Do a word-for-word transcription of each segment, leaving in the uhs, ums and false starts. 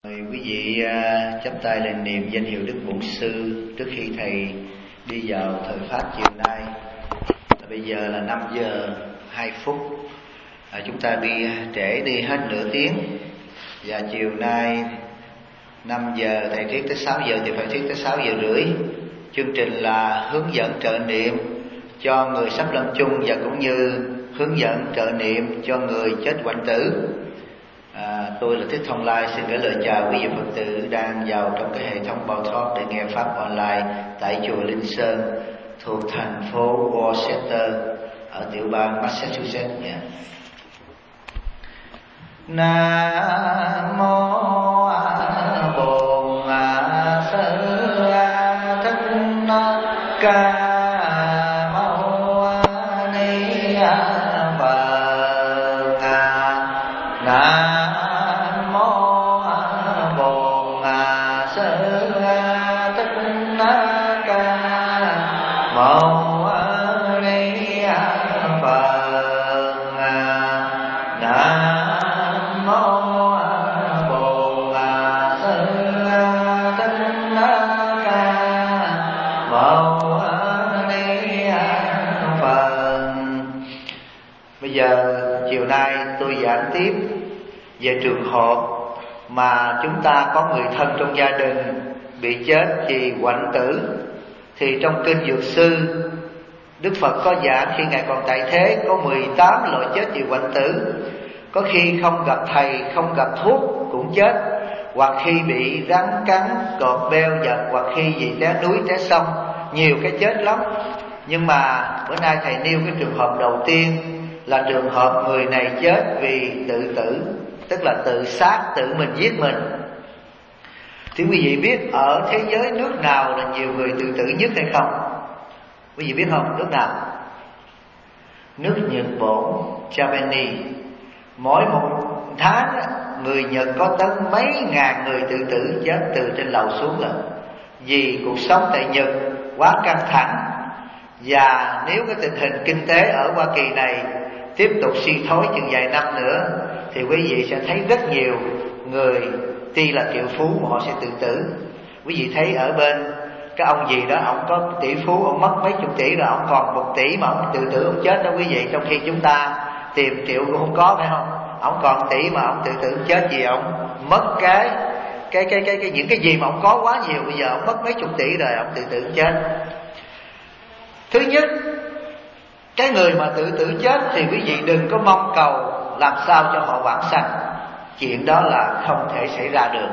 Mời quý vị uh, chắp tay lên niệm danh hiệu Đức Bổn Sư trước khi thầy đi vào thời pháp chiều nay. Bây giờ là năm giờ hai phút. À, chúng ta đi trễ đi hết nửa tiếng. Và chiều nay năm giờ thầy thuyết tới sáu giờ thì phải thuyết tới sáu giờ rưỡi. Chương trình là hướng dẫn trợ niệm cho người sắp lâm chung và cũng như hướng dẫn trợ niệm cho người chết hoạnh tử. À, tôi là Thích Thông Lai, xin gửi lời chào quý vị Phật tử đang vào trong cái hệ thống Bảo Thoát để nghe pháp online tại chùa Linh Sơn thuộc thành phố Worcester ở tiểu bang Massachusetts nhé. Nam mô Bổn Sư Thích Ca giảng tiếp về trường hợp mà chúng ta có người thân trong gia đình bị chết vì hoạnh tử. Thì trong kinh Dược Sư, Đức Phật có giảng khi Ngài còn tại thế có mười tám loại chết vì hoạnh tử. Có khi không gặp thầy, không gặp thuốc cũng chết, hoặc khi bị rắn cắn, cọp beo giật, hoặc khi vì té núi té sông, nhiều cái chết lắm. Nhưng mà bữa nay thầy nêu cái trường hợp đầu tiên là trường hợp người này chết vì tự tử, tức là tự sát, tự mình giết mình. Thì quý vị biết ở thế giới nước nào là nhiều người tự tử nhất hay không? Quý vị biết không? Nước nào? Nước Nhật Bản, Japanese. Mỗi một tháng người Nhật có tới mấy ngàn người tự tử chết từ trên lầu xuống rồi. Vì cuộc sống tại Nhật quá căng thẳng, và nếu cái tình hình kinh tế ở Hoa Kỳ này tiếp tục suy thoái chừng vài năm nữa thì quý vị sẽ thấy rất nhiều người tuy là triệu phú mà họ sẽ tự tử. Quý vị thấy ở bên cái ông gì đó, ông có tỷ phú, ông mất mấy chục tỷ rồi, ông còn một tỷ mà ông tự tử, ông chết đó quý vị. Trong khi chúng ta tìm triệu cũng không có, phải không? Ông còn tỷ mà ông tự tử chết vì ông mất cái cái cái cái, cái những cái gì mà ông có quá nhiều. Bây giờ ông mất mấy chục tỷ rồi, ông tự tử chết. Thứ nhất, cái người mà tự tử chết thì quý vị đừng có mong cầu làm sao cho họ vãng sanh. Chuyện đó là không thể xảy ra được.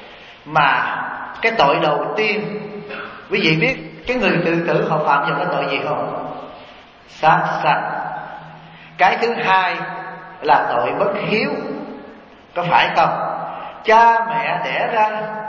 Mà cái tội đầu tiên, quý vị biết cái người tự tử họ phạm vào cái tội gì không? Sát sanh. Cái thứ hai là tội bất hiếu, có phải không? Cha mẹ đẻ ra,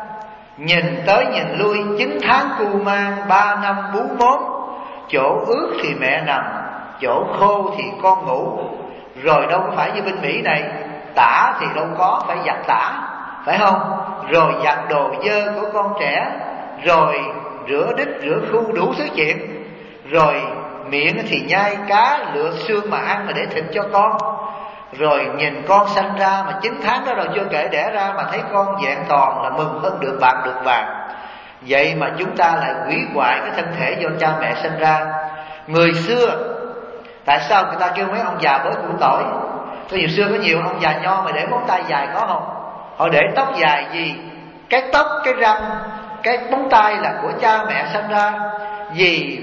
nhìn tới nhìn lui, chín tháng cu mang, ba năm bú mốm, chỗ ướt thì mẹ nằm, chỗ khô thì con ngủ. Rồi đâu có phải như bên Mỹ này, tả thì đâu có, phải giặt tả, phải không? Rồi giặt đồ dơ của con trẻ, rồi rửa đít rửa khu đủ thứ chuyện. Rồi miệng thì nhai cá lựa xương mà ăn mà để thịt cho con. Rồi nhìn con sanh ra mà chín tháng đó rồi chưa kể đẻ ra mà thấy con vẹn toàn là mừng hơn được bạc được vàng. Vậy mà chúng ta lại hủy hoại cái thân thể do cha mẹ sinh ra. Người xưa, tại sao người ta kêu mấy ông già bớt củ tỏi? Tôi hồi xưa có nhiều ông già nho mà để móng tay dài có không? Họ để tóc dài gì? Cái tóc, cái răng, cái móng tay là của cha mẹ sinh ra. Vì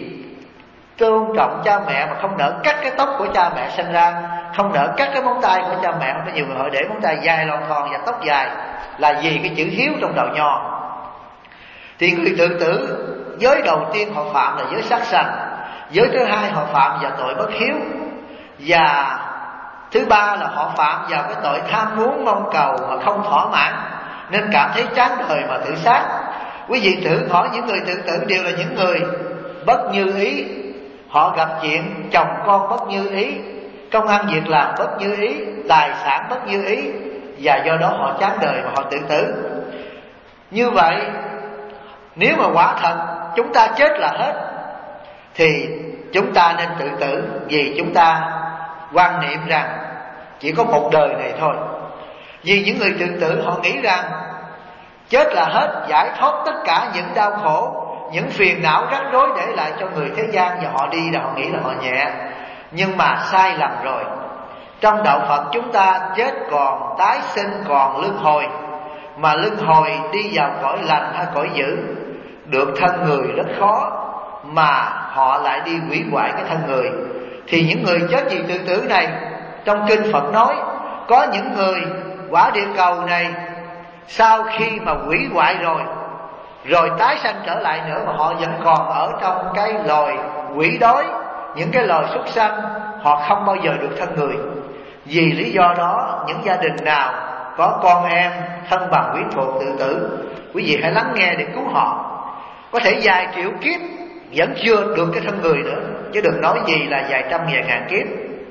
tôn trọng cha mẹ mà không nỡ cắt cái tóc của cha mẹ sinh ra, không nỡ cắt cái móng tay của cha mẹ. Có nhiều người họ để móng tay dài lon thon và tóc dài là vì cái chữ hiếu trong đầu nho. Thì người tự tử, giới đầu tiên họ phạm là giới sát sanh, giới thứ hai họ phạm vào tội bất hiếu, và thứ ba là họ phạm vào cái tội tham muốn mong cầu mà không thỏa mãn, nên cảm thấy chán đời mà tự sát. Quý vị thử hỏi những người tự tử đều là những người bất như ý. Họ gặp chuyện chồng con bất như ý, công ăn việc làm bất như ý, tài sản bất như ý, và do đó họ chán đời mà họ tự tử. Như vậy nếu mà quả thật chúng ta chết là hết thì chúng ta nên tự tử, vì chúng ta quan niệm rằng chỉ có một đời này thôi. Vì những người tự tử họ nghĩ rằng chết là hết, giải thoát tất cả những đau khổ, những phiền não rắc rối để lại cho người thế gian, và họ đi là họ nghĩ là họ nhẹ. Nhưng mà sai lầm rồi. Trong đạo Phật chúng ta chết còn, tái sinh còn, luân hồi. Mà luân hồi đi vào cõi lành hay cõi dữ, được thân người rất khó, mà họ lại đi hủy hoại cái thân người. Thì những người chết vì tự tử này, trong kinh Phật nói có những người quả địa cầu này sau khi mà hủy hoại rồi, rồi tái sanh trở lại nữa, mà họ vẫn còn ở trong cái loài quỷ đói, những cái loài súc sanh, họ không bao giờ được thân người. Vì lý do đó, những gia đình nào có con em thân bằng quyến thuộc tự tử, quý vị hãy lắng nghe để cứu họ. Có thể vài triệu kiếp vẫn chưa được cái thân người nữa, chứ đừng nói gì là vài trăm ngàn ngàn kiếp.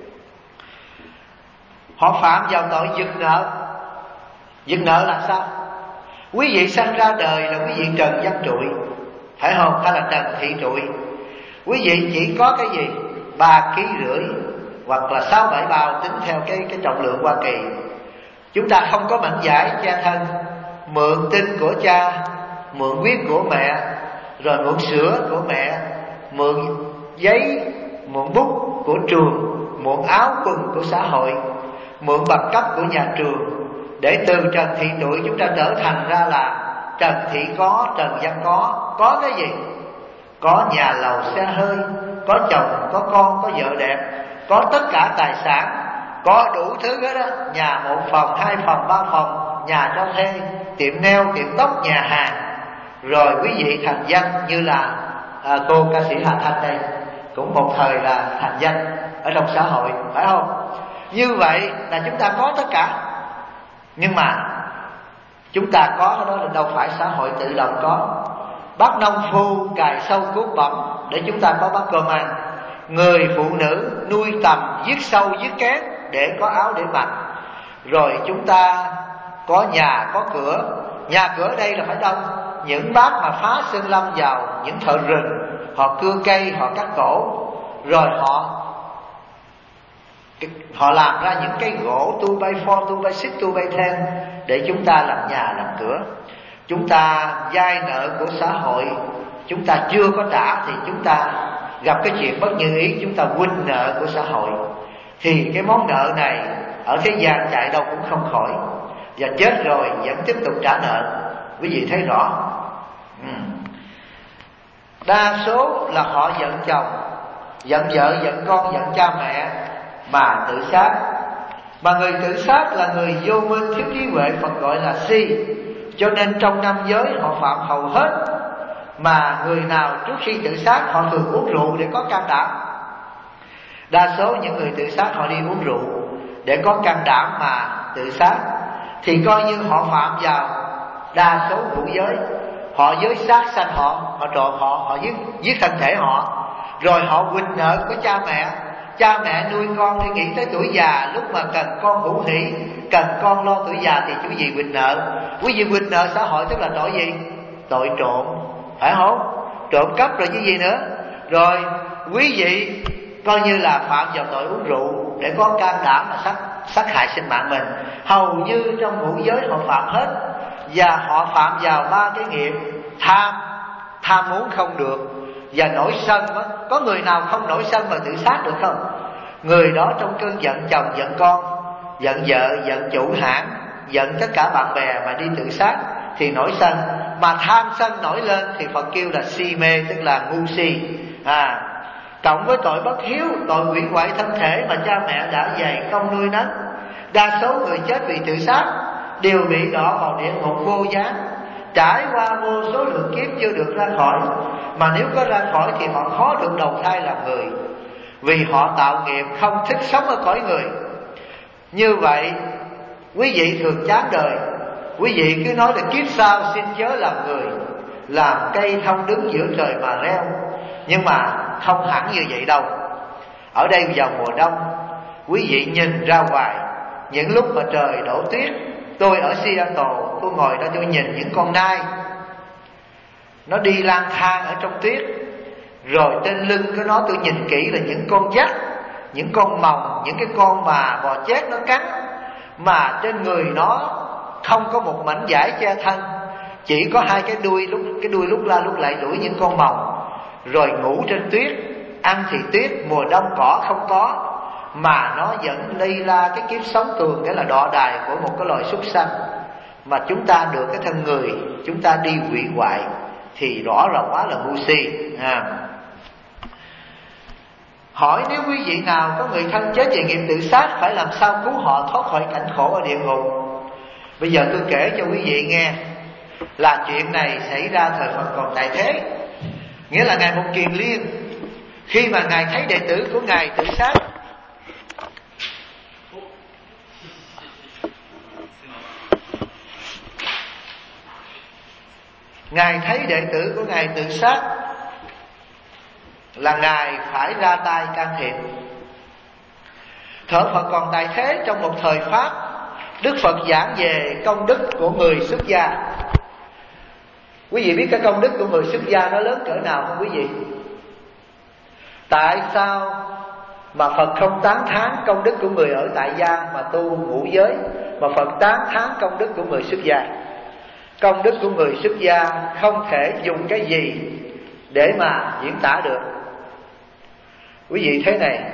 Họ phạm vào tội giật nợ. Giật nợ là sao? Quý vị sanh ra đời là quý vị trần văn trụi, phải không? Hay là trần thị trụi. Quý vị chỉ có cái gì? Ba ký rưỡi hoặc là sáu bảy bao, tính theo cái cái trọng lượng Hoa Kỳ. Chúng ta không có mảnh vải che thân, mượn tinh của cha, mượn huyết của mẹ, rồi mượn sữa của mẹ, mượn giấy, mượn bút của trường, mượn áo quần của xã hội, mượn bằng cấp của nhà trường, để từ trần thị trụi chúng ta trở thành ra là trần thị có, trần văn có. Có cái gì? Có nhà lầu xe hơi, có chồng, có con, có vợ đẹp, có tất cả tài sản, có đủ thứ hết đó. Nhà một phòng, hai phòng, ba phòng, nhà cho thuê, tiệm nail, tiệm tóc, nhà hàng. Rồi quý vị thành danh như là à, cô ca sĩ Hà Thanh đây, cũng một thời là thành danh ở trong xã hội, phải không? Như vậy là chúng ta có tất cả. Nhưng mà chúng ta có cái đó là đâu phải xã hội tự động có. Bác nông phu cài sâu cuốc bẩm để chúng ta có bát cơm ăn. Người phụ nữ nuôi tầm, giết sâu, giết kén để có áo để mặc. Rồi chúng ta có nhà, có cửa. Nhà cửa đây là phải đông. Những bác mà phá sơn lâm vào, những thợ rừng, họ cưa cây, họ cắt gỗ, rồi họ Họ làm ra những cái gỗ two by four, two by six, two by ten để chúng ta làm nhà, làm cửa. Chúng ta vay nợ của xã hội, chúng ta chưa có trả thì chúng ta gặp cái chuyện bất như ý, chúng ta huynh nợ của xã hội. Thì cái món nợ này ở thế gian chạy đâu cũng không khỏi, và chết rồi vẫn tiếp tục trả nợ. Quý vị thấy rõ. ừ. Đa số là họ giận chồng, giận vợ, giận con, giận cha mẹ mà tự sát. Mà người tự sát là người vô minh, thiếu trí huệ, Phật gọi là si. Cho nên trong nam giới họ phạm hầu hết. Mà người nào trước khi tự sát họ thường uống rượu để có can đảm. Đa số những người tự sát họ đi uống rượu để có can đảm mà tự sát, thì coi như họ phạm vào đa số ngũ giới. Họ giới sát sanh họ, họ trộn họ, họ giết, giết thân thể họ. Rồi họ huynh nợ của cha mẹ. Cha mẹ nuôi con để nghĩ tới tuổi già, lúc mà cần con hữu hỷ, cần con lo tuổi già thì quý vị huynh nợ. Quý vị huynh nợ xã hội tức là tội gì? Tội trộm, phải không? Trộm cắp rồi chứ gì nữa. Rồi quý vị coi như là phạm vào tội uống rượu để có can đảm mà sát, sát hại sinh mạng mình. Hầu như trong ngũ giới họ phạm hết. Và họ phạm vào ba cái nghiệp: tham, tham muốn không được, và nổi sân đó. Có người nào không nổi sân mà tự sát được không? Người đó trong cơn giận chồng, giận con, giận vợ, giận chủ hãng, giận tất cả bạn bè mà đi tự sát thì nổi sân. Mà tham sân nổi lên thì Phật kêu là si mê, tức là ngu si. à, Cộng với tội bất hiếu, tội hủy hoại thân thể mà cha mẹ đã dạy công nuôi nấng. Đa số người chết vì tự sát đều bị đọa vào địa ngục vô gián, trải qua vô số lượng kiếp chưa được ra khỏi. Mà nếu có ra khỏi thì họ khó được đầu thai làm người, vì họ tạo nghiệp không thích sống ở cõi người. Như vậy quý vị thường chán đời. Quý vị cứ nói là kiếp sau xin chớ làm người, làm cây thông đứng giữa trời mà reo. Nhưng mà không hẳn như vậy đâu. Ở đây vào mùa đông, quý vị nhìn ra ngoài, những lúc mà trời đổ tuyết, tôi ở Seattle, tôi ngồi đó tôi nhìn những con nai nó đi lang thang ở trong tuyết. Rồi trên lưng của nó tôi nhìn kỹ là những con dắt, những con mòng, những cái con mà bò chét nó cắn. Mà trên người nó không có một mảnh vải che thân. chỉ có hai cái đuôi lúc cái đuôi lúc la lúc lại đuổi những con mòng, rồi ngủ trên tuyết, ăn thì tuyết, mùa đông cỏ không có, mà nó vẫn lây la cái kiếp sống thường, cái là đọa đài của một cái loài súc sanh, mà chúng ta được cái thân người, chúng ta đi hủy hoại thì rõ là quá là ngu si ha. Hỏi nếu quý vị nào có người thân chết về nghiệp tự sát, phải làm sao cứu họ thoát khỏi cảnh khổ ở địa ngục? Bây giờ tôi kể cho quý vị nghe là chuyện này xảy ra thời Phật còn tại thế. Nghĩa là Ngài Một Kiền Liên, khi mà Ngài thấy đệ tử của Ngài tự sát, Ngài thấy đệ tử của Ngài tự sát là Ngài phải ra tay can thiệp. Thở Phật còn tại thế, trong một thời Pháp, Đức Phật giảng về công đức của người xuất gia. Quý vị biết cái công đức của người xuất gia nó lớn cỡ nào không quý vị? Tại sao mà Phật không tán thán công đức của người ở tại gia mà tu ngũ giới, mà Phật tán thán công đức của người xuất gia? Công đức của người xuất gia không thể dùng cái gì để mà diễn tả được. Quý vị thế này,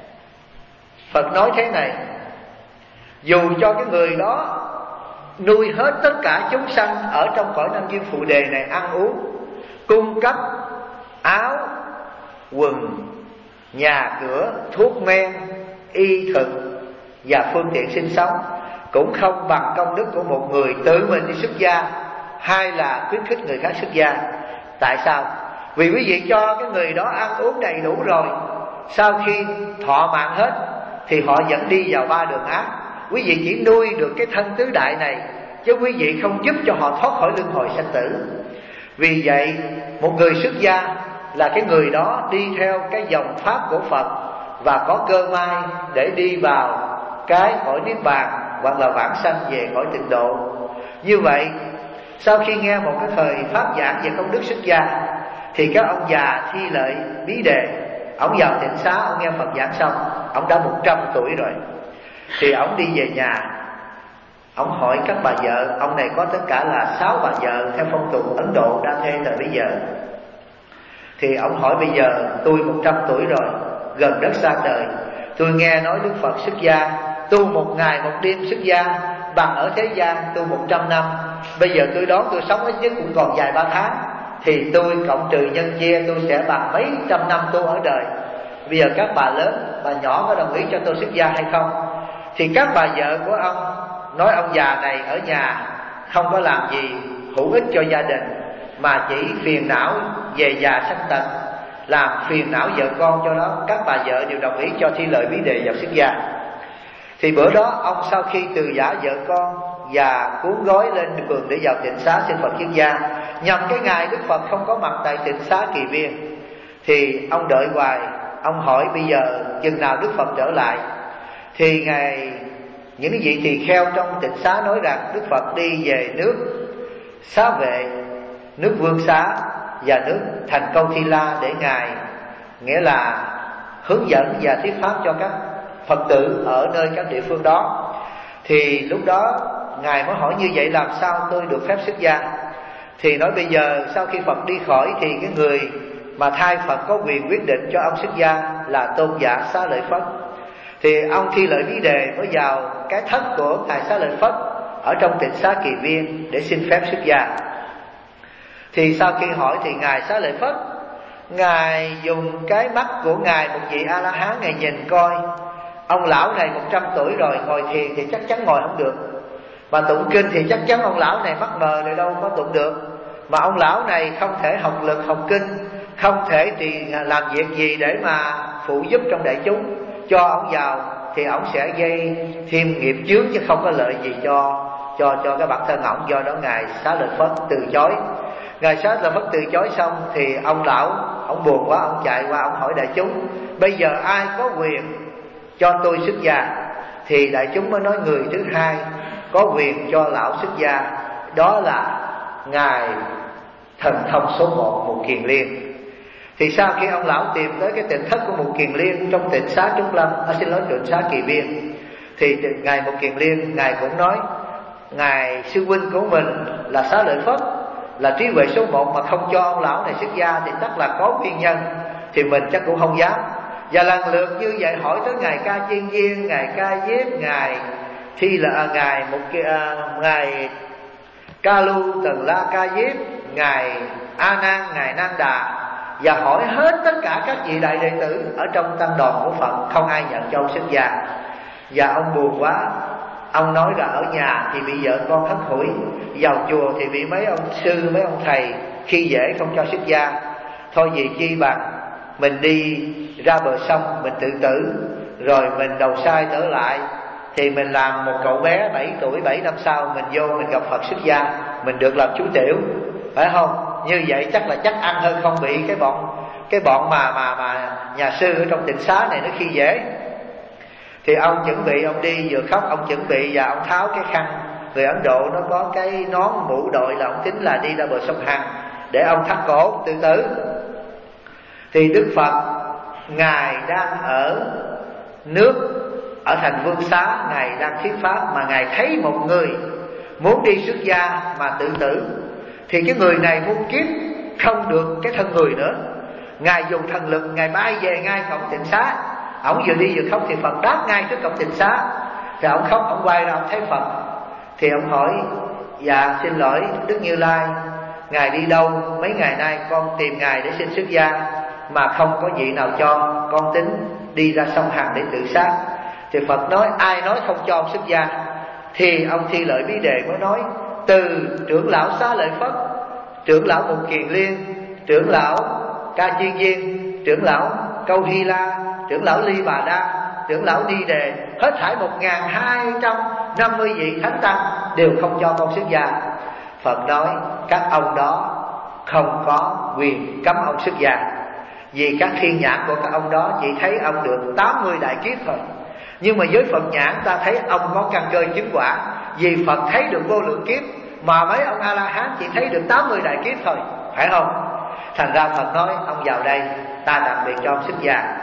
Phật nói thế này: dù cho cái người đó nuôi hết tất cả chúng sanh ở trong cõi năm duyên phụ đề này ăn uống, cung cấp áo, quần, nhà cửa, thuốc men, y thực và phương tiện sinh sống, cũng không bằng công đức của một người tự mình đi xuất gia hay là khuyến khích người khác xuất gia. Tại sao? Vì quý vị cho cái người đó ăn uống đầy đủ rồi, sau khi thọ mạng hết thì họ vẫn đi vào ba đường ác. Quý vị chỉ nuôi được cái thân tứ đại này, chứ quý vị không giúp cho họ thoát khỏi luân hồi sanh tử. Vì vậy một người xuất gia là cái người đó đi theo cái dòng pháp của Phật và có cơ may để đi vào cái cõi niết bàn hoặc là vãng sanh về cõi tịnh độ. Như vậy sau khi nghe một cái thời pháp giảng về công đức xuất gia, thì các ông già Thi Lợi Bí Đề, ông vào tịnh xá, ông nghe Phật giảng xong, ông đã một trăm tuổi rồi. Thì ông đi về nhà, ông hỏi các bà vợ, ông này có tất cả là sáu bà vợ theo phong tục Ấn Độ đa thê thời bây giờ. Thì ông hỏi bây giờ tôi một trăm tuổi rồi, gần đất xa đời, tôi nghe nói Đức Phật xuất gia, tu một ngày một đêm xuất gia bằng ở thế gian tu một trăm năm. Bây giờ tôi đoán tôi sống ít nhất cũng còn vài ba tháng, thì tôi cộng trừ nhân chia tôi sẽ bằng mấy trăm năm tu ở đời. Bây giờ các bà lớn, bà nhỏ có đồng ý cho tôi xuất gia hay không? Thì các bà vợ của ông nói ông già này ở nhà không có làm gì hữu ích cho gia đình, mà chỉ phiền não về già sanh tật, làm phiền não vợ con, cho đó các bà vợ đều đồng ý cho Thi Lợi Bí Đề vào xuất gia. Thì bữa đó ông sau khi từ giả vợ con và cuốn gói lên đường để vào tịnh xá xin Phật xuất gia, nhằm cái ngày Đức Phật không có mặt tại tịnh xá Kỳ Viên, thì ông đợi hoài. Ông hỏi bây giờ chừng nào Đức Phật trở lại? Thì ngày những cái vị tỳ kheo trong tịnh xá nói rằng Đức Phật đi về nước Xá Vệ, nước Vương Xá và nước Thành Câu Thi La, để Ngài nghĩa là hướng dẫn và thuyết pháp cho các Phật tử ở nơi các địa phương đó. Thì lúc đó Ngài mới hỏi như vậy làm sao tôi được phép xuất gia? Thì nói bây giờ sau khi Phật đi khỏi thì cái người mà thay Phật có quyền quyết định cho ông xuất gia là Tôn giả Xá Lợi Phất. Thì ông Thi Lợi Bí Đề mới vào cái thất của Ngài Xá Lợi Phất ở trong tịnh xá Kỳ Viên để xin phép xuất gia. Thì sau khi hỏi thì Ngài Xá Lợi Phất, Ngài dùng cái mắt của Ngài, một vị A-la-hán, Ngài nhìn coi ông lão này một trăm tuổi rồi, ngồi thiền thì chắc chắn ngồi không được, mà tụng kinh thì chắc chắn ông lão này mắc mờ rồi đâu có tụng được. Mà ông lão này không thể học lực học kinh, không thể thì làm việc gì để mà phụ giúp trong đại chúng, cho ông vào thì ông sẽ gây thêm nghiệp chướng chứ không có lợi gì cho cho cho cái bản thân ông. Do đó Ngài Xá Lợi Phất từ chối. Ngài Xá Lợi Phất từ chối xong thì ông lão ông buồn quá, ông chạy qua ông hỏi đại chúng bây giờ ai có quyền cho tôi xuất gia? Thì đại chúng mới nói người thứ hai có quyền cho lão xuất gia đó là Ngài Thần Thông số một Một Kiền Liên. Thì sau khi ông lão tìm tới cái tịnh thất của Một Kiền Liên trong tịnh xá Trúc Lâm, à, xin lỗi tịnh xá Kỳ Viên, thì Ngài Một Kiền Liên Ngài cũng nói Ngài sư huynh của mình là Xá Lợi Phất là trí huệ số một mà không cho ông lão này xuất gia thì chắc là có nguyên nhân, thì mình chắc cũng không dám. Và lần lượt như vậy hỏi tới ngài Ca Chiên Viên, ngài Ca Diếp, ngài Thi là ngài một à, ngài Ca Lu Tần La Ca Diếp, ngài A Nan, ngài Nan Đà, và hỏi hết tất cả các vị đại đệ tử ở trong tăng đoàn của Phật, không ai nhận cho ông xuất gia. Và ông buồn quá, ông nói là ở nhà thì bị vợ con hất hủi, vào chùa thì bị mấy ông sư, mấy ông thầy khi dễ không cho xuất gia. Thôi vì chi bằng mình đi ra bờ sông mình tự tử, rồi mình đầu sai trở lại, thì mình làm một cậu bé bảy tuổi, bảy năm sau mình vô mình gặp Phật xuất gia, mình được làm chú tiểu, phải không? Như vậy chắc là chắc ăn hơn không bị cái bọn cái bọn mà mà mà nhà sư ở trong tịnh xá này nó khi dễ. Thì ông chuẩn bị, ông đi vừa khóc ông chuẩn bị và ông tháo cái khăn. Người Ấn Độ nó có cái nón mũ đội là ông tính là đi ra bờ sông Hằng để ông thắt cổ tự tử. Thì Đức Phật ngài đang ở nước ở thành Vương Xá, ngài đang thuyết pháp mà ngài thấy một người muốn đi xuất gia mà tự tử. Thì cái người này muôn kiếp không được cái thân người nữa, ngài dùng thần lực ngài bay về ngay cổng tịnh xá. Ông vừa đi vừa khóc thì Phật đáp ngay trước cổng tịnh xá. Thì ông khóc, ông quay ra ông thấy Phật. Thì ông hỏi: dạ xin lỗi Đức Như Lai, ngài đi đâu? Mấy ngày nay con tìm ngài để xin xuất gia mà không có vị nào cho, con tính đi ra sông Hằng để tự sát. Thì Phật nói: ai nói không cho ông xuất gia? Thì ông Thi Lợi Bí Đề mới nói: từ trưởng lão Xá Lợi Phất, trưởng lão Mục Kiền Liên, trưởng lão Ca Chiên Viên, trưởng lão Câu Hy La, trưởng lão Ly Bà Đa, trưởng lão Đi Đề, hết thảy một nghìn hai trăm năm mươi vị thánh tăng đều không cho con xuất gia. Phật nói: các ông đó không có quyền cấm ông xuất gia, vì các thiên nhãn của các ông đó chỉ thấy ông được tám mươi đại kiếp thôi. Nhưng mà với Phật nhãn ta thấy ông có căn cơ chứng quả, vì Phật thấy được vô lượng kiếp, mà mấy ông A-la-hán chỉ thấy được tám mươi đại kiếp thôi, phải không? Thành ra Phật nói: ông vào đây, ta đặc biệt cho ông xuất gia.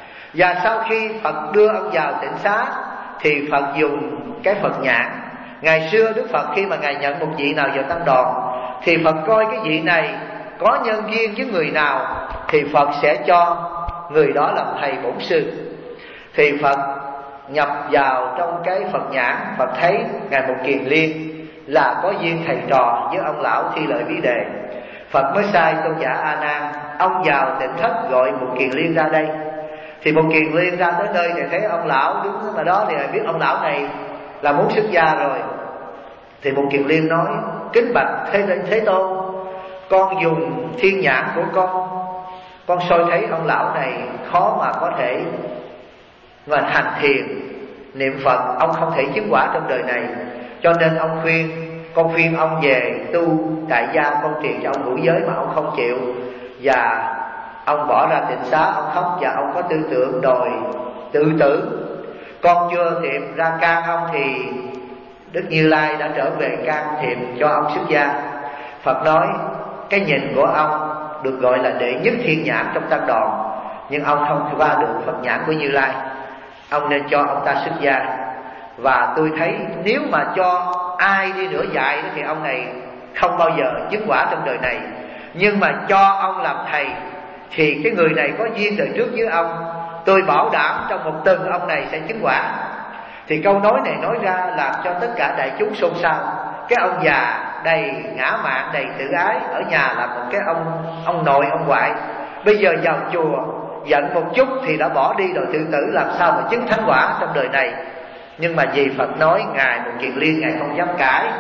Và sau khi Phật đưa ông vào tịnh xá thì Phật dùng cái Phật nhãn. Ngày xưa Đức Phật khi mà ngài nhận một vị nào vào tăng đoàn thì Phật coi cái vị này có nhân duyên với người nào thì Phật sẽ cho người đó làm thầy bổn sư. Thì Phật nhập vào trong cái Phật nhãn, Phật thấy ngài Mục Kiền Liên là có duyên thầy trò với ông lão Thi Lợi Bí Đề. Phật mới sai tôn giả A Nan, ông vào tịnh thất gọi Mục Kiền Liên ra đây. Thì Mục Kiền Liên ra tới nơi thì thấy ông lão đứng ở đó, thì biết ông lão này là muốn xuất gia rồi. Thì Mục Kiền Liên nói: kính bạch Thế Thế Tôn, con dùng thiên nhãn của con, con soi thấy ông lão này khó mà có thể mà thành thiền niệm Phật, ông không thể chứng quả trong đời này. Cho nên ông khuyên, con khuyên ông về tu tại gia, con truyền cho ông ngũ giới mà ông không chịu. Và ông bỏ ra tịnh xá, ông khóc và ông có tư tưởng đòi tự tử. Con chưa kịp ra can ông thì Đức Như Lai đã trở về can thiệp cho ông xuất gia. Phật nói: cái nhìn của ông được gọi là đệ nhất thiên nhãn trong tăng đoàn, nhưng ông không qua được Phật nhãn của Như Lai. Ông nên cho ông ta xuất gia. Và tôi thấy nếu mà cho ai đi nữa dạy thì ông này không bao giờ chứng quả trong đời này. Nhưng mà cho ông làm thầy thì cái người này có duyên đời trước với ông, tôi bảo đảm trong một tuần ông này sẽ chứng quả. Thì câu nói này nói ra làm cho tất cả đại chúng xôn xao. Cái ông già đầy ngã mạn, đầy tự ái, ở nhà là một cái ông ông nội ông ngoại, bây giờ vào chùa giận một chút thì đã bỏ đi rồi tự tử, làm sao mà chứng thánh quả trong đời này. Nhưng mà vì Phật nói, ngài Mục Kiền Liên ngài không dám cãi.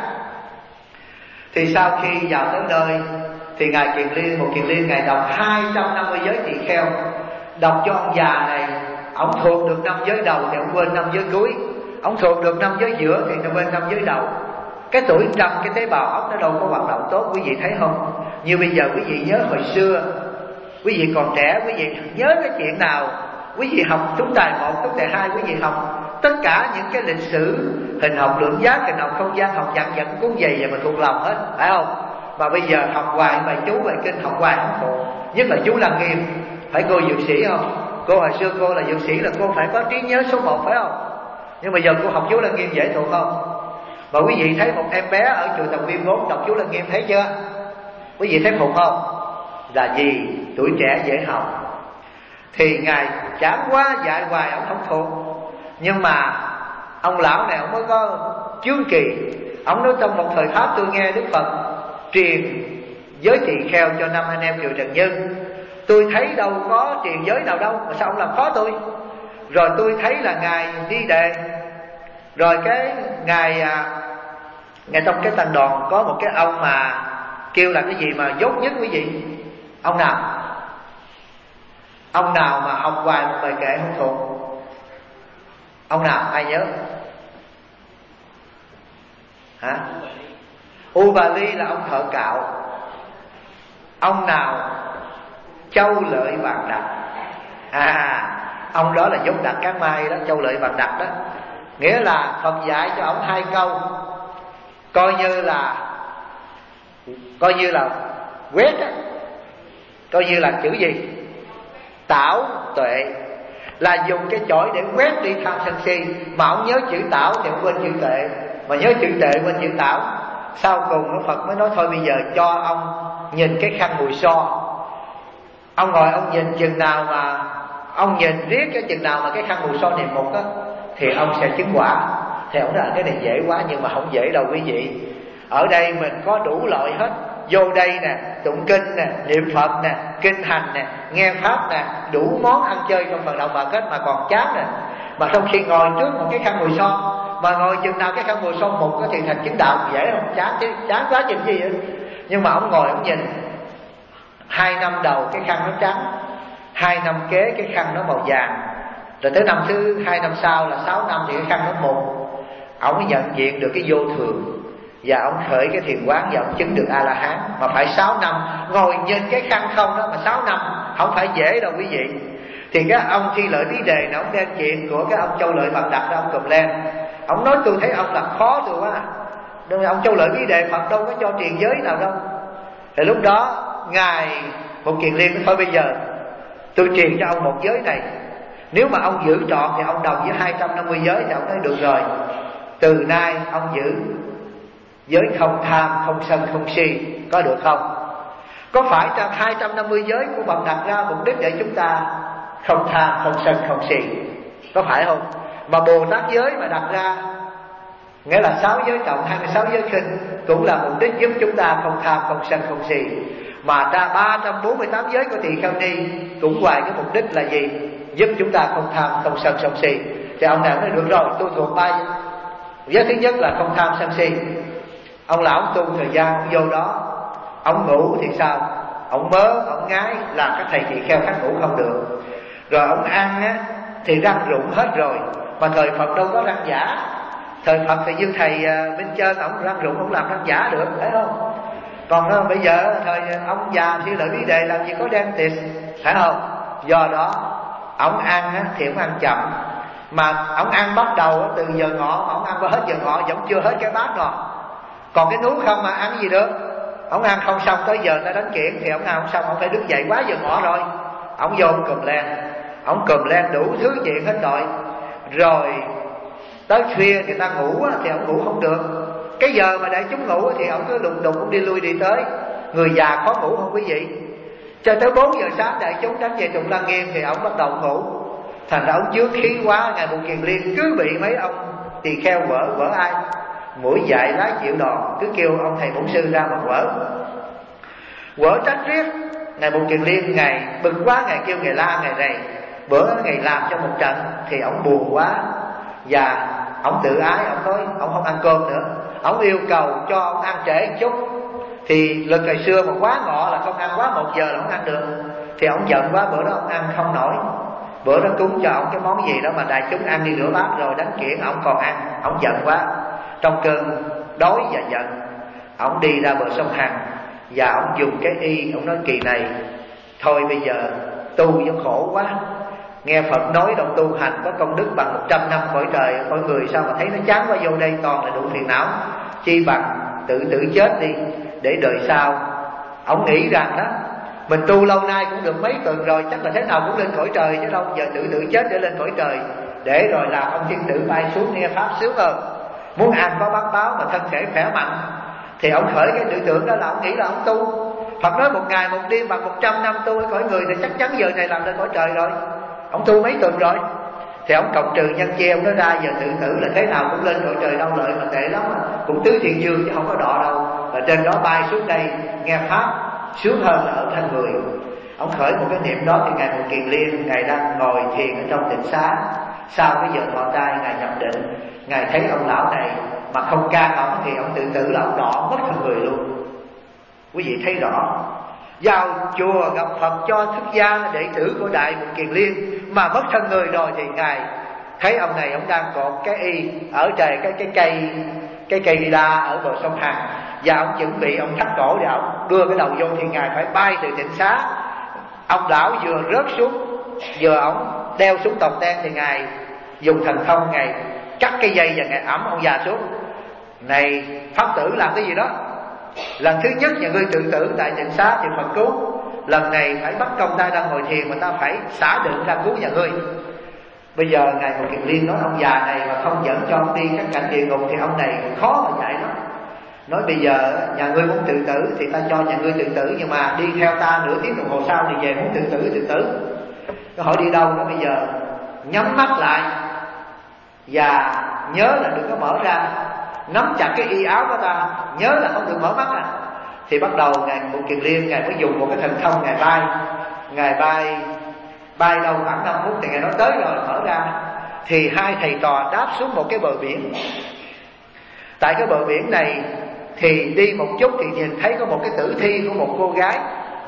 Thì sau khi vào tới nơi thì ngài Kiền Liên, Mục Kiền Liên ngài đọc hai trăm năm mươi giới tỳ kheo, đọc cho ông già này. Ông thuộc được năm giới đầu thì ông quên năm giới cuối, ông thuộc được năm giới giữa thì ông quên năm giới đầu. Cái tuổi trăm, cái tế bào óc nó đâu có hoạt động tốt, quý vị thấy không? Như bây giờ quý vị nhớ hồi xưa, quý vị còn trẻ, quý vị nhớ cái chuyện nào quý vị học chúng tài một, chúng tài hai, quý vị học tất cả những cái lịch sử, hình học lượng giác, hình học không gian, học dặn dặn cuốn dày và mình thuộc lòng hết, phải không? Mà bây giờ học hoài bài chú, bài kinh học hoài không thuộc. Nhất là chú Lăng Nghiêm, phải cô dược sĩ không? Cô hồi xưa cô là dược sĩ là cô phải có trí nhớ số một, phải không? Nhưng mà giờ cô học chú Lăng Nghiêm dễ thuộc không? Mà quý vị thấy một em bé ở chùa Tầm Viên Bốn đọc chú Lăng Nghiêm thấy chưa? Quý vị thấy phục không? Là gì? Tuổi trẻ dễ học. Thì Ngài chán quá dạy hoài ông không thuộc. Nhưng mà ông lão này ông mới có chướng kỳ. Ông nói trong một thời Pháp tôi nghe Đức Phật truyền giới tỳ kheo cho năm anh em Chùa Trần Nhân. Tôi thấy đâu có truyền giới nào đâu, mà sao ông làm khó tôi? Rồi tôi thấy là Ngài đi đề. Rồi cái Ngài Ngài trong cái tăng đoàn có một cái ông mà kêu là cái gì mà dốt nhất quý vị? Ông nào? Ông nào mà học hoài một bài kệ không thuộc? Ông nào? Ai nhớ? Hả? U Bà Ly là ông thợ cạo. Ông nào? Châu Lợi Vàng Đặc. À, ông đó là giống Đặt Cát Mai đó, Châu Lợi Vàng Đặc đó. Nghĩa là Phật dạy cho ông hai câu, coi như là coi như là quét á, coi như là chữ gì? Tảo tuệ, là dùng cái chổi để quét đi tham sân si. Mà ông nhớ chữ tảo thì ông quên chữ tuệ, mà nhớ chữ tuệ quên chữ tảo. Sau cùng Đức Phật mới nói thôi bây giờ cho ông nhìn cái khăn mùi so. Ông ngồi ông nhìn chừng nào mà ông nhìn riết cái chừng nào mà cái khăn mùi so niệm mục á, thì ông sẽ chứng quả. Thì ông nói cái này dễ quá, nhưng mà không dễ đâu quý vị. Ở đây mình có đủ loại hết. Vô đây nè, tụng kinh nè, niệm Phật nè, kinh hành nè, nghe pháp nè, đủ món ăn chơi trong phần đạo Phật hết mà còn chán nè. Mà trong khi ngồi trước một cái khăn mùi son, mà ngồi chừng nào cái khăn mùi son mục thì thành chứng đạo dễ không? Chán chứ, chán quá chừng gì vậy. Nhưng mà ông ngồi ông nhìn, hai năm đầu cái khăn nó trắng, hai năm kế cái khăn nó màu vàng, rồi tới năm thứ hai năm sau là sáu năm thì cái khăn nó mục. Ông mới nhận diện được cái vô thường, và ông khởi cái thiền quán và ông chứng được A La Hán. Mà phải sáu năm ngồi nhìn cái khăn không đó, mà sáu năm không phải dễ đâu quý vị. Thì cái ông Thi Lợi Lý Đề này, ông đem chuyện của cái ông Châu Lợi Vàng Đặc đó, ông cầm lên, ông nói tôi thấy ông làm khó tôi quá. Nên ông Châu Lợi Lý Đề Phật đâu có cho truyền giới nào đâu. Thì lúc đó Ngài Một Kiền Liên nói thôi bây giờ tôi truyền cho ông một giới này, nếu mà ông giữ trọn thì ông đồng với hai trăm năm mươi giới. Thì ông nói được rồi, từ nay ông giữ giới không tham, không sân, không si, có được không? Có phải trong hai trăm năm mươi giới của Phật đặt ra mục đích để chúng ta không tham, không sân, không si, có phải không? Mà Bồ Tát giới mà đặt ra, nghĩa là sáu giới cộng hai mươi sáu giới khinh, cũng là mục đích giúp chúng ta không tham, không sân, không si. Mà ra ba trăm bốn mươi tám giới của Tỳ Kheo Ni cũng ngoài cái mục đích là gì? Giúp chúng ta không tham, không sân, không si. Thì ông nào nói được rồi, tôi thuộc ba giới. Thứ nhất là không tham sân si. Ông lão ông tu thời gian ông vô đó, ông ngủ thì sao? Ông mớ, ông ngái, làm các thầy tỳ kheo khác ngủ không được. Rồi ông ăn á thì răng rụng hết rồi. Mà thời Phật đâu có răng giả. Thời Phật thì như thầy Minh Chân, ông răng rụng ông làm răng giả được, phải không? Còn đó, bây giờ thời ông già Thi Lợi Lý Đề làm gì có dentist, phải không? Do đó ông ăn á thì ông ăn chậm. Mà ông ăn bắt đầu từ giờ ngọ, mà ông ăn qua hết giờ ngọ vẫn chưa hết cái bát ngọt. Còn cái nuốt không mà ăn gì được. Ông ăn không xong tới giờ ta đánh kiện, thì ông ăn không xong ông phải đứng dậy quá giờ ngọ rồi. Ông vô ông cùm len, ông cùm len đủ thứ chuyện hết rồi. Rồi tới khuya người ta ngủ thì ông ngủ không được. Cái giờ mà để chúng ngủ thì ông cứ đùng đùng ông đi lui đi tới. Người già khó ngủ không quý vị? Cho tới bốn giờ sáng đại chúng đánh về Tụng Lăng Nghiêm thì ông bắt đầu ngủ. Thành ra ông chứa khí quá. Ngài Một Kiền Liên cứ bị mấy ông tỳ kheo quở, quở ai? Mũi dại lá chịu đòn, cứ kêu ông thầy bổn sư ra mà quở. Quở trách riết. Ngài Một Kiền Liên ngày bực quá, ngài kêu ngài la ngài rầy. Bữa ngài làm cho một trận thì ông buồn quá, và ông tự ái, ông nói ông không ăn cơm nữa. Ông yêu cầu cho ông ăn trễ một chút. Thì lần ngày xưa mà quá ngọ là không ăn, quá một giờ là không ăn được. Thì ông giận quá, bữa đó ông ăn không nổi. Bữa đó cúng cho ông cái món gì đó mà đại chúng ăn đi nửa bát rồi đánh kiển, ông còn ăn. Ông giận quá, trong cơn đói và giận, ông đi ra bờ sông Hằng và ông dùng cái y. Ông nói kỳ này thôi bây giờ tu vẫn khổ quá. Nghe Phật nói đồng tu hành có công đức bằng một trăm năm cõi trời. Mọi người sao mà thấy nó chán quá, vô đây toàn là đủ phiền não. Chi bằng tự tử chết đi để đời sau. Ông nghĩ rằng đó, mình tu lâu nay cũng được mấy tuần rồi, chắc là thế nào cũng lên cõi trời chứ đâu. Giờ tự tử chết để lên cõi trời, để rồi làm ông thiên tử bay xuống nghe pháp sướng hơn. Muốn ăn có bát báo mà thân thể khỏe mạnh. Thì ông khởi cái tư tưởng đó là ông nghĩ là ông tu. Phật nói một ngày một đêm bằng một trăm năm tu ở cõi người thì chắc chắn giờ này làm lên cõi trời rồi. Ông tu mấy tuần rồi. Thì ông cộng trừ nhân chia, ông nói ra giờ tự tử là thế nào cũng lên cõi trời đau lợi mà tệ lắm mà. Cũng tứ thiên dương chứ không có đọ đâu. Và trên đó bay xuống đây nghe pháp sướng hơn là ở thân người. Ông khởi một cái niệm đó thì Ngài Một Kiền Liên, Ngài đang ngồi thiền ở trong tịnh xá. Sau cái giờ thọ trai Ngài nhập định, Ngài thấy ông lão này mà không ca ngợi thì ông tự tử là ông đỏ mất thân người luôn. Quý vị thấy rõ, vào chùa gặp Phật cho xuất gia đệ tử của Đại Một Kiền Liên mà mất thân người rồi thì Ngài thấy ông này ông đang cột cái y ở trời cái cái cây cái cây đa ở bờ sông Hằng, và ông chuẩn bị ông thắt cổ để ông đưa cái đầu vô thì Ngài phải bay từ tịnh xá. Ông lão vừa rớt xuống, vừa ông đeo xuống tòng ten thì Ngài dùng thần thông Ngài cắt cái dây và Ngài ẵm ông già xuống. Này pháp tử làm cái gì đó? Lần thứ nhất nhà ngươi tự tử tại tịnh xá thì Phật cứu. Lần này phải bắt công ta đang ngồi thiền mà ta phải xả định ra cứu nhà ngươi. Bây giờ Ngài Một Kiền Liên nói ông già này mà không dẫn cho ông đi các cảnh địa ngục thì ông này khó mà dạy lắm. Nói bây giờ nhà ngươi muốn tự tử thì ta cho nhà ngươi tự tử, nhưng mà đi theo ta nửa tiếng đồng hồ sau thì về muốn tự tử tự tử. Nó hỏi đi đâu đó, bây giờ nhắm mắt lại và nhớ là đừng có mở ra, nắm chặt cái y áo của ta, nhớ là không được mở mắt à. Thì bắt đầu Ngài Một Kiền Liên Ngài mới dùng một cái thần thông Ngài bay. Ngài bay bay đâu khoảng năm phút thì Ngài nói tới rồi mở ra. Thì hai thầy trò đáp xuống một cái bờ biển. Tại cái bờ biển này thì đi một chút thì nhìn thấy có một cái tử thi của một cô gái.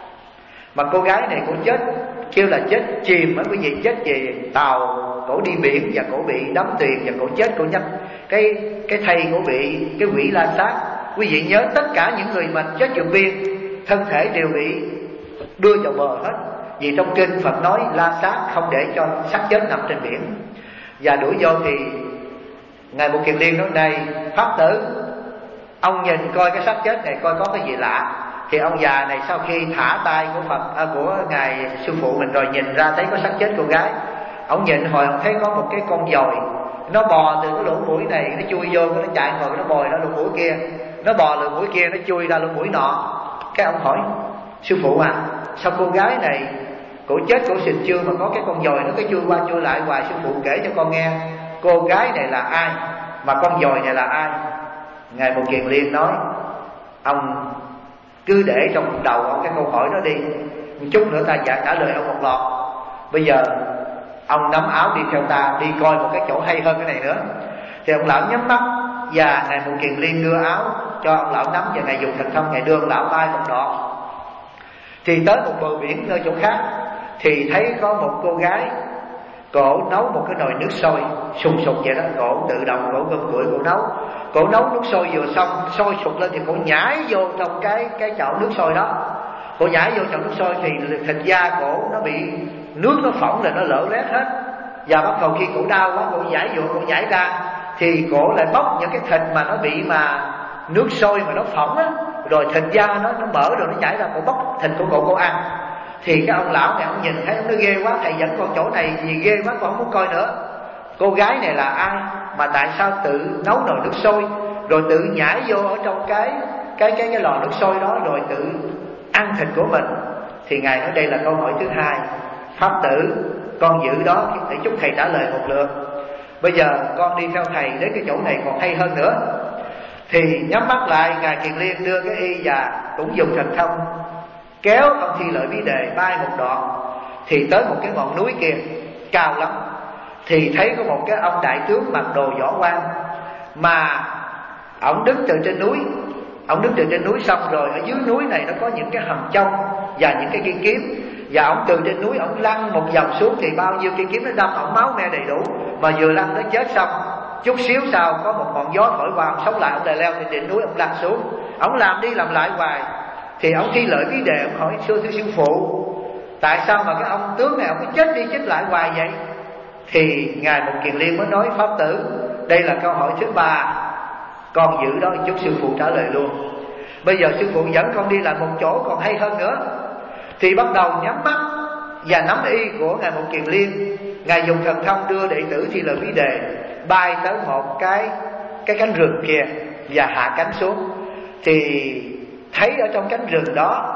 Mà cô gái này cũng chết, kêu là chết chìm á quý vị, chết về tàu, cổ đi biển và cổ bị đắm thuyền và cổ chết, cổ nhấp cái cái thây cổ bị cái quỷ la sát. Quý vị nhớ tất cả những người mà chết vượt biên thân thể đều bị đưa vào bờ hết. Vì trong kinh Phật nói la sát không để cho xác chết nằm trên biển. Và đuổi vô thì Ngài Một Kiền Liên nói này pháp tử, ông nhìn coi cái xác chết này coi có cái gì lạ. Thì ông già này sau khi thả tay của Phật à, của Ngài sư phụ mình rồi nhìn ra thấy có xác chết cô gái. Ông nhìn hồi ông thấy có một cái con dòi, nó bò từ cái lỗ mũi này nó chui vô, nó chạy hồi nó bò ra lỗ mũi kia, nó bò lỗ mũi kia nó chui ra lỗ mũi nọ. Cái ông hỏi sư phụ à, sao cô gái này cổ chết cổ xịt chưa mà có cái con dòi nó cái chui qua chui lại hoài? Sư phụ kể cho con nghe cô gái này là ai, mà con dòi này là ai. Ngài Một Kiền Liên nói ông cứ để trong đầu ông cái câu hỏi đó đi, một chút nữa ta trả trả lời ông một loạt. Bây giờ ông nắm áo đi theo ta, đi coi một cái chỗ hay hơn cái này nữa. Thì ông lão nhắm mắt và Ngài Một Kiền Liên đưa áo cho ông lão nắm, và Ngài dùng thần thông Ngài đưa ông lão bay một đoạn. Thì tới một bờ biển nơi chỗ khác thì thấy có một cô gái, cổ nấu một cái nồi nước sôi sùng sục vậy đó, cổ tự động cổ gom củi cổ nấu. Cổ nấu nước sôi vừa xong, sôi sục lên thì cổ nhảy vô trong cái cái chậu nước sôi đó. Cổ nhảy vô chậu nước sôi thì thịt da cổ nó bị nước nó phỏng là nó lở lét hết. Và bắt đầu khi cổ đau quá, cổ nhảy vô, cổ nhảy ra thì cổ lại bóc những cái thịt mà nó bị mà nước sôi mà nó phỏng á, rồi thịt da nó nó mở rồi nó chảy ra, cổ bóc thịt của cổ cổ ăn. Thì cái ông lão này ông nhìn thấy ông nói ghê quá, thầy dẫn con chỗ này gì ghê quá, con không muốn coi nữa. Cô gái này là ai mà tại sao tự nấu nồi nước sôi rồi tự nhảy vô ở trong cái cái cái cái lò nước sôi đó rồi tự ăn thịt của mình? Thì Ngài nói đây là câu hỏi thứ hai. Pháp tử, con giữ đó để chúc thầy trả lời một lượt. Bây giờ con đi theo thầy đến cái chỗ này còn hay hơn nữa. Thì nhắm mắt lại, Ngài Kiền Liên đưa cái y và cũng dùng thần thông kéo ông Thi Lợi Bí Đề bay một đoạn. Thì tới một cái ngọn núi kia cao lắm, thì thấy có một cái ông đại tướng mặc đồ võ quan, mà ổng đứng từ trên núi. Ổng đứng từ trên núi xong rồi ở dưới núi này nó có những cái hầm trông và những cái cây kiếm, và ổng từ trên núi ổng lăn một vòng xuống thì bao nhiêu cây kiếm nó đâm ổng máu me đầy đủ. Mà vừa lăn nó chết xong, chút xíu sau có một ngọn gió thổi qua, ổng sống lại, ổng lại leo từ đỉnh núi ổng lăn xuống. Ổng làm đi làm lại hoài. Thì ông Thi Lợi Bí Đề ông hỏi sư thưa sư phụ, tại sao mà cái ông tướng này ông cứ chết đi chết lại hoài vậy? Thì Ngài Một Kiền Liên mới nói pháp tử, đây là câu hỏi thứ ba, con giữ đó chút sư phụ trả lời luôn. Bây giờ sư phụ dẫn con đi lại một chỗ còn hay hơn nữa. Thì bắt đầu nhắm mắt và nắm y của Ngài Một Kiền Liên. Ngài dùng thần thông đưa đệ tử Thi Lợi Bí Đề bay tới một cái cái cánh rừng kia và hạ cánh xuống. Thì thấy ở trong cánh rừng đó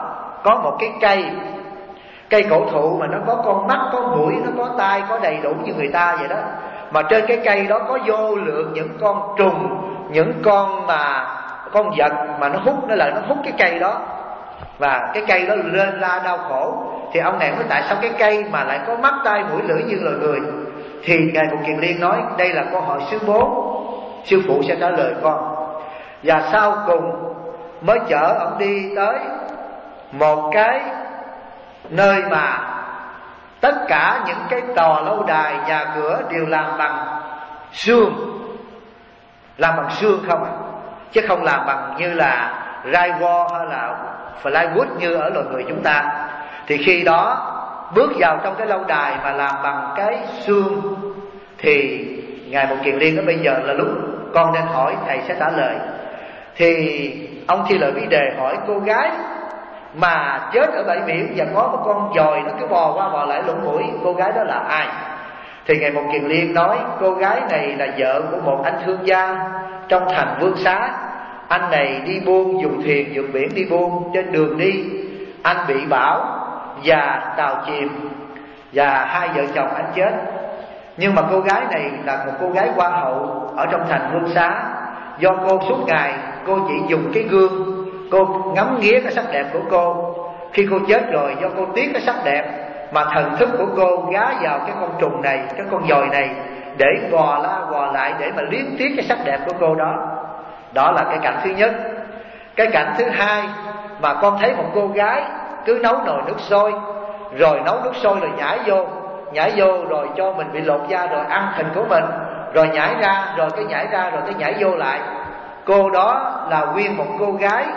có một cái cây, cây cổ thụ mà nó có con mắt, có mũi, nó có tai, có đầy đủ như người ta vậy đó. Mà trên cái cây đó có vô lượng những con trùng, những con mà con vật mà nó hút, nó lại nó hút cái cây đó, và cái cây đó lên la đau khổ. Thì ông này nói tại sao cái cây mà lại có mắt, tai, mũi, lưỡi như loài người? Thì Ngài Mục Kiền Liên nói đây là câu hỏi số bốn, sư phụ sẽ trả lời con. Và sau cùng mới chở ông đi tới một cái nơi mà tất cả những cái tòa lâu đài, nhà cửa đều làm bằng xương, làm bằng xương không à, chứ không làm bằng như là drywall hay là plywood như ở loài người chúng ta. Thì khi đó bước vào trong cái lâu đài mà làm bằng cái xương, thì Ngài Mục Kiền Liên nói bây giờ là lúc con nên hỏi, thầy sẽ trả lời. Thì ông Thi Lợi Bí Đề hỏi cô gái mà chết ở bãi biển và có một con dòi nó cứ bò qua bò lại lỗ mũi, cô gái đó là ai? Thì Ngài Mục Kiền Liên nói cô gái này là vợ của một anh thương gia trong thành Vương Xá. Anh này đi buôn, dùng thuyền vượt biển đi buôn. Trên đường đi anh bị bão và tàu chìm, và hai vợ chồng anh chết. Nhưng mà cô gái này là một cô gái hoa hậu ở trong thành Vương Xá. Do cô suốt ngày cô chỉ dùng cái gương, cô ngắm nghía cái sắc đẹp của cô. Khi cô chết rồi, do cô tiếc cái sắc đẹp mà thần thức của cô gá vào cái con trùng này, cái con dòi này, để gò la gò lại để mà liếm tiếc cái sắc đẹp của cô đó. Đó là cái cảnh thứ nhất. Cái cảnh thứ hai mà con thấy một cô gái cứ nấu nồi nước sôi, rồi nấu nước sôi rồi nhảy vô, nhảy vô rồi cho mình bị lột da rồi ăn thịt của mình, rồi nhảy ra, rồi cái nhảy ra, rồi cái nhảy vô lại. Cô đó là nguyên một cô gái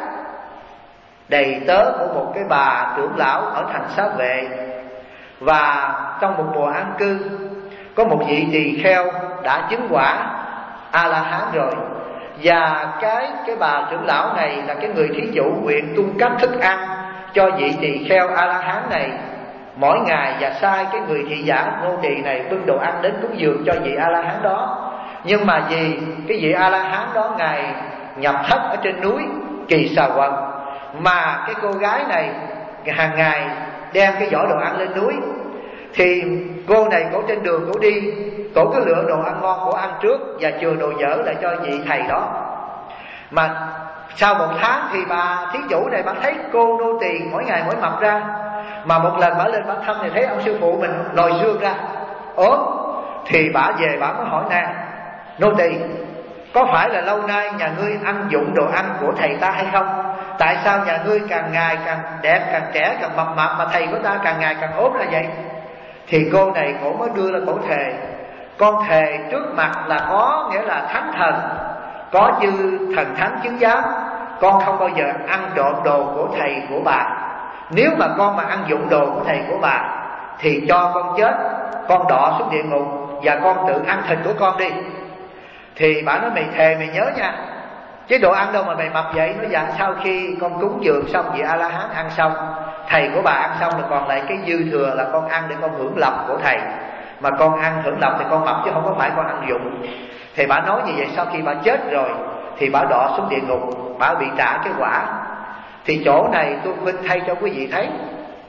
đầy tớ của một cái bà trưởng lão ở thành Xá Vệ. Và trong một mùa an cư, có một vị tỳ kheo đã chứng quả A-la-hán rồi. Và cái cái bà trưởng lão này là cái người thí chủ nguyện cung cấp thức ăn cho vị tỳ kheo A-la-hán này mỗi ngày, và sai cái người thị giả nô tỳ này bưng đồ ăn đến cúng dường cho vị A-la-hán đó. Nhưng mà vì cái vị A-la-hán đó ngài nhập thất ở trên núi Kỳ Xà Quần, mà cái cô gái này hàng ngày đem cái giỏ đồ ăn lên núi, thì cô này cổ trên đường cổ đi, cổ cứ lựa đồ ăn ngon cổ ăn trước và chừa đồ dở lại cho vị thầy đó. Mà sau một tháng thì bà thí chủ này bà thấy cô nô tỳ mỗi ngày mỗi mập ra. Mà một lần bà lên bà thăm thì thấy ông sư phụ mình lòi xương ra, ốm. Thì bà về bà mới hỏi nè, nô tỳ, có phải là lâu nay nhà ngươi ăn dụng đồ ăn của thầy ta hay không? Tại sao nhà ngươi càng ngày càng đẹp, càng trẻ, càng mập mạp, mà thầy của ta càng ngày càng ốm là vậy? Thì cô này cổ mới đưa lên cổ thề, con thề trước mặt là có nghĩa là thánh thần, có chư thần thánh chứng giám, con không bao giờ ăn trộm đồ của thầy của bà. Nếu mà con mà ăn dụng đồ của thầy của bà thì cho con chết, con đọa xuống địa ngục, và con tự ăn thịt của con đi. Thì bà nói mày thề mày nhớ nha, chứ đồ ăn đâu mà mày mập vậy. Nó dạ sau khi con cúng dường xong vị A-la-hán ăn xong, thầy của bà ăn xong rồi còn lại cái dư thừa là con ăn để con hưởng lộc của thầy. Mà con ăn hưởng lộc thì con mập chứ không có phải con ăn dụng. Thì bà nói như vậy, sau khi bà chết rồi thì bà đọa xuống địa ngục, bà bị trả cái quả. Thì chỗ này tôi vinh thay cho quý vị thấy,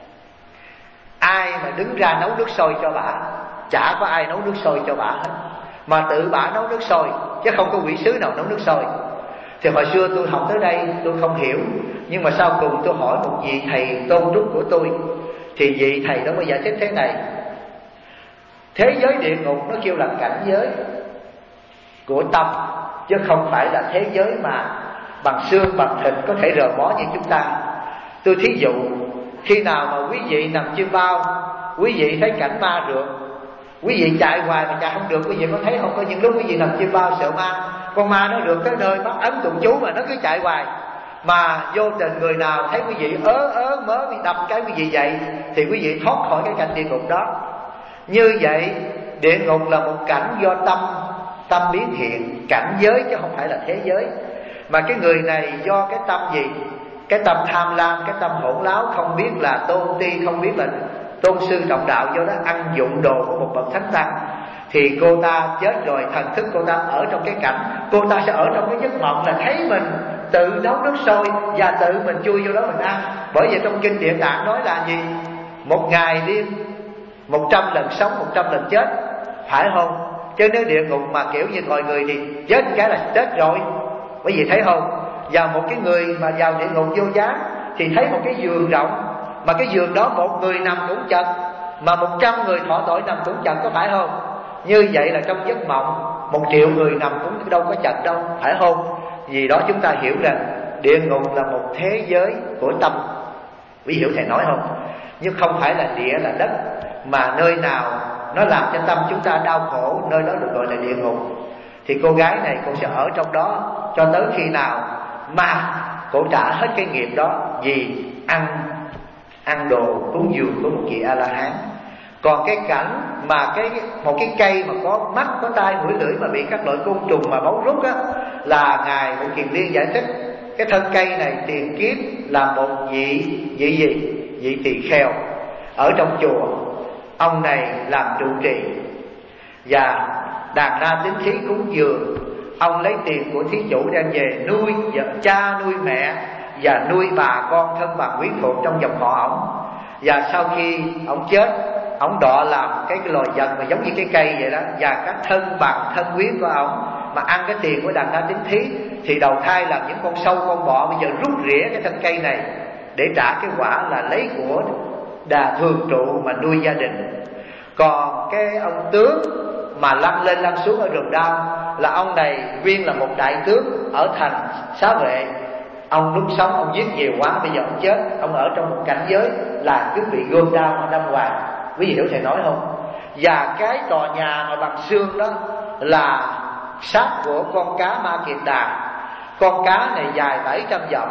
ai mà đứng ra nấu nước sôi cho bà, chả có ai nấu nước sôi cho bà hết, mà tự bà nấu nước sôi, chứ không có quỷ sứ nào nấu nước sôi. Thì hồi xưa tôi học tới đây tôi không hiểu, nhưng mà sau cùng tôi hỏi một vị thầy tôn trúc của tôi, thì vị thầy đó mới giải thích thế này: thế giới địa ngục nó kêu là cảnh giới của tâm, chứ không phải là thế giới mà bằng xương bằng thịt có thể rờ mó như chúng ta. Tôi thí dụ, khi nào mà quý vị nằm chim bao, quý vị thấy cảnh ma rượt, quý vị chạy hoài mà chạy không được, quý vị có thấy không? Có những lúc quý vị nằm chim bao sợ ma, con ma nó rượt tới nơi bắt ấn tụng chú mà nó cứ chạy hoài, mà vô tình người nào thấy quý vị ớ ớ mớ bị đập cái quý vị dậy, thì quý vị thoát khỏi cái cảnh địa ngục đó. Như vậy địa ngục là một cảnh do tâm, tâm biến hiện, cảnh giới chứ không phải là thế giới. Mà cái người này do cái tâm gì? Cái tâm tham lam, cái tâm hỗn láo, không biết là tôn ti, không biết là tôn sư trọng đạo, do đó ăn dụng đồ của một bậc thánh tăng. Thì cô ta chết rồi, thần thức cô ta ở trong cái cảnh, cô ta sẽ ở trong cái giấc mộng là thấy mình tự nấu nước sôi và tự mình chui vô đó mình ăn. Bởi vì trong kinh Địa Tạng nói là gì? Một ngày đi một trăm lần sống, một trăm lần chết, phải không? Chứ nếu địa ngục mà kiểu như còi người thì chết cái là chết rồi. Bởi vì thấy không? Và một cái người mà vào địa ngục vô gián thì thấy một cái giường rộng, mà cái giường đó một người nằm cũng chật, mà một trăm người thọ tội nằm cũng chật, có phải không? Như vậy là trong giấc mộng một triệu người nằm cũng đâu có chật đâu, phải không? Vì đó chúng ta hiểu rằng địa ngục là một thế giới của tâm. Quý hiểu thầy nói không? Nhưng không phải là địa là đất, mà nơi nào nó làm cho tâm chúng ta đau khổ, nơi đó được gọi là địa ngục. Thì cô gái này cô sẽ ở trong đó cho tới khi nào mà cô trả hết cái nghiệp đó, vì ăn ăn đồ cúng dường của một vị A-la-hán. Còn cái cảnh mà cái một cái cây mà có mắt, có tai, mũi, lưỡi mà bị các loại côn trùng mà bấu rút á, là ngài Ngũ Kiền Liên giải thích cái thân cây này tiền kiếp là một vị vị gì? Vị tỳ kheo ở trong chùa. Ông này làm trụ trì, và đàn na tín thí cúng dường. Ông lấy tiền của thí chủ đem về nuôi vợ cha, nuôi mẹ và nuôi bà con thân bằng quyến thuộc trong dòng họ ổng. Và sau khi ổng chết, ổng đọa làm cái, cái loài vật mà giống như cái cây vậy đó. Và các thân bằng thân quyến của ổng mà ăn cái tiền của đàn na tín thí thì đầu thai làm những con sâu con bọ, bây giờ rút rỉa cái thân cây này để trả cái quả là lấy của đà thường trụ mà nuôi gia đình. Còn cái ông tướng mà lăn lên lăn xuống ở rừng đao là ông này nguyên là một đại tướng ở thành Xá Vệ. Ông lúc sống ông giết nhiều quá, bây giờ ông chết, ông ở trong một cảnh giới là cứ bị gươm đao mà đâm hoài. Quý vị hiểu thầy nói không? Và cái tòa nhà mà bằng xương đó là xác của con cá Ma Kiệt Đà. Con cá này dài bảy trăm dặm,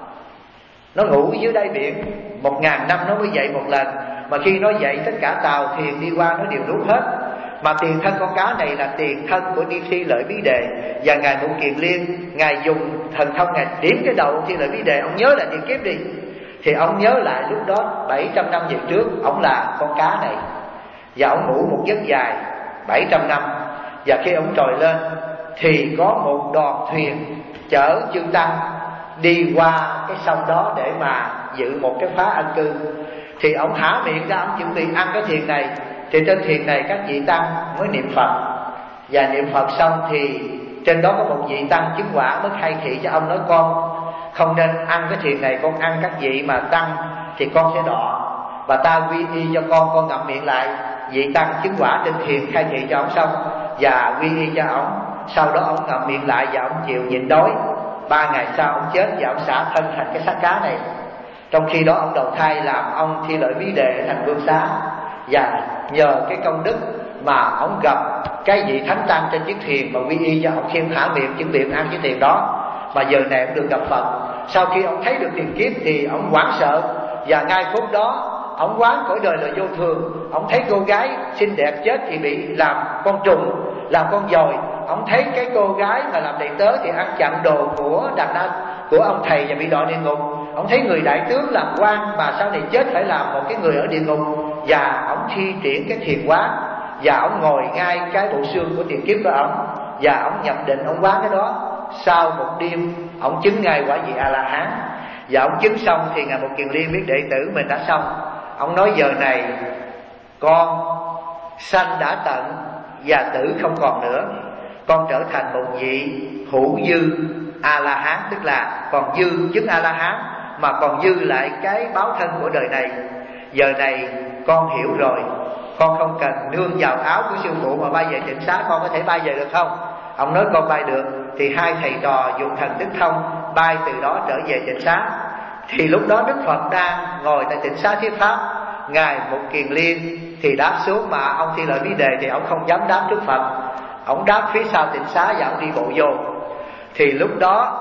nó ngủ dưới đáy biển một ngàn năm nó mới dậy một lần. Mà khi nó dậy tất cả tàu thuyền đi qua nó đều nuốt hết. Mà tiền thân con cá này là tiền thân của Ni Thi Lợi Bí Đề. Và ngài Ngũ Kiền Liên, ngài dùng thần thông ngài điểm cái đầu Thi Lợi Bí Đề, ông nhớ lại tiền kiếp đi. Thì ông nhớ lại lúc đó bảy trăm năm về trước ông là con cá này, và ông ngủ một giấc dài bảy trăm năm. Và khi ông trồi lên thì có một đoàn thuyền chở chư tăng đi qua cái sông đó để mà dự một cái phá an cư. Thì ông há miệng ra, ông chuẩn bị ăn cái thuyền này. Thì trên thuyền này các vị tăng mới niệm Phật. Và niệm Phật xong thì trên đó có một vị tăng chứng quả mới khai thị cho ông, nói con không nên ăn cái thuyền này, con ăn các vị mà tăng thì con sẽ đọa. Và ta quy y cho con, con ngậm miệng lại. Vị tăng chứng quả trên thuyền khai thị cho ông xong và quy y cho ông. Sau đó ông ngậm miệng lại và ông chịu nhịn đói. Ba ngày sau ông chết và ông xả thân thành cái xác cá này. Trong khi đó ông đầu thai làm ông Thi Lợi Bí Đề thành Vương Xá. Và nhờ cái công đức mà ông gặp cái vị thánh tăng trên chiếc thuyền mà quy y cho ông, khiêm thả miệng chuẩn bị ăn chiếc thuyền đó, mà giờ này ông được gặp Phật. Sau khi ông thấy được tiền kiếp thì ông hoảng sợ, và ngay phút đó ông quán cõi đời là vô thường. Ông thấy cô gái xinh đẹp chết thì bị làm con trùng, làm con dồi. Ông thấy cái cô gái mà làm đầy tớ thì ăn chặn đồ của đàn na của ông thầy và bị đọa địa ngục. Ông thấy người đại tướng làm quan mà sau này chết phải làm một cái người ở địa ngục. Và ông thi triển cái thiền quán, và ông ngồi ngay cái bộ xương của tiền kiếp của ông, và ông nhập định, ông quán cái đó. Sau một đêm ông chứng ngay quả vị A-la-hán. Và ông chứng xong thì ngài Một Kiền Liên biết đệ tử mình đã xong. Ông nói giờ này con sanh đã tận và tử không còn nữa, con trở thành một vị hữu dư A-la-hán, tức là còn dư chứng A-la-hán mà còn dư lại cái báo thân của đời này. Giờ này con hiểu rồi, con không cần nương vào áo của sư phụ mà bay về Tịnh Xá, con có thể bay về được không? Ông nói con bay được. Thì hai thầy trò dùng thần đức thông bay từ đó trở về Tịnh Xá. Thì lúc đó Đức Phật đang ngồi tại Tịnh Xá thuyết pháp. ngài Một Kiền Liên thì đáp xuống, mà ông Thi Lợi Bí Đề thì ông không dám đáp trước Phật, ông đáp phía sau Tịnh Xá và ông đi bộ vô. Thì lúc đó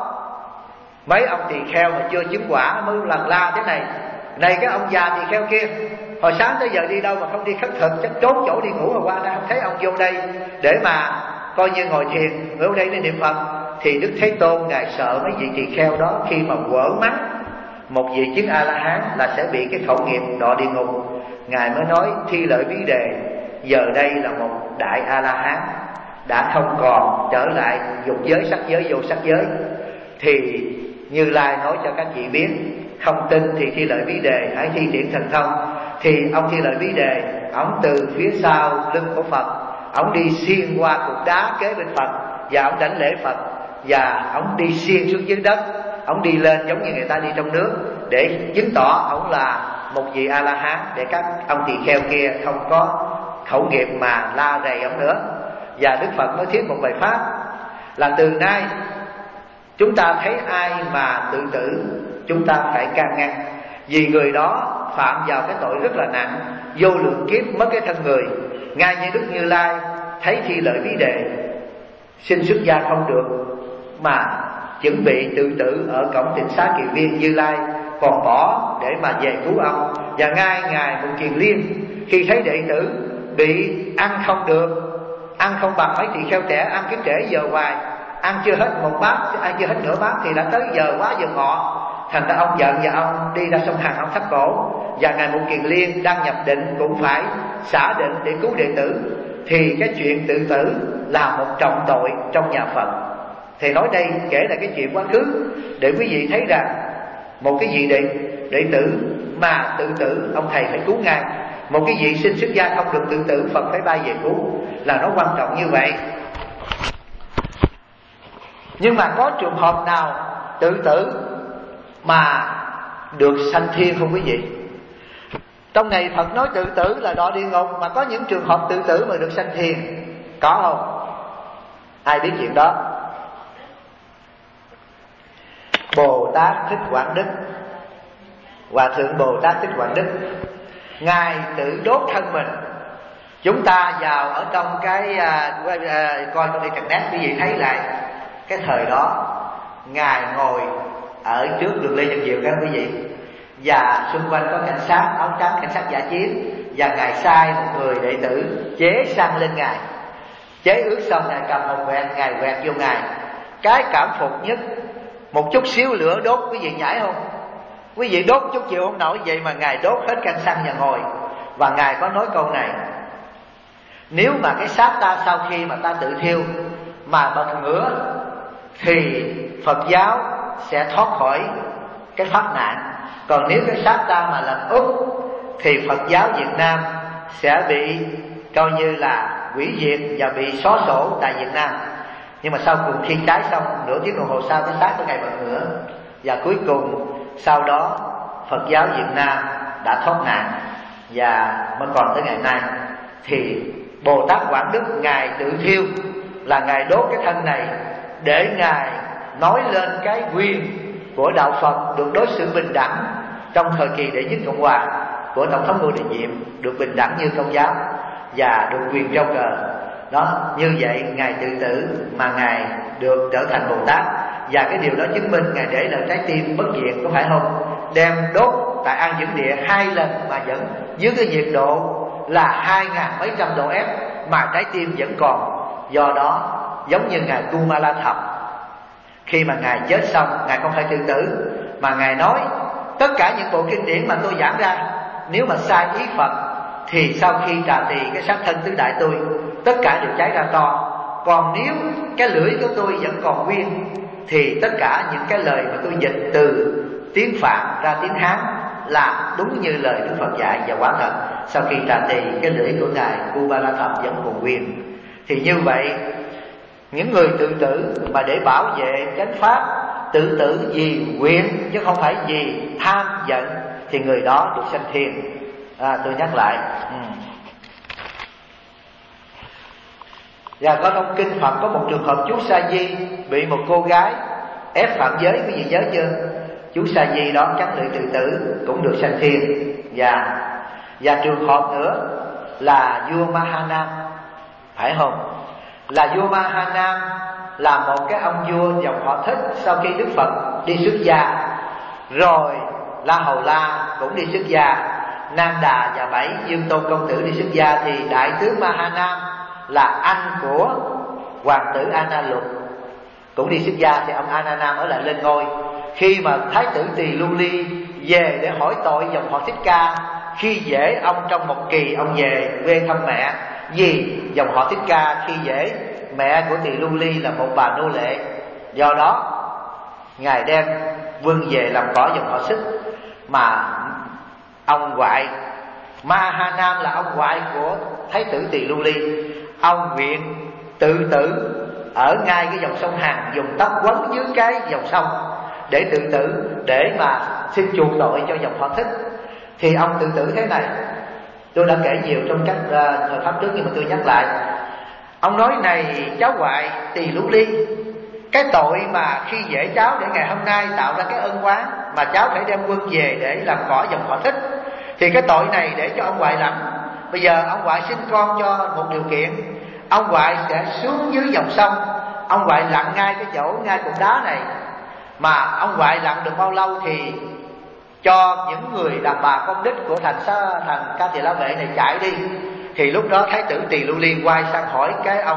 mấy ông tỳ kheo mà chưa chứng quả mới lần la thế này: này cái ông già tỳ kheo kia, hồi sáng tới giờ đi đâu mà không đi khất thực, chắc trốn chỗ đi ngủ mà qua đây, không thấy ông vô đây để mà coi như ngồi thiền, ở đây để niệm Phật. Thì Đức Thế Tôn ngài sợ mấy vị tỳ kheo đó khi mà quở mắng một vị chứng A-la-hán là sẽ bị cái khẩu nghiệp đọa địa ngục. Ngài mới nói: Thi Lợi Bí Đề giờ đây là một đại A-la-hán, đã không còn trở lại dục giới sắc giới vô sắc giới. Thì Như Lai nói cho các vị biết. Không tin thì Thi Lợi Bí Đề hãy thi triển thần thông. Thì ông Thi Lợi Bí Đề, ông từ phía sau lưng của Phật, ông đi xuyên qua cục đá kế bên Phật, và ông đảnh lễ Phật, và ông đi xuyên xuống dưới đất. Ông đi lên giống như người ta đi trong nước, để chứng tỏ ông là một vị A-la-hán, để các ông tỳ kheo kia không có khẩu nghiệp mà la rầy ông nữa. Và Đức Phật nói thuyết một bài pháp là từ nay chúng ta thấy ai mà tự tử, chúng ta phải can ngăn, vì người đó phạm vào cái tội rất là nặng, vô lượng kiếp mất cái thân người. Ngay như Đức Như Lai thấy Thi Lợi Bí Đề xin xuất gia không được mà chuẩn bị tự tử ở cổng Tịnh Xá Kỳ Viên, Như Lai còn bỏ để mà về cứu ông. Và ngay ngài Mục Kiền Liên khi thấy đệ tử bị ăn không được, ăn không bằng mấy tỳ kheo trẻ, ăn cái trễ giờ hoài, ăn chưa hết một bát, ăn chưa hết nửa bát thì đã tới giờ quá giờ ngọ. Thành ra ông giận và ông đi ra sông Hằng, ông thắt cổ. Và ngài Mục Kiền Liên đang nhập định cũng phải xả định để cứu đệ tử. Thì cái chuyện tự tử là một trọng tội trong nhà Phật. Thì nói đây kể là cái chuyện quá khứ, để quý vị thấy rằng một cái vị đệ, đệ tử mà tự tử, ông thầy phải cứu ngay. Một cái vị xin xuất gia không được tự tử, Phật phải bay về cứu, là nó quan trọng như vậy. Nhưng mà có trường hợp nào tự tử mà được sanh thiên không quý vị? Trong này Phật nói tự tử là đọa địa ngục, mà có những trường hợp tự tử mà được sanh thiên, có không? Ai biết chuyện đó? Bồ Tát Thích Quảng Đức, Hòa thượng Bồ Tát Thích Quảng Đức, ngài tự đốt thân mình. Chúng ta vào ở trong cái à, à, coi trong internet quý vị thấy lại cái thời đó ngài ngồi ở trước đường Lê Văn Diệu các quý vị, và xung quanh có cảnh sát áo trắng, cảnh sát giả chiến, và ngài sai một người đệ tử chế xăng lên ngài, chế ướt xong ngài cầm một quẹt, ngài quẹt vô ngài. Cái cảm phục nhất, một chút xíu lửa đốt, quý vị nhảy không? Quý vị đốt chút chịu không nổi, vậy mà ngài đốt hết căn xăng và ngồi. Và ngài có nói câu này: nếu mà cái xác ta sau khi mà ta tự thiêu mà bật ngửa thì Phật giáo sẽ thoát khỏi cái thoát nạn. Còn nếu cái xác ta mà lật úp thì Phật giáo Việt Nam sẽ bị coi như là hủy diệt và bị xóa sổ tại Việt Nam. Nhưng mà sau cùng khi cháy xong, nửa tiếng đồng hồ sau cái xác của ngài bật ngửa. Và cuối cùng sau đó Phật giáo Việt Nam đã thoát nạn và mới còn tới ngày nay. Thì Bồ Tát Quảng Đức ngài tự thiêu là ngài đốt cái thân này để ngài nói lên cái quyền của đạo Phật được đối xử bình đẳng trong thời kỳ đệ nhất Cộng hòa của Tổng thống Ngô Đình Diệm, được bình đẳng như Công giáo và được quyền treo cờ. Đó, như vậy ngài tự tử mà ngài được trở thành Bồ Tát. Và cái điều đó chứng minh ngài để là trái tim bất diệt, có phải không? Đem đốt tại An Dưỡng Địa hai lần mà vẫn dưới cái nhiệt độ là hai ngàn mấy trăm độ F mà trái tim vẫn còn. Do đó giống như ngài Kumala Thập, khi mà ngài chết xong, ngài không phải tự tử mà ngài nói tất cả những bộ kinh điển mà tôi giảng ra, nếu mà sai ý Phật thì sau khi trà tỳ cái xác thân tứ đại tôi, tất cả đều cháy ra to. Còn nếu cái lưỡi của tôi vẫn còn nguyên thì tất cả những cái lời mà tôi dịch từ tiếng Phạn ra tiếng Hán là đúng như lời Đức Phật dạy. Và quả thật sau khi trà tỳ, cái lưỡi của ngài Kumala Thập vẫn còn nguyên. Thì như vậy những người tự tử mà để bảo vệ chánh pháp, tự tử vì nguyện chứ không phải vì tham giận, thì người đó được sanh thiên. À, tôi nhắc lại. ừ. Và có trong kinh Phật có một trường hợp chú Sa Di bị một cô gái ép phạm giới, quý vị nhớ chưa? Chú Sa Di đó chắc lưỡi tự tử cũng được sanh thiên. Và và trường hợp nữa là vua Mahanam, phải không? Là vua Mahanam là một cái ông vua dòng họ Thích. Sau khi Đức Phật đi xuất gia rồi, La Hầu La cũng đi xuất gia, Nam Đà và bảy Dương Tôn công tử đi xuất gia, thì đại tướng Mahanam là anh của hoàng tử Ana Luật cũng đi xuất gia. Thì ông Ana Nam ở lại lên ngôi. Khi mà thái tử Tỳ Lưu Ly về để hỏi tội dòng họ Thích Ca, khi dễ ông trong một kỳ ông về quê thăm mẹ, vì dòng họ Thích Ca khi dễ mẹ của Tỳ Lưu Ly là một bà nô lệ. Do đó ngài đem vươn về làm cỏ dòng họ Xích. Mà ông ngoại Mahanam là ông ngoại của Thái tử Tỳ Lưu Ly, ông nguyện tự tử ở ngay cái dòng sông Hằng, dùng tóc quấn dưới cái dòng sông để tự tử, để mà xin chuộc tội cho dòng họ Thích. Thì ông tự tử thế này, tôi đã kể nhiều trong các uh, thời pháp trước, nhưng mà tôi nhắc lại. Ông nói: này cháu ngoại Tỳ Lưu Ly, cái tội mà khi dễ cháu để ngày hôm nay tạo ra cái ân oán mà cháu phải đem quân về để làm cỏ dòng họ Thích, thì cái tội này để cho ông ngoại lãnh. Bây giờ ông ngoại sinh con cho một điều kiện, ông ngoại sẽ xuống dưới dòng sông, ông ngoại lặn ngay cái chỗ ngay cục đá này. Mà ông ngoại lặn được bao lâu thì cho những người đàn bà con nít của thành thành Ca Tỳ La Vệ này chạy đi. Thì lúc đó Thái tử Tỳ Lưu Ly quay sang hỏi cái ông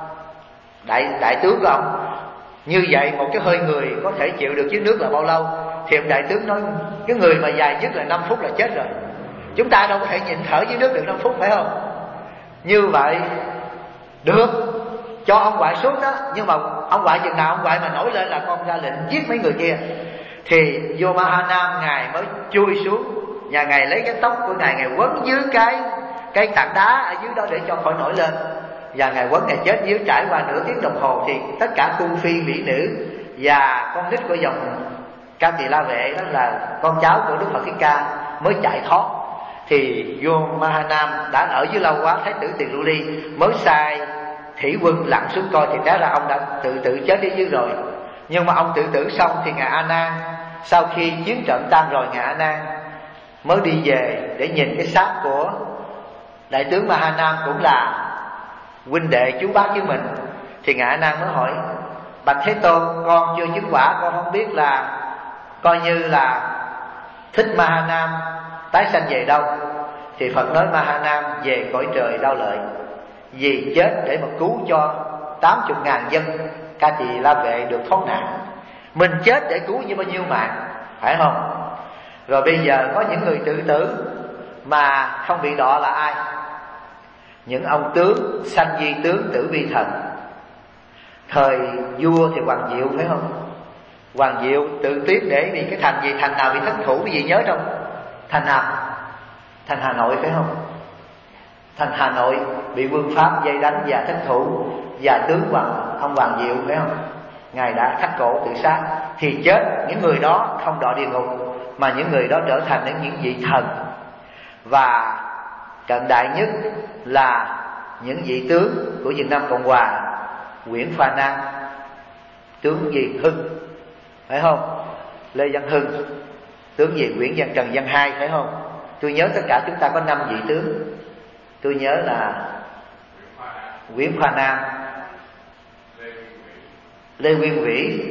đại đại tướng của ông: như vậy một cái hơi người có thể chịu được dưới nước là bao lâu? Thì ông đại tướng nói: cái người mà dài nhất là năm phút là chết rồi. Chúng ta đâu có thể nhịn thở dưới nước được năm phút, phải không? Như vậy được, cho ông ngoại xuống đó. Nhưng mà ông ngoại chừng nào ông ngoại mà nổi lên là con ra lệnh giết mấy người kia. Thì vua Mahanam ngài mới chui xuống, nhà ngài lấy cái tóc của ngài, ngài quấn dưới cái cái tảng đá ở dưới đó để cho khỏi nổi lên. Và ngài quấn ngài chết dưới. Trải qua nửa tiếng đồng hồ thì tất cả cung phi mỹ nữ và con nít của dòng Ca Tỳ La Vệ, đó là con cháu của Đức Phật Thích Ca, mới chạy thoát. Thì vua Mahanam đã ở dưới lâu quá, Thái tử Tỳ Lưu Ly mới sai thủy quân lặn xuống coi, thì té ra ông đã tự tử chết ở dưới rồi. Nhưng mà ông tự tử xong thì ngài A Nan, sau khi chiến trận tan rồi, ngài A Nan mới đi về để nhìn cái xác của đại tướng Mahanam, cũng là huynh đệ chú bác với mình. Thì ngài A Nan mới hỏi: bạch Thế Tôn, con chưa chứng quả, con không biết là coi như là Thích Mahanam tái sanh về đâu. Thì Phật nói: Mahanam về cõi trời Đao Lợi, vì chết để mà cứu cho tám mươi ngàn dân Ca Tỳ La Vệ được thoát nạn. Mình chết để cứu như bao nhiêu mạng, phải không? Rồi bây giờ có những người tự tử mà không bị đọa là ai? Những ông tướng sanh di tướng, tử vi thần. Thời vua thì Hoàng Diệu, phải không? Hoàng Diệu tự tiếp để đi cái thành gì, thành nào bị thất thủ, cái gì nhớ không? Thành nào? Thành Hà Nội, phải không? Thành Hà Nội bị quân Pháp vây đánh và thất thủ, và tướng hoàng ông Hoàng Diệu, phải không? Ngài đã thắt cổ tự sát. Thì chết, những người đó không đọa địa ngục, mà những người đó trở thành những vị thần. Và cận đại nhất là những vị tướng của Việt Nam Cộng Hòa, Nguyễn Phà Nam, tướng gì Hưng, phải không? Lê Văn Hưng, tướng gì Nguyễn Văn Trần Văn Hai, phải không? Tôi nhớ tất cả chúng ta có năm vị tướng. Tôi nhớ là Nguyễn Phà Nam, Lê Nguyên Vĩ,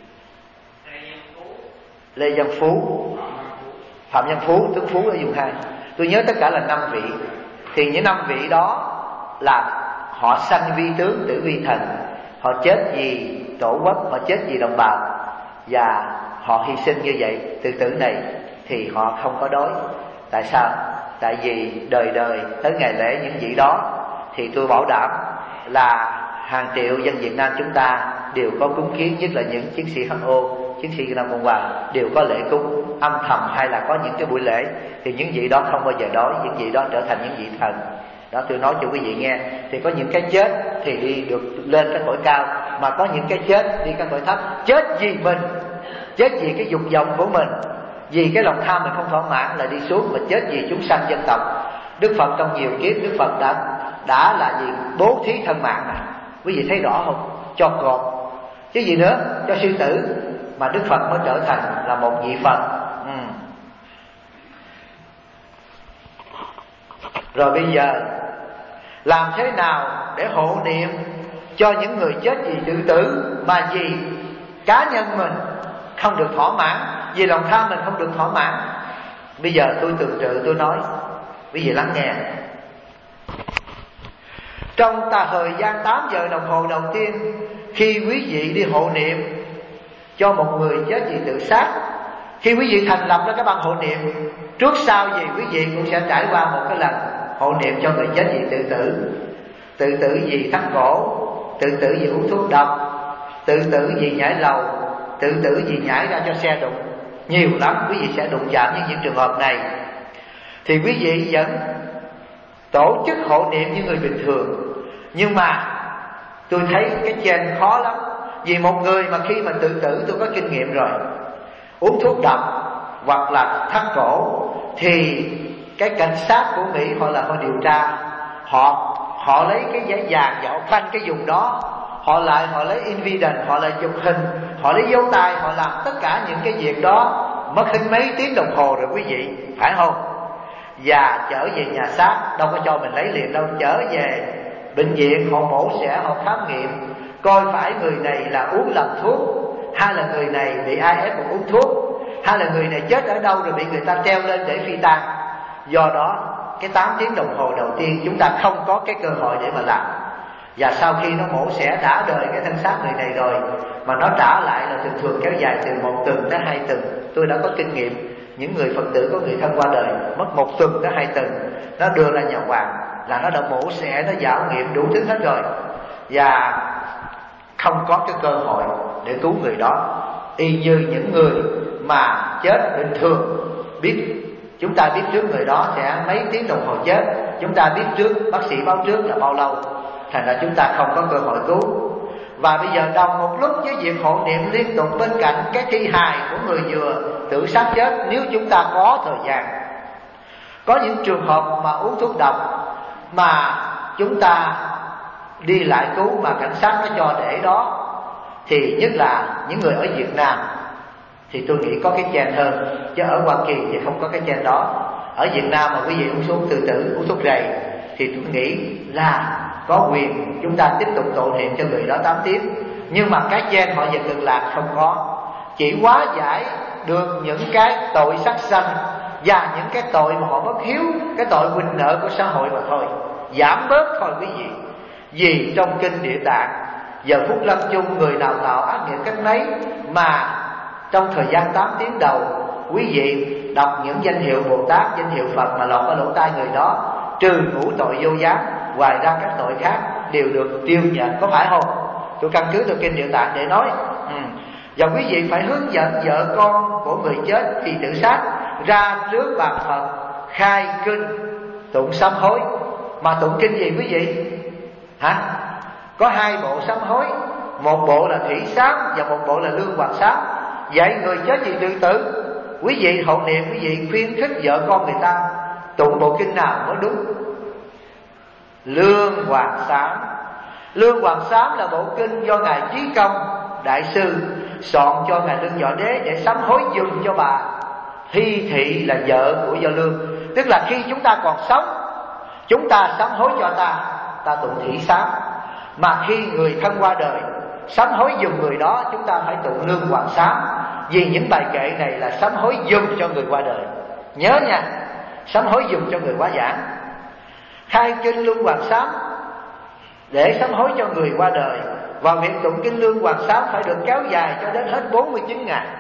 Lê Văn Phú, Phạm Văn Phú, tướng Phú ở vùng hai. Tôi nhớ tất cả là năm vị. Thì những năm vị đó là họ sanh vi tướng, tử vi thần. Họ chết vì tổ quốc, họ chết vì đồng bào, và họ hy sinh như vậy. Tự tử này thì họ không có đói. Tại sao? Tại vì đời đời tới ngày lễ những vị đó, thì tôi bảo đảm là hàng triệu dân Việt Nam chúng ta đều có cúng kiến, nhất là những chiến sĩ hát o, chiến sĩ Việt Nam Cộng Hòa đều có lễ cúng âm thầm, hay là có những cái buổi lễ. Thì những vị đó không bao giờ đói, những vị đó trở thành những vị thần. Đó, tôi nói cho quý vị nghe. Thì có những cái chết thì đi được lên cái cõi cao, mà có những cái chết đi cái cõi thấp. Chết vì mình, chết vì cái dục vọng của mình, vì cái lòng tham mình không thỏa mãn là đi xuống, mà chết vì chúng sanh dân tộc. Đức Phật trong nhiều kiếp, Đức Phật đã đã là gì? Bố thí thân mạng này. Quý vị thấy rõ không? Cho cọp chứ gì nữa, cho sư tử, mà Đức Phật mới trở thành là một vị Phật. ừ. Rồi bây giờ làm thế nào để hộ niệm cho những người chết vì tự tử, mà vì cá nhân mình không được thỏa mãn, vì lòng tham mình không được thỏa mãn? Bây giờ tôi tường trự tôi nói, quý vị lắng nghe. Trong ta thời gian tám giờ đồng hồ đầu tiên, khi quý vị đi hộ niệm cho một người chết vì tự sát, khi quý vị thành lập ra cái ban hộ niệm, trước sau gì quý vị cũng sẽ trải qua một cái lần hộ niệm cho người chết vì tự tử. Tự tử vì thắt cổ, tự tử vì uống thuốc độc, tự tử vì nhảy lầu, tự tử vì nhảy ra cho xe đụng. Nhiều lắm, quý vị sẽ đụng chạm với những trường hợp này. Thì quý vị vẫn tổ chức hộ niệm như người bình thường, nhưng mà tôi thấy cái trên khó lắm. Vì một người mà khi mà tự tử, tôi có kinh nghiệm rồi, uống thuốc độc hoặc là thắt cổ, thì cái cảnh sát của Mỹ họ là họ điều tra, họ họ lấy cái giấy vàng và họ khoanh cái vùng đó, họ lại họ lấy evidence, họ lại chụp hình, họ lấy dấu tay, họ làm tất cả những cái việc đó, mất hết mấy tiếng đồng hồ rồi quý vị, phải không? Và trở về nhà xác, đâu có cho mình lấy liền đâu, trở về bệnh viện họ mổ xẻ, họ khám nghiệm coi phải người này là uống lầm thuốc, hay là người này bị ai ép uống thuốc, hay là người này chết ở đâu rồi bị người ta treo lên để phi tang. Do đó cái tám tiếng đồng hồ đầu tiên chúng ta không có cái cơ hội để mà làm. Và sau khi nó mổ xẻ đã đời cái thân xác người này rồi, mà nó trả lại là thường thường kéo dài từ một tuần đến hai tuần. Tôi đã có kinh nghiệm, những người Phật tử có người thân qua đời mất một tuần đến hai tuần, nó đưa ra nhà hoàng là nó đã mổ xẻ, nó giảo nghiệm đủ thứ hết rồi, và không có cái cơ hội để cứu người đó. Y như những người mà chết bình thường, biết chúng ta biết trước người đó sẽ mấy tiếng đồng hồ chết, chúng ta biết trước, bác sĩ báo trước là bao lâu, thành ra chúng ta không có cơ hội cứu. Và bây giờ đồng một lúc với việc hộ niệm liên tục bên cạnh cái thi hài của người vừa tự sát chết, nếu chúng ta có thời gian. Có những trường hợp mà uống thuốc độc mà chúng ta đi lại cứu mà cảnh sát nó cho để đó, thì nhất là những người ở Việt Nam thì tôi nghĩ có cái chen hơn, chứ ở Hoa Kỳ thì không có cái chen đó. Ở Việt Nam mà quý vị uống xuống tự tử, uống thuốc rầy, thì tôi nghĩ là có quyền chúng ta tiếp tục tụng niệm cho người đó tám tiếng. Nhưng mà cái chen họ về Cực Lạc không có, chỉ hóa giải được những cái tội sát sanh và những cái tội mà họ bất hiếu, cái tội huỳnh nợ của xã hội mà thôi, giảm bớt thôi quý vị. Vì trong kinh Địa Tạng, giờ phút lâm chung người nào tạo ác nghiệp cách mấy, mà trong thời gian tám tiếng đầu quý vị đọc những danh hiệu Bồ Tát, danh hiệu Phật mà lọt vào lỗ tai người đó, trừ ngũ tội vô gián, ngoài ra các tội khác đều được tiêu nhận, có phải không? Tôi căn cứ từ kinh Địa Tạng để nói. ừ. Và quý vị phải hướng dẫn vợ con của người chết thì tự sát ra trước bàn Phật khai kinh tụng sám hối. Mà tụng kinh gì quý vị? Hả? Có hai bộ sám hối, một bộ là thủy sám và một bộ là lương hoàng sám. Vậy người chết thì tự tử, quý vị hộ niệm, quý vị khuyến khích vợ con người ta tụng bộ kinh nào mới đúng? Lương hoàng sám. Lương hoàng sám là bộ kinh do ngài Chí Công đại sư soạn cho ngài Lương Võ Đế để sám hối dùm cho bà Thi Thị là vợ của Võ Lương. Tức là khi chúng ta còn sống, chúng ta sám hối cho ta, ta tụng thủy sám. Mà khi người thân qua đời, sám hối dùm người đó, chúng ta phải tụng lương hoàng sám. Vì những bài kệ này là sám hối dùm cho người qua đời. Nhớ nha, sám hối dùm cho người quá giảng. Khai kinh lương hoàng sám để sám hối cho người qua đời. Và việc tụng kinh lương hoàng sám phải được kéo dài cho đến hết bốn mươi chín ngày.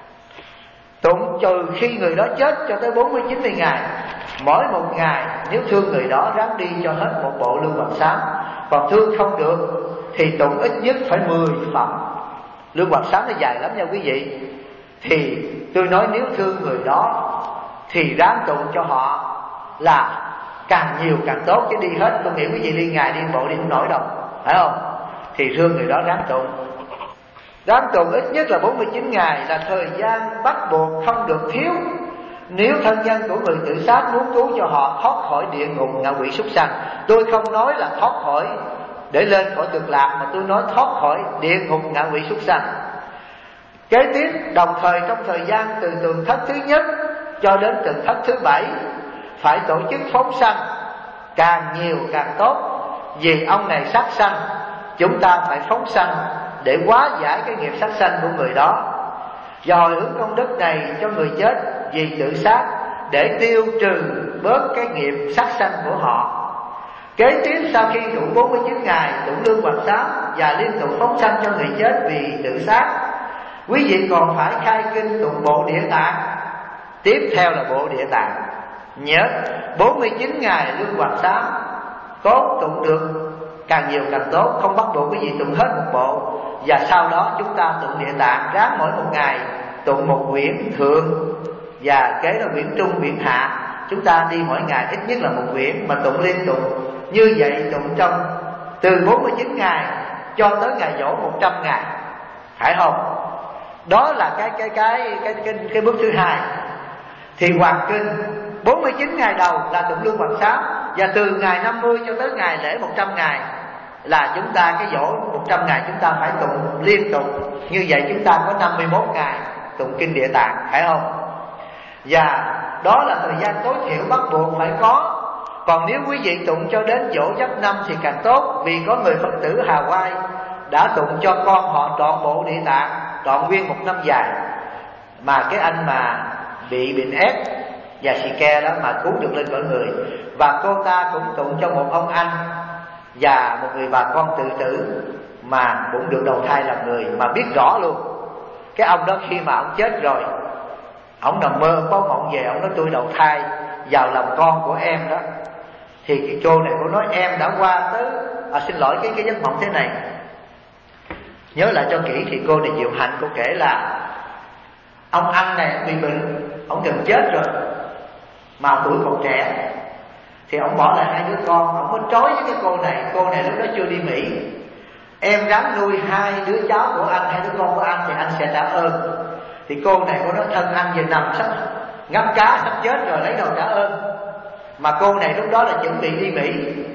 Tụng trừ khi người đó chết cho tới bốn mươi chín ngày. Mỗi một ngày nếu thương người đó ráng đi cho hết một bộ lương hoàng sám. Còn thương không được thì tụng ít nhất phải mười phẩm. Lương hoàng sám nó dài lắm nha quý vị. Thì tôi nói nếu thương người đó thì ráng tụng cho họ là càng nhiều càng tốt, chứ đi hết tôi nghĩ quý vị đi ngày đi bộ đi không nổi đâu, phải không? Thì thương người đó ráng tụng. Ráng tụng ít nhất là bốn mươi chín ngày là thời gian bắt buộc không được thiếu. Nếu thân nhân của người tự sát muốn cứu cho họ thoát khỏi địa ngục ngạ quỷ súc sanh, tôi không nói là thoát khỏi để lên khỏi Cực Lạc, mà tôi nói thoát khỏi địa ngục ngạ quỷ súc sanh. Kế tiếp, đồng thời trong thời gian từ tuần thất thứ nhất cho đến tuần thất thứ bảy, phải tổ chức phóng sanh, càng nhiều càng tốt. Vì ông này sát sanh, chúng ta phải phóng sanh để hóa giải cái nghiệp sát sanh của người đó, và hồi hướng công đức này cho người chết vì tự sát, để tiêu trừ bớt cái nghiệp sát sanh của họ. Kế tiếp, sau khi đủ bốn mươi chín ngày tụng lương hoàng sám và liên tục phóng sanh cho người chết vì tự sát, quý vị còn phải khai kinh tụng bộ Địa Tạng. Tiếp theo là bộ Địa Tạng. Nhớ bốn mươi chín ngày lương hoàng sám, có tụng được càng nhiều càng tốt, không bắt buộc quý vị tụng hết một bộ. Và sau đó chúng ta tụng Địa Tạng, ráng mỗi một ngày tụng một quyển thượng và kế là quyển trung, quyển hạ. Chúng ta đi mỗi ngày ít nhất là một quyển mà tụng liên tục. Như vậy tụng trong từ bốn mươi chín ngày cho tới ngày dỗ một trăm ngày, phải không? Đó là cái cái cái cái cái, cái bước thứ hai. Thì Hoàng Kinh bốn mươi chín ngày đầu là tụng Lương Hoàng Sám, và từ ngày năm mươi cho tới ngày lễ một trăm ngày là chúng ta cái dỗ một trăm ngày chúng ta phải tụng liên tục. Như vậy chúng ta có năm mươi mốt ngày tụng kinh Địa Tạng, phải không? Và đó là thời gian tối thiểu bắt buộc phải có. Còn nếu quý vị tụng cho đến dỗ giáp năm thì càng tốt, vì có người Phật tử Hà Quai đã tụng cho con họ trọn bộ Địa Tạng, trọn nguyên một năm dài. Mà cái anh mà bị bệnh ép và xì ke đó mà cứu được lên cõi người. Và cô ta cũng tụng cho một ông anh và một người bà con tự tử mà cũng được đầu thai làm người, mà biết rõ luôn. Cái ông đó khi mà ông chết rồi, ông nằm mơ có mộng về, ông nói tôi đầu thai vào làm con của em đó. Thì cái cô này cô nói em đã qua tới à, xin lỗi cái cái giấc mộng thế này, nhớ lại cho kỹ. Thì cô này Diệu Hạnh cô kể là ông anh này bị bệnh, ông gần chết rồi mà tuổi còn trẻ. Thì ông bỏ lại hai đứa con, ông mới trói với cái cô này. Cô này lúc đó chưa đi Mỹ. Em ráng nuôi hai đứa cháu của anh, hai đứa con của anh thì anh sẽ trả ơn. Thì cô này cô nói thân anh về nằm sắp ngắm cá sắp chết rồi, lấy đâu trả ơn. Mà cô này lúc đó là chuẩn bị đi Mỹ,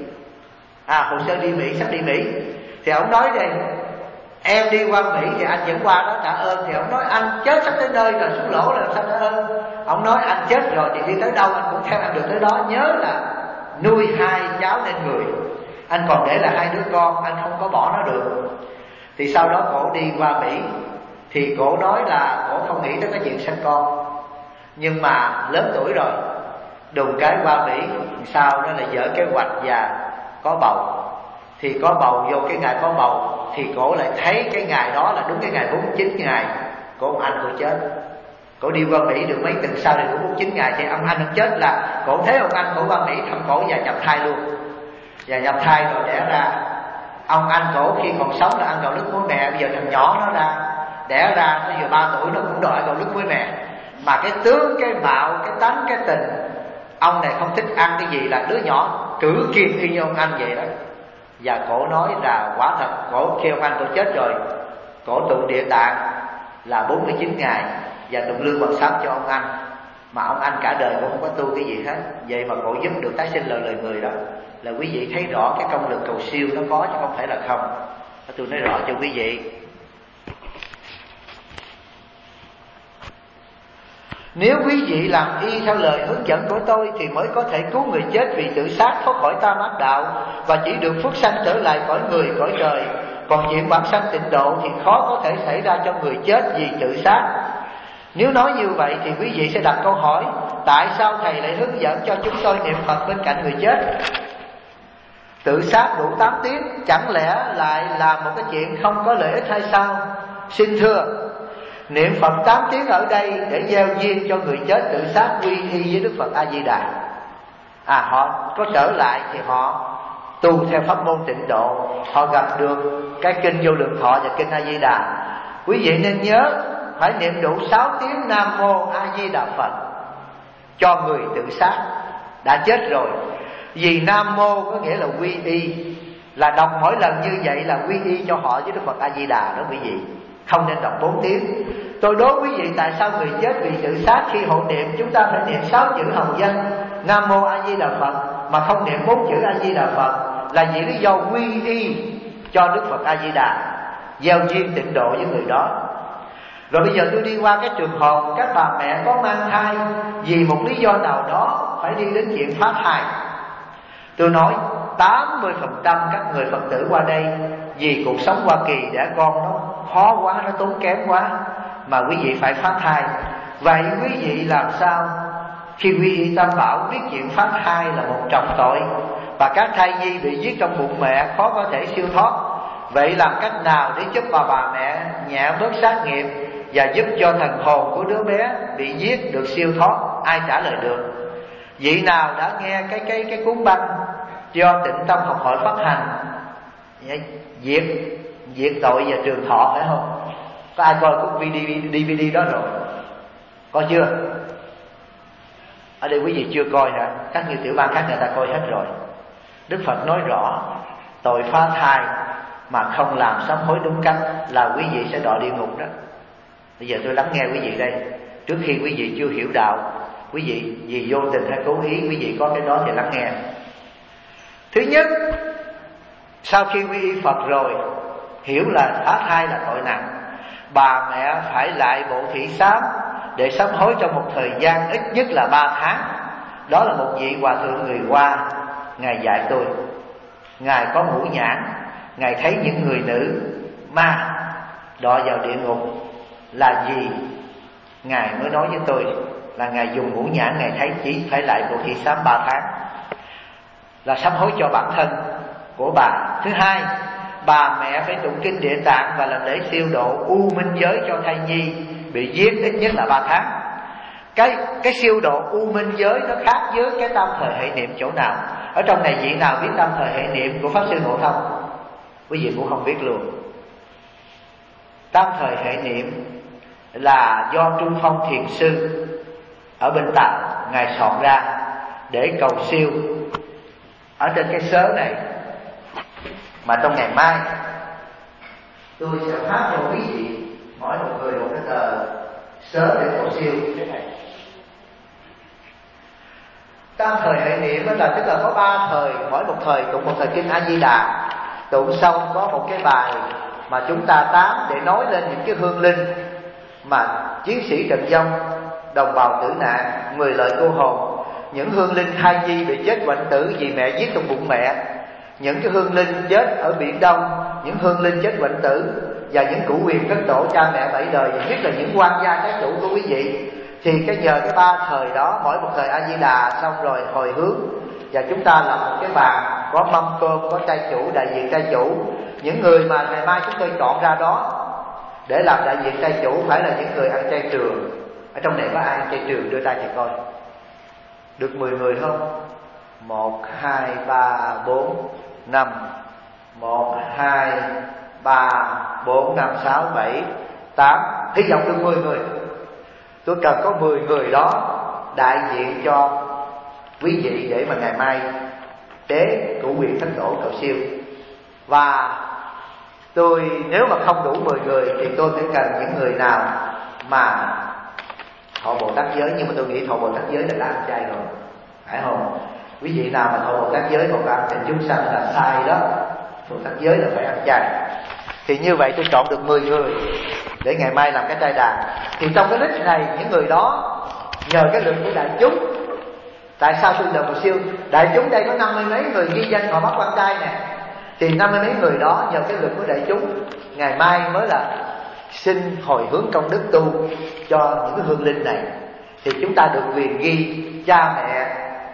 à hồ sơ đi Mỹ, sắp đi Mỹ. Thì ông nói đây em đi qua Mỹ thì anh vẫn qua đó trả ơn. Thì ông nói anh chết sắp tới nơi rồi, xuống lỗ là sao trả ơn. Ông nói anh chết rồi thì đi tới đâu anh cũng theo em được tới đó. Nhớ là nuôi hai cháu nên người, anh còn để là hai đứa con, anh không có bỏ nó được. Thì sau đó cổ đi qua Mỹ. Thì cổ nói là cổ không nghĩ tới cái chuyện sinh con, nhưng mà lớn tuổi rồi, đùng cái qua Mỹ sau đó là dở kế hoạch và có bầu. Thì có bầu vô cái ngày có bầu thì cổ lại thấy cái ngày đó là đúng cái ngày bốn mươi chín ngày của ông anh cổ chết. Cổ đi qua Mỹ được mấy tuần sau thì cũng bốn mươi chín ngày thì ông anh ông chết, là cổ thấy ông anh cổ qua Mỹ thăm cổ và nhập thai luôn. Và nhập thai rồi đẻ ra. Ông anh cổ khi còn sống là ăn gạo lứt muối mè, bây giờ thằng nhỏ nó ra đẻ ra nó vừa ba tuổi nó cũng đòi gạo lứt muối mè. Mà cái tướng, cái mạo, cái tánh, cái tình, ông này không thích ăn cái gì là đứa nhỏ cử kiềm y như ông anh vậy đó. Và cổ nói là quả thật cổ khi ông anh cổ chết rồi, cổ tụng Địa Tạng là bốn mươi chín ngày và tụng Lương Hoàng Sám cho ông anh. Mà ông anh cả đời cũng không có tu cái gì hết, vậy mà cổ giúp được tái sinh lời lời người đó. Là quý vị thấy rõ cái công lực cầu siêu nó có chứ không phải là không. Tôi nói rõ cho quý vị. Nếu quý vị làm y theo lời hướng dẫn của tôi thì mới có thể cứu người chết vì tự sát thoát khỏi tam ác đạo và chỉ được phước sanh trở lại cõi người, cõi trời. Còn chuyện bản sanh tịnh độ thì khó có thể xảy ra cho người chết vì tự sát. Nếu nói như vậy thì quý vị sẽ đặt câu hỏi: tại sao thầy lại hướng dẫn cho chúng tôi niệm Phật bên cạnh người chết? Tự sát đủ tám tiếng chẳng lẽ lại là một cái chuyện không có lợi ích hay sao? Xin thưa, niệm Phật tám tiếng ở đây để gieo duyên cho người chết tự sát quy y với Đức Phật A Di Đà. À họ có trở lại thì họ tu theo pháp môn tịnh độ, họ gặp được cái kinh Vô Lượng Thọ và kinh A Di Đà. Quý vị nên nhớ phải niệm đủ sáu tiếng Nam Mô A Di Đà Phật cho người tự sát đã chết rồi. Vì Nam Mô có nghĩa là quy y, là đọc mỗi lần như vậy là quy y cho họ với Đức Phật A Di Đà đó quý vị. Không nên đọc bốn tiếng. Tôi đố quý vị tại sao người chết vì tự sát khi hộ niệm chúng ta phải niệm sáu chữ hồng danh Nam Mô A Di Đà Phật mà không niệm bốn chữ A Di Đà Phật? Là vì lý do quy y cho Đức Phật A Di Đà, gieo duyên tịnh độ với người đó. Rồi bây giờ tôi đi qua cái trường hợp các bà mẹ có mang thai, vì một lý do nào đó phải đi đến chuyện phá thai. Tôi nói tám mươi phần trăm các người Phật tử qua đây vì cuộc sống Hoa Kỳ đẻ con nó khó quá, nó tốn kém quá mà quý vị phải phá thai. Vậy quý vị làm sao khi quy y Tam Bảo biết chuyện phá thai là một trọng tội và các thai nhi bị giết trong bụng mẹ khó có thể siêu thoát? Vậy làm cách nào để giúp bà bà mẹ nhẹ bớt sát nghiệp và giúp cho thần hồn của đứa bé bị giết được siêu thoát? Ai trả lời được? Vị nào đã nghe cái cái cái cuốn băng do Tịnh Tâm Học Hội phát hành diệt diệt tội và trường thọ, phải không? Có ai coi cuốn đê vê đê đó rồi? Coi chưa? Ở đây quý vị chưa coi hả? Các như tiểu bang khác người ta coi hết rồi. Đức Phật nói rõ tội phá thai mà không làm sám hối đúng cách là quý vị sẽ đọa địa ngục đó. Bây giờ tôi lắng nghe quý vị đây. Trước khi quý vị chưa hiểu đạo, quý vị vì vô tình hay cố ý, quý vị có cái đó thì lắng nghe. Thứ nhất, sau khi quy y Phật rồi, hiểu là phá thai là tội nặng, bà mẹ phải lại bộ thị sám để sám hối trong một thời gian ít nhất là ba tháng. Đó là một vị hòa thượng người Hoa, Ngài dạy tôi. Ngài có ngũ nhãn, Ngài thấy những người nữ ma đọa vào địa ngục là gì, Ngài mới nói với tôi là Ngài dùng ngũ nhãn, Ngài thấy chỉ phải lại bộ thị sám ba tháng, là sám hối cho bản thân của bà. Thứ hai, bà mẹ phải tụng kinh Địa Tạng và làm lễ siêu độ u minh giới cho thai nhi bị giết ít nhất là ba tháng. Cái cái siêu độ u minh giới nó khác với cái tam thời hệ niệm chỗ nào? Ở trong này vị nào biết tam thời hệ niệm của Pháp Sư Ngộ Thông? Quý vị cũng không biết luôn. Tam thời hệ niệm là do Trung Phong Thiền Sư ở bên Tạng Ngài soạn ra để cầu siêu. Ở trên cái sớ này mà trong ngày mai tôi sẽ phát cho quý vị mỗi một người một cái tờ sớ để cầu siêu thế này. Tam thời hệ niệm là tức là có ba thời, mỗi một thời tụng một thời kinh A Di Đà, tụng xong có một cái bài mà chúng ta tán để nói lên những cái hương linh mà chiến sĩ trận vong, đồng bào tử nạn, người lợi cô hồn, những hương linh thai nhi bị chết hoạnh tử vì mẹ giết trong bụng mẹ, những cái hương linh chết ở Biển Đông, những hương linh chết hoạnh tử, và những cửu quyền thất tổ cha mẹ bảy đời, và nhất là những quan gia trái chủ của quý vị. Thì cái nhờ cái ba thời đó, mỗi một thời A Di Đà xong rồi hồi hướng, và chúng ta làm một cái bàn có mâm cơm, có trai chủ, đại diện trai chủ. Những người mà ngày mai chúng tôi chọn ra đó để làm đại diện trai chủ phải là những người ăn chay trường. Ở trong này có ai ăn chay trường đưa tay thì coi. Được mười người không? Một, hai, ba, bốn, năm. Một, hai, ba, bốn, năm, sáu, bảy, tám. Hy vọng được mười người. Tôi cần có mười người đó đại diện cho quý vị để mà ngày mai tế cửu quyền thất tổ cầu siêu. Và tôi nếu mà không đủ mười người thì tôi phải cần những người nào mà thọ Bồ Tát giới. Nhưng mà tôi nghĩ thọ Bồ Tát giới là đã ăn chay rồi, phải không? Quý vị nào mà thọ Bồ Tát giới còn ăn thịt chúng sanh là sai đó. Bồ Tát giới là phải ăn chay. Thì như vậy tôi chọn được mười người để ngày mai làm cái trai đàn. Thì trong cái list này, những người đó nhờ cái lực của đại chúng. Tại sao tôi đợi một siêu? Đại chúng đây có năm mươi mấy người ghi danh họ bắt quan trai nè. Thì năm mươi mấy người đó nhờ cái lực của đại chúng, ngày mai mới là xin hồi hướng công đức tu cho những cái hương linh này. Thì chúng ta được quyền ghi cha mẹ,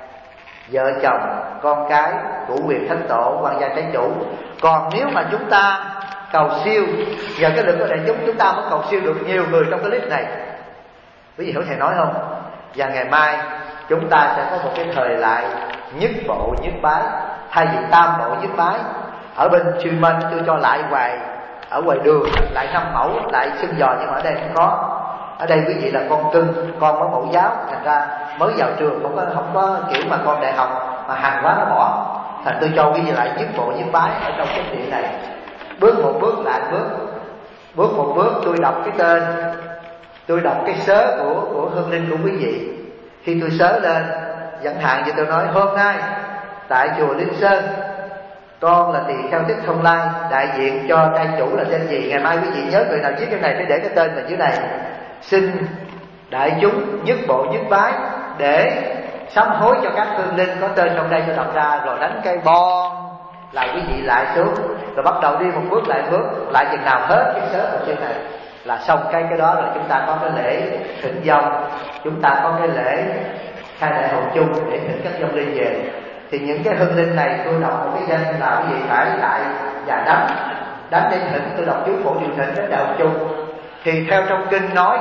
vợ chồng, con cái, cửu quyền thánh tổ, quan gia trái chủ. Còn nếu mà chúng ta cầu siêu nhờ cái lực của đại chúng, chúng ta mới cầu siêu được nhiều người trong cái list này. Quý vị hiểu thầy nói không? Và ngày mai chúng ta sẽ có một cái thời lại nhất bộ nhất bái, thay vì tam bộ nhất bái. Ở bên chuyên môn tôi cho lại hoài, ở ngoài đường lại năm mẫu, lại xưng dò, nhưng mà ở đây không có. Ở đây quý vị là con cưng, con có mẫu giáo, thành ra mới vào trường, không có không có kiểu mà con đại học mà hàng quá nó bỏ. Thành tôi cho quý vị lại nhất bộ nhất bái ở trong cái chuyện này. Bước một bước lại bước, bước một bước tôi đọc cái tên, tôi đọc cái sớ của của hương linh của quý vị. Khi tôi sớ lên, chẳng hạn như tôi nói hôm nay tại chùa Linh Sơn, con là tỳ kheo Thích Thông Lai, đại diện cho trai chủ là tên gì. Ngày mai quý vị nhớ người nào viết cái này phải để cái tên mình dưới này. Xin đại chúng nhất bộ nhất bái để sám hối cho các hương linh có tên trong đây. Tôi đọc ra rồi đánh cây bon là quý vị lại xuống, rồi bắt đầu đi một bước lại bước, lại chừng nào hết cái sớ đầu tiên này là xong cái cái đó. Rồi chúng ta có cái lễ thỉnh vong, chúng ta có cái lễ khai đại hậu chung để thỉnh các vong linh về. Thì những cái hương linh này tôi đọc một cái danh là quý vị phải lại và đánh đánh để thỉnh. Tôi đọc chú phổ điều thỉnh đến đại hậu chung. Thì theo trong kinh nói,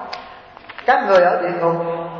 các người ở địa ngục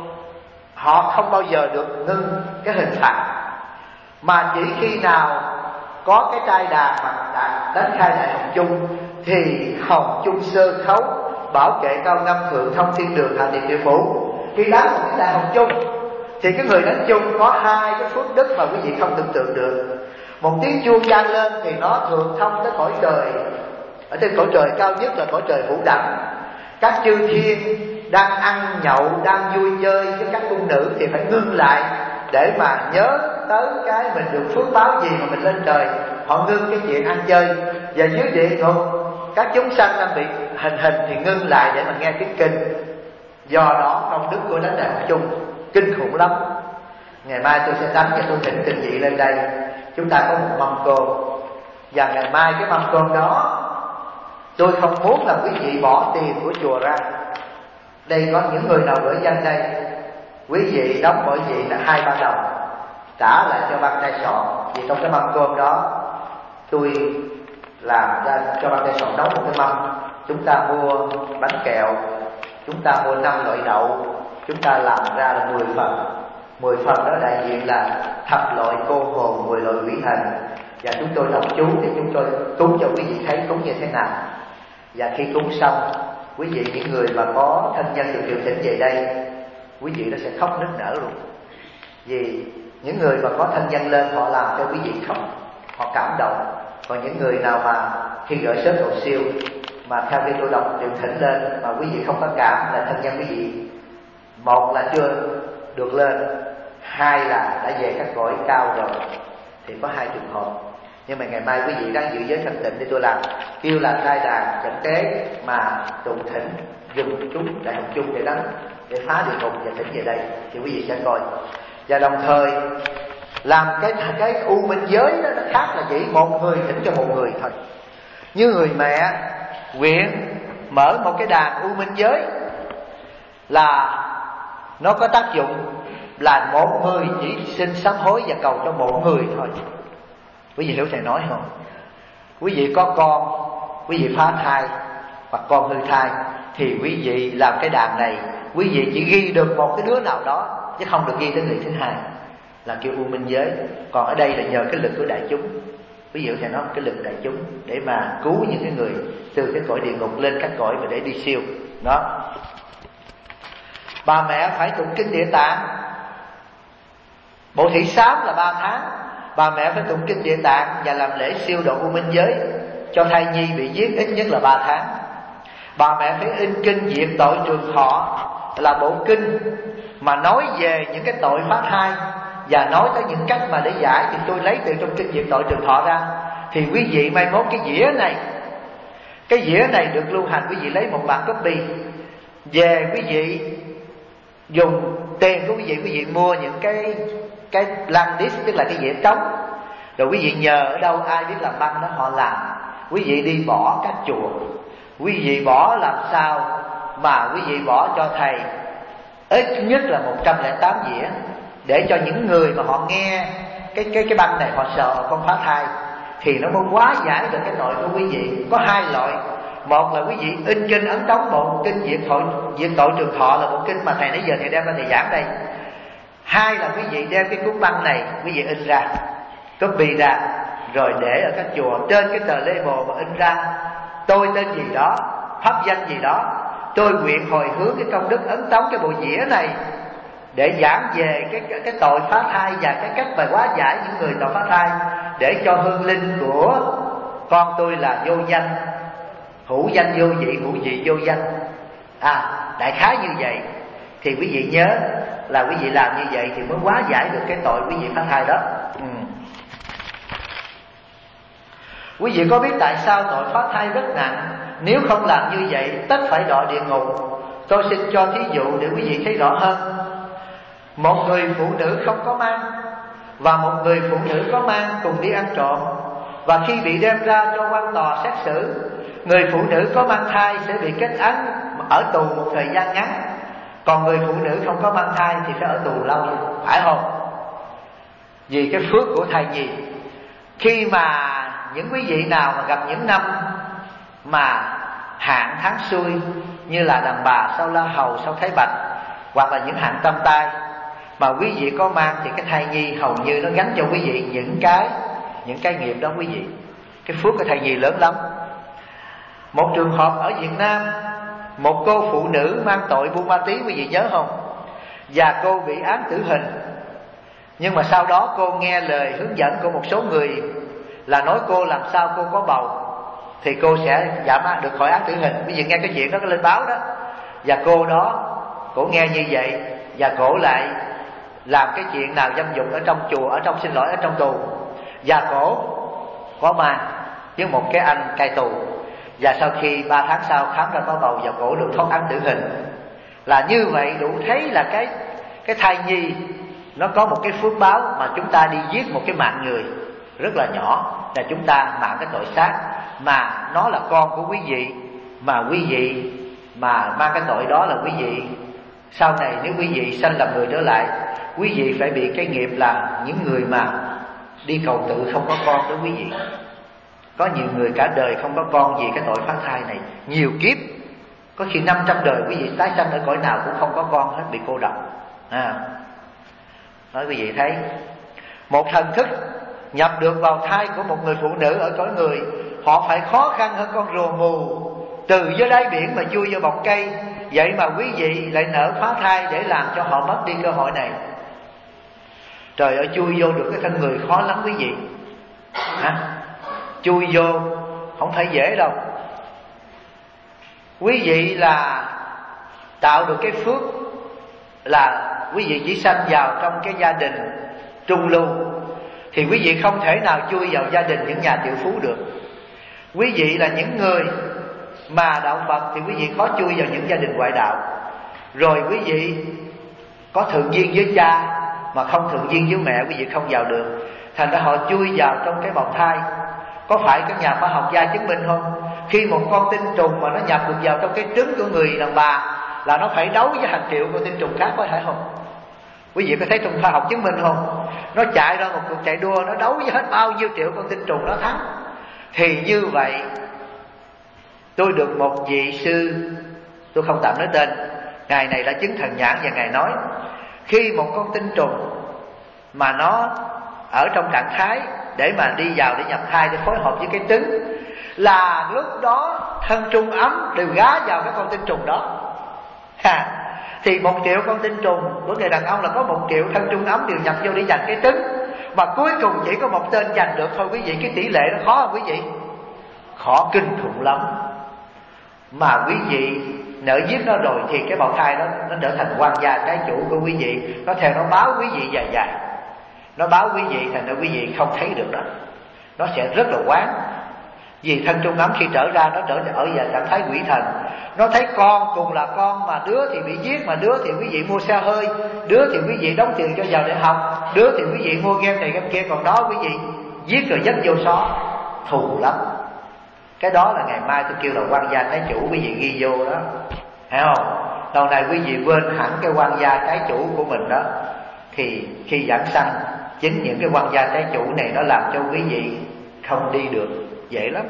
họ không bao giờ được ngưng cái hình phạt, mà chỉ khi nào có cái trai đàn mà đã đánh khai đại hồng chung, thì hồng chung sơ khấu, bảo kệ cao ngâm thượng thông thiên đường hạ địa địa phủ. Khi đánh một cái đại hồng chung thì cái người đánh chung có hai cái phước đức mà quý vị không tưởng tượng được. Một tiếng chuông vang lên thì nó thượng thông tới cõi trời, ở trên cõi trời cao nhất là cõi trời Vũ Đẳng. Các chư thiên đang ăn nhậu, đang vui chơi với các cung nữ thì phải ngưng lại để mà nhớ tới cái mình được phước báo gì mà mình lên trời. Họ ngưng cái chuyện ăn chơi. Và dưới địa ngục, các chúng sanh đang bị hình hình thì ngưng lại để mà nghe tiếng kinh. Do đó công đức của đánh đại hồng chung kinh khủng lắm. Ngày mai tôi sẽ đánh cho tôi thỉnh từng vị lên đây. Chúng ta có một mâm cơm, và ngày mai cái mâm cơm đó tôi không muốn là quý vị bỏ tiền của chùa ra. Đây có những người nào gửi danh đây, quý vị đóng mỗi vị là hai ba đồng, trả lại cho ban tay sọn. Vì trong cái mâm cơm đó tôi làm ra cho ban tay sọn nấu một cái mâm. Chúng ta mua bánh kẹo, chúng ta mua năm loại đậu, chúng ta làm ra là mười phần. Mười phần đó đại diện là thập loại cô hồn, mười loại quỷ hình. Và chúng tôi đọc chú thì chúng tôi cúng cho quý vị thấy cúng như thế nào. Và khi cúng xong, quý vị những người mà có thân nhân được điều chỉnh về đây, quý vị nó sẽ khóc nức nở luôn. Vì những người mà có thân nhân lên họ làm cho quý vị khóc, họ cảm động. Còn những người nào mà khi gửi sớm cầu siêu mà theo khi tôi đọc điều thỉnh lên mà quý vị không có cảm, là thân nhân quý vị một là chưa được lên, hai là đã về các cõi cao rồi, thì có hai trường hợp. Nhưng mà ngày mai quý vị đang giữ giới thanh tịnh để tôi làm, kêu là trai đàn trận tế mà tụng thỉnh dùng chúng đại hồng chung để đánh, để phá địa ngục và thỉnh về đây, thì quý vị sẽ coi. Và đồng thời làm cái cái u minh giới đó nó khác là chỉ một người thỉnh cho một người thôi. Như người mẹ nguyện mở một cái đàn u minh giới là nó có tác dụng là một người chỉ xin sám hối và cầu cho một người thôi. Quý vị hiểu thầy nói không? Quý vị có con, quý vị phá thai hoặc con hư thai, thì quý vị làm cái đàn này, quý vị chỉ ghi được một cái đứa nào đó, chứ không được ghi tới người thứ hai, là kêu u minh giới. Còn ở đây là nhờ cái lực của đại chúng. Quý vị hiểu thầy nói, cái lực đại chúng để mà cứu những cái người từ cái cõi địa ngục lên các cõi mà để đi siêu đó. Bà mẹ phải tụng kinh Địa Tạng. Bộ thị sám là ba tháng, bà mẹ phải tụng kinh Địa Tạng và làm lễ siêu độ u minh giới cho thai nhi bị giết ít nhất là ba tháng. Bà mẹ phải in kinh diệt tội trường thọ, là bộ kinh mà nói về những cái tội phá thai và nói tới những cách mà để giải. Thì tôi lấy từ trong kinh diệt tội trường thọ ra. Thì quý vị mai mốt cái dĩa này, cái dĩa này được lưu hành, quý vị lấy một bản copy về, quý vị dùng tiền của quý vị, quý vị mua những cái cái blank disc, tức là cái dĩa trống, rồi quý vị nhờ ở đâu ai biết làm băng đó họ làm. Quý vị đi bỏ các chùa, quý vị bỏ làm sao mà quý vị bỏ cho thầy ít nhất là một trăm lẻ tám dĩa, để cho những người mà họ nghe cái cái cái băng này họ sợ con phá thai, thì nó mới hóa giải được cái tội của quý vị. Có hai loại. Một là quý vị in kinh ấn đóng bộ kinh diệt tội diệt tội trường thọ, là bộ kinh mà thầy nãy giờ thầy đem ra thầy giảng đây. Hai là quý vị đem cái cuốn băng này, quý vị in ra, copy ra, rồi để ở các chùa trên cái tờ label mà in ra tôi tên gì đó, pháp danh gì đó, tôi nguyện hồi hướng cái công đức ấn tống cái bộ dĩa này để giảng về cái, cái cái tội phá thai và cái cách mà hóa giải những người tội phá thai, để cho hương linh của con tôi là vô danh, hữu danh vô vị, hữu vị vô danh. À, đại khái như vậy. Thì quý vị nhớ là quý vị làm như vậy thì mới hóa giải được cái tội quý vị phá thai đó. ừ. Quý vị có biết tại sao tội phá thai rất nặng? Nếu không làm như vậy tất phải đọa địa ngục. Tôi xin cho thí dụ để quý vị thấy rõ hơn. Một người phụ nữ không có mang và một người phụ nữ có mang cùng đi ăn trộm, và khi bị đem ra cho quan tòa xét xử, người phụ nữ có mang thai sẽ bị kết án ở tù một thời gian ngắn, còn người phụ nữ không có mang thai thì phải ở tù lâu, phải không? Vì cái phước của thai nhi. Khi mà những quý vị nào mà gặp những năm mà hạn tháng xui, như là đàn bà sau la hầu, sau thái bạch, hoặc là những hạn tam tai, mà quý vị có mang, thì cái thai nhi hầu như nó gánh cho quý vị những cái những cái nghiệp đó quý vị. Cái phước của thai nhi lớn lắm. Một trường hợp ở Việt Nam, một cô phụ nữ mang tội buôn ma túy, quý vị nhớ không? Và cô bị án tử hình. Nhưng mà sau đó cô nghe lời hướng dẫn của một số người là nói cô làm sao cô có bầu thì cô sẽ giảm được khỏi án tử hình. Quý vị nghe cái chuyện đó lên báo đó. Và cô đó, cổ nghe như vậy và cổ lại làm cái chuyện nào dâm dục ở trong chùa, ở trong xin lỗi ở trong tù, và cổ có mang với một cái anh cai tù. Và sau khi ba tháng sau khám ra có bầu và cổ được thoát án tử hình. Là như vậy đủ thấy là cái cái thai nhi nó có một cái phước báo mà chúng ta đi giết một cái mạng người rất là nhỏ là chúng ta mạng cái tội sát, mà nó là con của quý vị, mà quý vị mà mang cái tội đó là quý vị sau này nếu quý vị sanh làm người trở lại, quý vị phải bị cái nghiệp là những người mà đi cầu tự không có con đó quý vị. Có nhiều người cả đời không có con vì cái tội phá thai này, nhiều kiếp, có khi năm trăm đời quý vị tái sanh ở cõi nào cũng không có con hết, bị cô độc. À, nói quý vị thấy, một thần thức nhập được vào thai của một người phụ nữ ở cõi người, họ phải khó khăn hơn con rùa mù từ dưới đáy biển mà chui vô bọc cây. Vậy mà quý vị lại nỡ phá thai để làm cho họ mất đi cơ hội này. Trời ơi, chui vô được cái thân người khó lắm quý vị. Hả? Chui vô không phải dễ đâu. Quý vị là tạo được cái phước là quý vị chỉ sanh vào trong cái gia đình trung lưu, thì quý vị không thể nào chui vào gia đình những nhà triệu phú được. Quý vị là những người mà đạo Phật thì quý vị khó chui vào những gia đình ngoại đạo. Rồi quý vị có thượng duyên với cha mà không thượng duyên với mẹ, quý vị không vào được. Thành ra họ chui vào trong cái bào thai. Có phải các nhà khoa học gia chứng minh không? Khi một con tinh trùng mà nó nhập được vào trong cái trứng của người đàn bà là nó phải đấu với hàng triệu con tinh trùng khác, có phải không? Quý vị có thấy trong khoa học chứng minh không? Nó chạy ra một cuộc chạy đua, nó đấu với hết bao nhiêu triệu con tinh trùng nó thắng. Thì như vậy, tôi được một vị sư, tôi không tạm nói tên, ngài này đã chứng thần nhãn, và ngài nói khi một con tinh trùng mà nó ở trong trạng thái để mà đi vào để nhập thai để phối hợp với cái trứng, là lúc đó thân trung ấm đều gá vào cái con tinh trùng đó. Ha. Thì một triệu con tinh trùng của người đàn ông là có một triệu thân trung ấm đều nhập vô để giành cái trứng, mà cuối cùng chỉ có một tên giành được thôi quý vị. Cái tỷ lệ nó khó không quý vị? Khó kinh khủng lắm. Mà quý vị nỡ giết nó rồi thì cái bào thai đó nó trở thành quan gia trái chủ của quý vị. Nó theo nó báo quý vị dài dài, nó báo quý vị, thành ra quý vị không thấy được đó. Nó sẽ rất là quán. Vì thân trung ấm khi trở ra nó trở ở vào trạng thái quỷ thần. Nó thấy con cùng là con, mà đứa thì bị giết, mà đứa thì quý vị mua xe hơi, đứa thì quý vị đóng tiền cho vào đại học, đứa thì quý vị mua game này game kia, còn đó quý vị giết rồi dắt vô xó, thù lắm. Cái đó là ngày mai tôi kêu là quan gia trái chủ, quý vị ghi vô đó, hiểu không? Lâu nay quý vị quên hẳn cái quan gia trái chủ của mình đó, thì khi giảng sanh, chính những cái quan gia trái chủ này nó làm cho quý vị không đi được dễ lắm.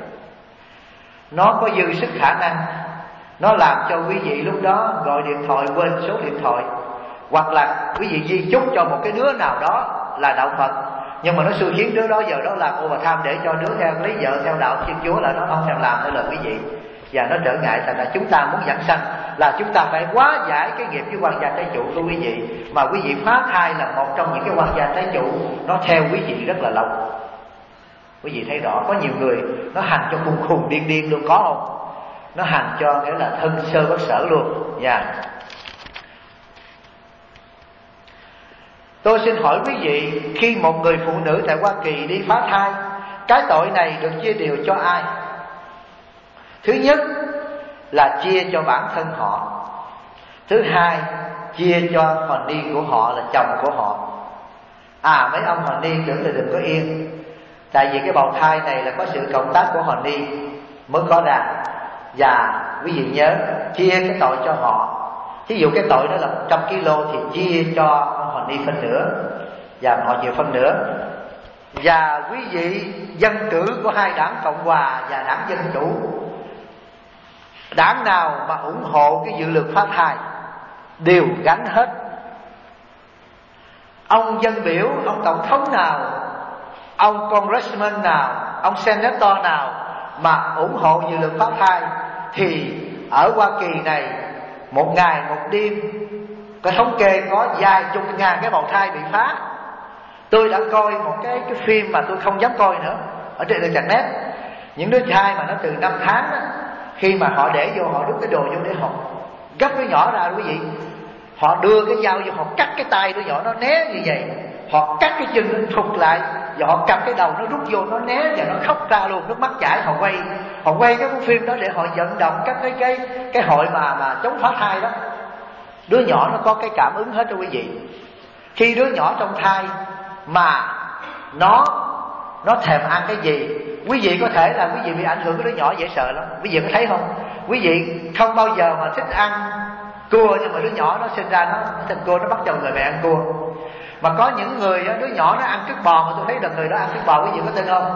Nó có dư sức khả năng, nó làm cho quý vị lúc đó gọi điện thoại quên số điện thoại, hoặc là quý vị di chúc cho một cái đứa nào đó là đạo Phật, nhưng mà nó xui khiến đứa đó giờ đó làm ô bà tham để cho đứa theo lấy vợ theo đạo Thiên Chúa, là nó không thèm làm theo lời quý vị, và nó trở ngại. Thành ra chúng ta muốn giảng sanh là chúng ta phải hóa giải cái nghiệp với quan gia trái chủ của quý vị. Mà quý vị phá thai là một trong những cái quan gia trái chủ, nó theo quý vị rất là lâu. Quý vị thấy rõ, có nhiều người nó hành cho khùng khùng điên điên luôn, có không? Nó hành cho nghĩa là thân sơ bất sở luôn. Dạ yeah. Tôi xin hỏi quý vị, khi một người phụ nữ tại Hoa Kỳ đi phá thai, cái tội này được chia đều cho ai? Thứ nhất là chia cho bản thân họ. Thứ hai, chia cho hòn ni của họ là chồng của họ. À, mấy ông hòn ni tưởng là đừng có yên, tại vì cái bào thai này là có sự cộng tác của hòn ni mới có ra. Và quý vị nhớ, chia cái tội cho họ. Thí dụ cái tội đó là một trăm ki lô thì chia cho ông hòn ni phân nửa, và họ chịu phân nửa. Và quý vị dân cử của hai đảng Cộng Hòa và đảng Dân Chủ, đảng nào mà ủng hộ cái dự luật phá thai đều gánh hết. Ông dân biểu, ông tổng thống nào ông congressman nào, ông senator nào mà ủng hộ dự luật phá thai, thì ở Hoa Kỳ này một ngày một đêm có thống kê có vài chục ngàn cái bào thai bị phá. Tôi đã coi một cái cái phim mà tôi không dám coi nữa ở trên internet. Những đứa trai mà nó từ năm tháng đó, khi mà họ để vô, họ đút cái đồ vô để họ gấp đứa nhỏ ra quý vị, họ đưa cái dao vô, họ cắt cái tay đứa nhỏ nó né như vậy, họ cắt cái chân nó thụt lại, và họ cầm cái đầu nó rút vô, nó né và nó khóc ra luôn, nước mắt chảy. Họ quay họ quay cái phim đó để họ vận động các cái cái cái hội mà mà chống phá thai đó. Đứa nhỏ nó có cái cảm ứng hết đó quý vị. Khi đứa nhỏ trong thai mà nó nó thèm ăn cái gì, quý vị có thể là quý vị bị ảnh hưởng cái đứa nhỏ dễ sợ lắm. Quý vị có thấy không? Quý vị không bao giờ mà thích ăn cua, nhưng mà đứa nhỏ nó sinh ra nó thành cua, nó bắt đầu người mẹ ăn cua. Mà có những người đứa nhỏ nó ăn cứt bò, mà tôi thấy là người đó ăn cứt bò, quý vị có tin không?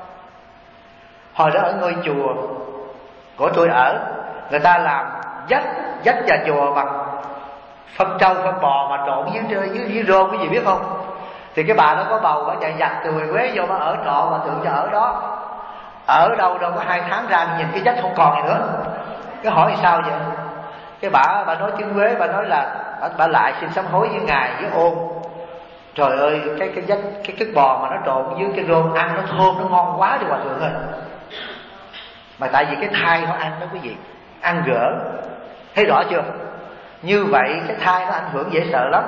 Hồi đó ở ngôi chùa của tôi ở, người ta làm dách dách nhà chùa bằng phân trâu phân bò mà trộn với dưới dưới rơm, quý vị biết không? Thì cái bà đó có bầu, bà chạy giặt từ Huế vô, bà ở trọ, bà tưởng cho ở đó. Ở đâu đâu có hai tháng ra nhìn cái dách không còn gì nữa. Cái hỏi sao vậy? Cái bà bà nói tiếng Huế, bà nói là bà, bà lại xin sám hối với ngài với ôn. Trời ơi, cái cái dách cái cứt bò mà nó trộn với cái rơm ăn nó thơm, nó ngon quá đi hòa thượng ơi. Mà tại vì cái thai nó ăn đó quý vị, ăn gỡ. Thấy rõ chưa? Như vậy cái thai nó ảnh hưởng dễ sợ lắm.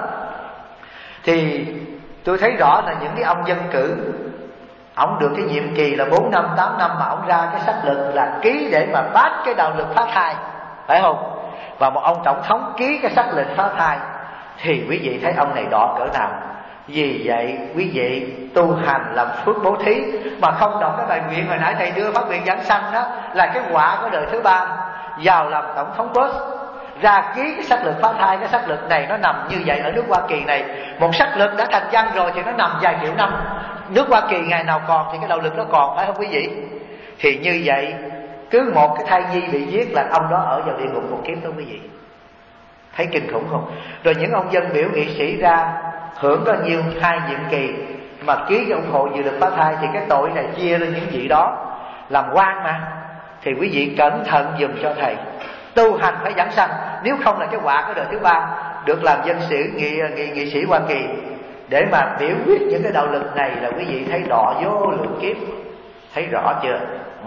Thì tôi thấy rõ là những cái ông dân cử, ông được cái nhiệm kỳ là bốn năm, tám năm, mà ông ra cái sắc lực là ký để mà bác cái đạo luật phá thai, phải không? Và một ông tổng thống ký cái sắc lệnh phá thai, thì quý vị thấy ông này đỏ cỡ nào. Vì vậy quý vị tu hành làm phước bố thí, mà không đọc cái bài nguyện hồi nãy thầy đưa phát nguyện giảng sanh đó, là cái quả của đời thứ ba. Vào làm tổng thống Bush, ra ký cái sắc lệnh phá thai. Cái sắc lệnh này nó nằm như vậy ở nước Hoa Kỳ này. Một sắc lệnh đã thành văn rồi thì nó nằm vài triệu năm. Nước Hoa Kỳ ngày nào còn thì cái đạo luật nó còn, phải không quý vị? Thì như vậy, cứ một cái thai nhi bị giết là ông đó ở vào địa ngục một kiếp đó quý vị. Thấy kinh khủng không? Rồi những ông dân biểu nghị sĩ ra hưởng có nhiêu hai nhiệm kỳ mà ký cái ủng hộ dự luật phá thai, thì cái tội này chia lên những vị đó làm quan mà. Thì quý vị cẩn thận dùm cho thầy. Tu hành phải giảng sanh, nếu không là cái quả của đời thứ ba. Được làm dân sĩ nghị, nghị, nghị sĩ Hoa Kỳ để mà biểu quyết những cái đạo luật này là quý vị thấy đọ vô lượng kiếp. Thấy rõ chưa? Ừ.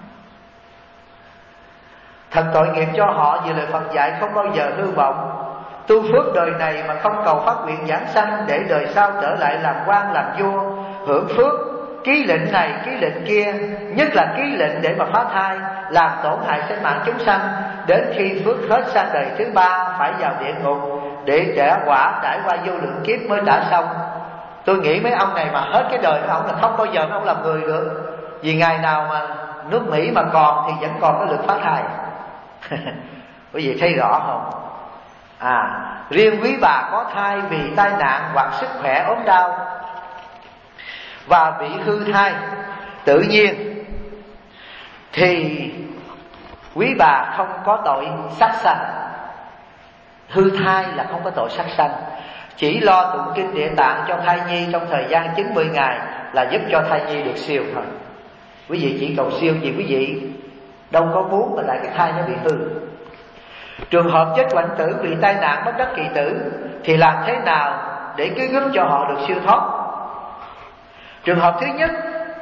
Thật tội nghiệp cho họ vì lời Phật dạy không bao giờ hư vọng. Tu phước đời này mà không cầu phát nguyện giảng sanh, để đời sau trở lại làm quan làm vua, hưởng phước. Ký lệnh này ký lệnh kia, nhất là ký lệnh để mà phá thai, làm tổn hại sinh mạng chúng sanh. Đến khi phước hết sang đời thứ ba phải vào địa ngục để trả quả, trải qua vô lượng kiếp mới trả xong. Tôi nghĩ mấy ông này mà hết cái đời của ông là không bao giờ ông làm người được. Vì ngày nào mà nước Mỹ mà còn thì vẫn còn có luật phá thai. Quý vị thấy rõ không? À, riêng quý bà có thai vì tai nạn hoặc sức khỏe ốm đau và bị hư thai tự nhiên, thì quý bà không có tội sát sanh. Hư thai là không có tội sát sanh. Chỉ lo tụng kinh Địa Tạng cho thai nhi trong thời gian chín mươi ngày là giúp cho thai nhi được siêu thôi. Quý vị chỉ cầu siêu vì quý vị đâu có muốn mà lại cái thai nó bị hư. Trường hợp chết hoạn tử vì tai nạn bất đắc kỳ tử thì làm thế nào để cứ giúp cho họ được siêu thoát? Trường hợp thứ nhất,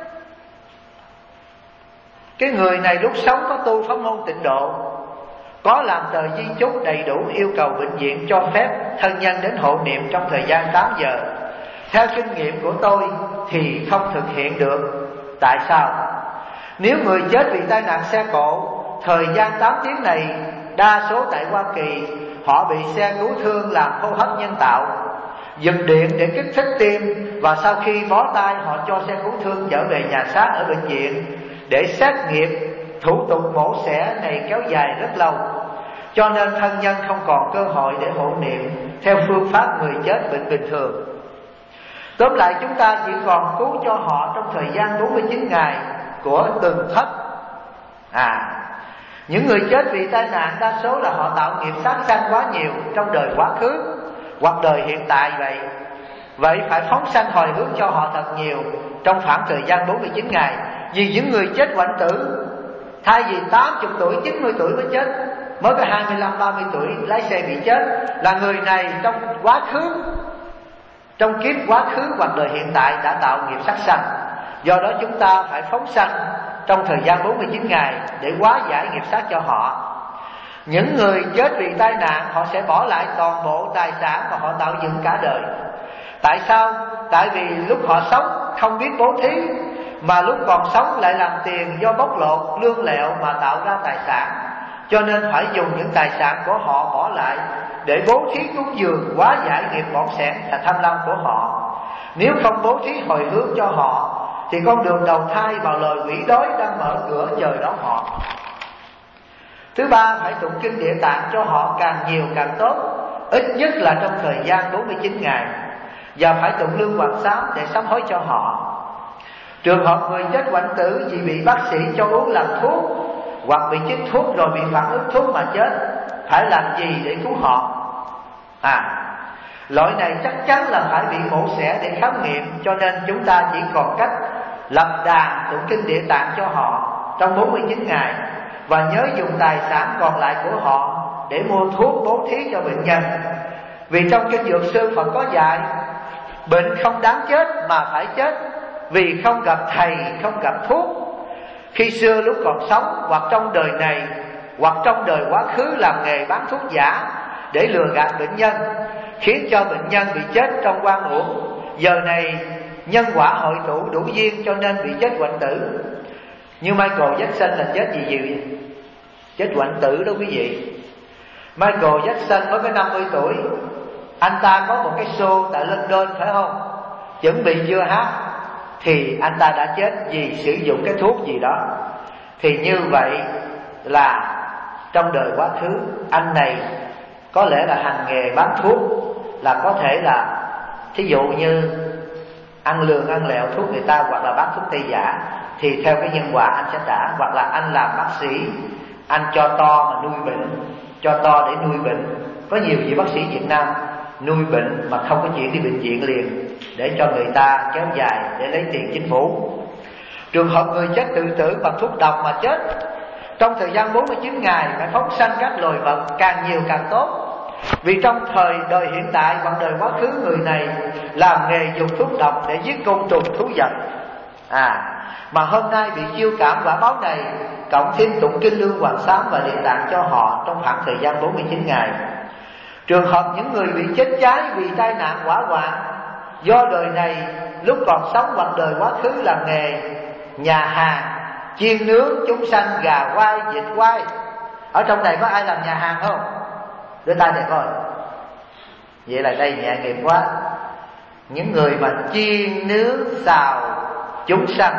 cái người này lúc sống có tu pháp môn tịnh độ, có làm tờ di chúc đầy đủ, yêu cầu bệnh viện cho phép thân nhân đến hộ niệm trong thời gian tám giờ. Theo kinh nghiệm của tôi thì không thực hiện được. Tại sao? Nếu người chết vì tai nạn xe cộ, thời gian tám tiếng này đa số tại Hoa Kỳ họ bị xe cứu thương làm hô hấp nhân tạo, dùng điện để kích thích tim, và sau khi bó tay họ cho xe cứu thương trở về nhà xác ở bệnh viện để xét nghiệm. Thủ tục mổ xẻ này kéo dài rất lâu, cho nên thân nhân không còn cơ hội để hộ niệm theo phương pháp người chết bệnh bình thường. Tóm lại, chúng ta chỉ còn cứu cho họ trong thời gian bốn mươi chín ngày của từng thất. À, những người chết vì tai nạn đa số là họ tạo nghiệp sát sanh quá nhiều trong đời quá khứ hoặc đời hiện tại vậy. Vậy phải phóng sanh hồi hướng cho họ thật nhiều trong khoảng thời gian bốn mươi chín ngày. Vì những người chết oạnh tử, thay vì tám mươi tuổi, chín mươi tuổi mới chết, mới có hai mươi lăm, ba mươi tuổi lái xe bị chết, là người này trong quá khứ, trong kiếp quá khứ hoặc đời hiện tại đã tạo nghiệp sát sanh. Do đó chúng ta phải phóng sanh trong thời gian bốn mươi chín ngày để hóa giải nghiệp sát cho họ. Những người chết vì tai nạn, họ sẽ bỏ lại toàn bộ tài sản mà họ tạo dựng cả đời. Tại sao? Tại vì lúc họ sống không biết bố thí, mà lúc còn sống lại làm tiền do bóc lột, lương lẹo mà tạo ra tài sản. Cho nên phải dùng những tài sản của họ bỏ lại để bố thí cúng dường, hóa giải nghiệp bỏng sẻn và tham lam của họ. Nếu không bố thí hồi hướng cho họ thì con đường đầu thai vào loài quỷ đói đang mở cửa chờ đón họ. Thứ ba, phải tụng kinh Địa Tạng cho họ càng nhiều càng tốt, ít nhất là trong thời gian bốn mươi chín ngày. Và phải tụng Lương Hoàng Sám để sám hối cho họ. Trường hợp người chết oạnh tử vì bị bác sĩ cho uống làm thuốc, hoặc bị chích thuốc rồi bị phản ứng thuốc mà chết, phải làm gì để cứu họ? À, loại này chắc chắn là phải bị mổ xẻ để khám nghiệm. Cho nên chúng ta chỉ còn cách lập đàn tụng kinh Địa Tạng cho họ trong bốn mươi chín ngày, và nhớ dùng tài sản còn lại của họ để mua thuốc bố thí cho bệnh nhân. Vì trong kinh Dược Sư Phật có dạy, bệnh không đáng chết mà phải chết vì không gặp thầy, không gặp thuốc. Khi xưa lúc còn sống, hoặc trong đời này, hoặc trong đời quá khứ làm nghề bán thuốc giả để lừa gạt bệnh nhân, khiến cho bệnh nhân bị chết trong oan uổng. Giờ này nhân quả hội tụ đủ duyên cho nên bị chết oạnh tử. Như Michael Jackson là chết gì gì vậy? Chết oạnh tử đó quý vị. Michael Jackson mới có năm mươi tuổi, anh ta có một cái show tại London phải không? Chuẩn bị chưa hát thì anh ta đã chết vì sử dụng cái thuốc gì đó. Thì như vậy là trong đời quá khứ, anh này có lẽ là hành nghề bán thuốc, là có thể là thí dụ như ăn lường ăn lẹo thuốc người ta, hoặc là bán thuốc tây giả, thì theo cái nhân quả anh sẽ trả. Hoặc là anh làm bác sĩ, anh cho to mà nuôi bệnh, cho to để nuôi bệnh. Có nhiều vị bác sĩ Việt Nam nuôi bệnh mà không có chuyện đi bệnh viện liền, để cho người ta kéo dài để lấy tiền chính phủ. Trường hợp người chết tự tử bằng thuốc độc mà chết, trong thời gian bốn mươi chín ngày phải phóng sanh các loài vật càng nhiều càng tốt. Vì trong thời đời hiện tại hoặc đời quá khứ, người này làm nghề dùng thuốc độc để giết côn trùng thú vật. À, mà hôm nay bị chiêu cảm quả báo này, cộng thêm tụng kinh Lương Hoàng Sám và Địa Tạng cho họ trong khoảng thời gian bốn mươi chín ngày. Trường hợp những người bị chết cháy vì tai nạn hỏa hoạn, do đời này lúc còn sống hoặc đời quá khứ làm nghề nhà hàng chiên nướng chúng sanh gà quay, vịt quay. Ở trong này có ai làm nhà hàng không? Đưa tay để coi. Vậy là đây nhẹ nghiệp quá. Những người mà chiên nướng xào chúng sanh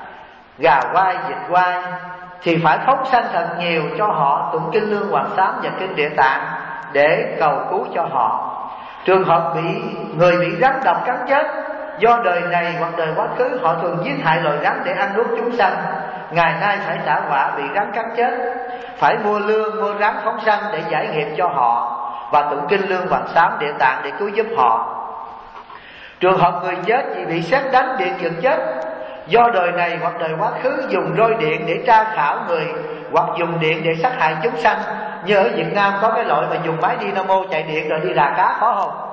gà quay, vịt quay thì phải phóng sanh thật nhiều cho họ, tụng kinh Lương Hoàng Sám và kinh Địa Tạng để cầu cứu cho họ. Trường hợp bị người bị rắn độc cắn chết, do đời này hoặc đời quá khứ họ thường giết hại loài rắn để ăn nuốt chúng sanh, ngày nay phải trả quả bị rắn cắn chết, phải mua lương mua rắn phóng sanh để giải nghiệp cho họ, và tụng kinh Lương Hoàng Sám Địa Tạng để cứu giúp họ. Trường hợp người chết vì bị sét đánh điện giật chết, do đời này hoặc đời quá khứ dùng roi điện để tra khảo người, hoặc dùng điện để sát hại chúng sanh. Như ở Việt Nam có cái loại mà dùng máy dynamo chạy điện rồi đi rà cá, có không?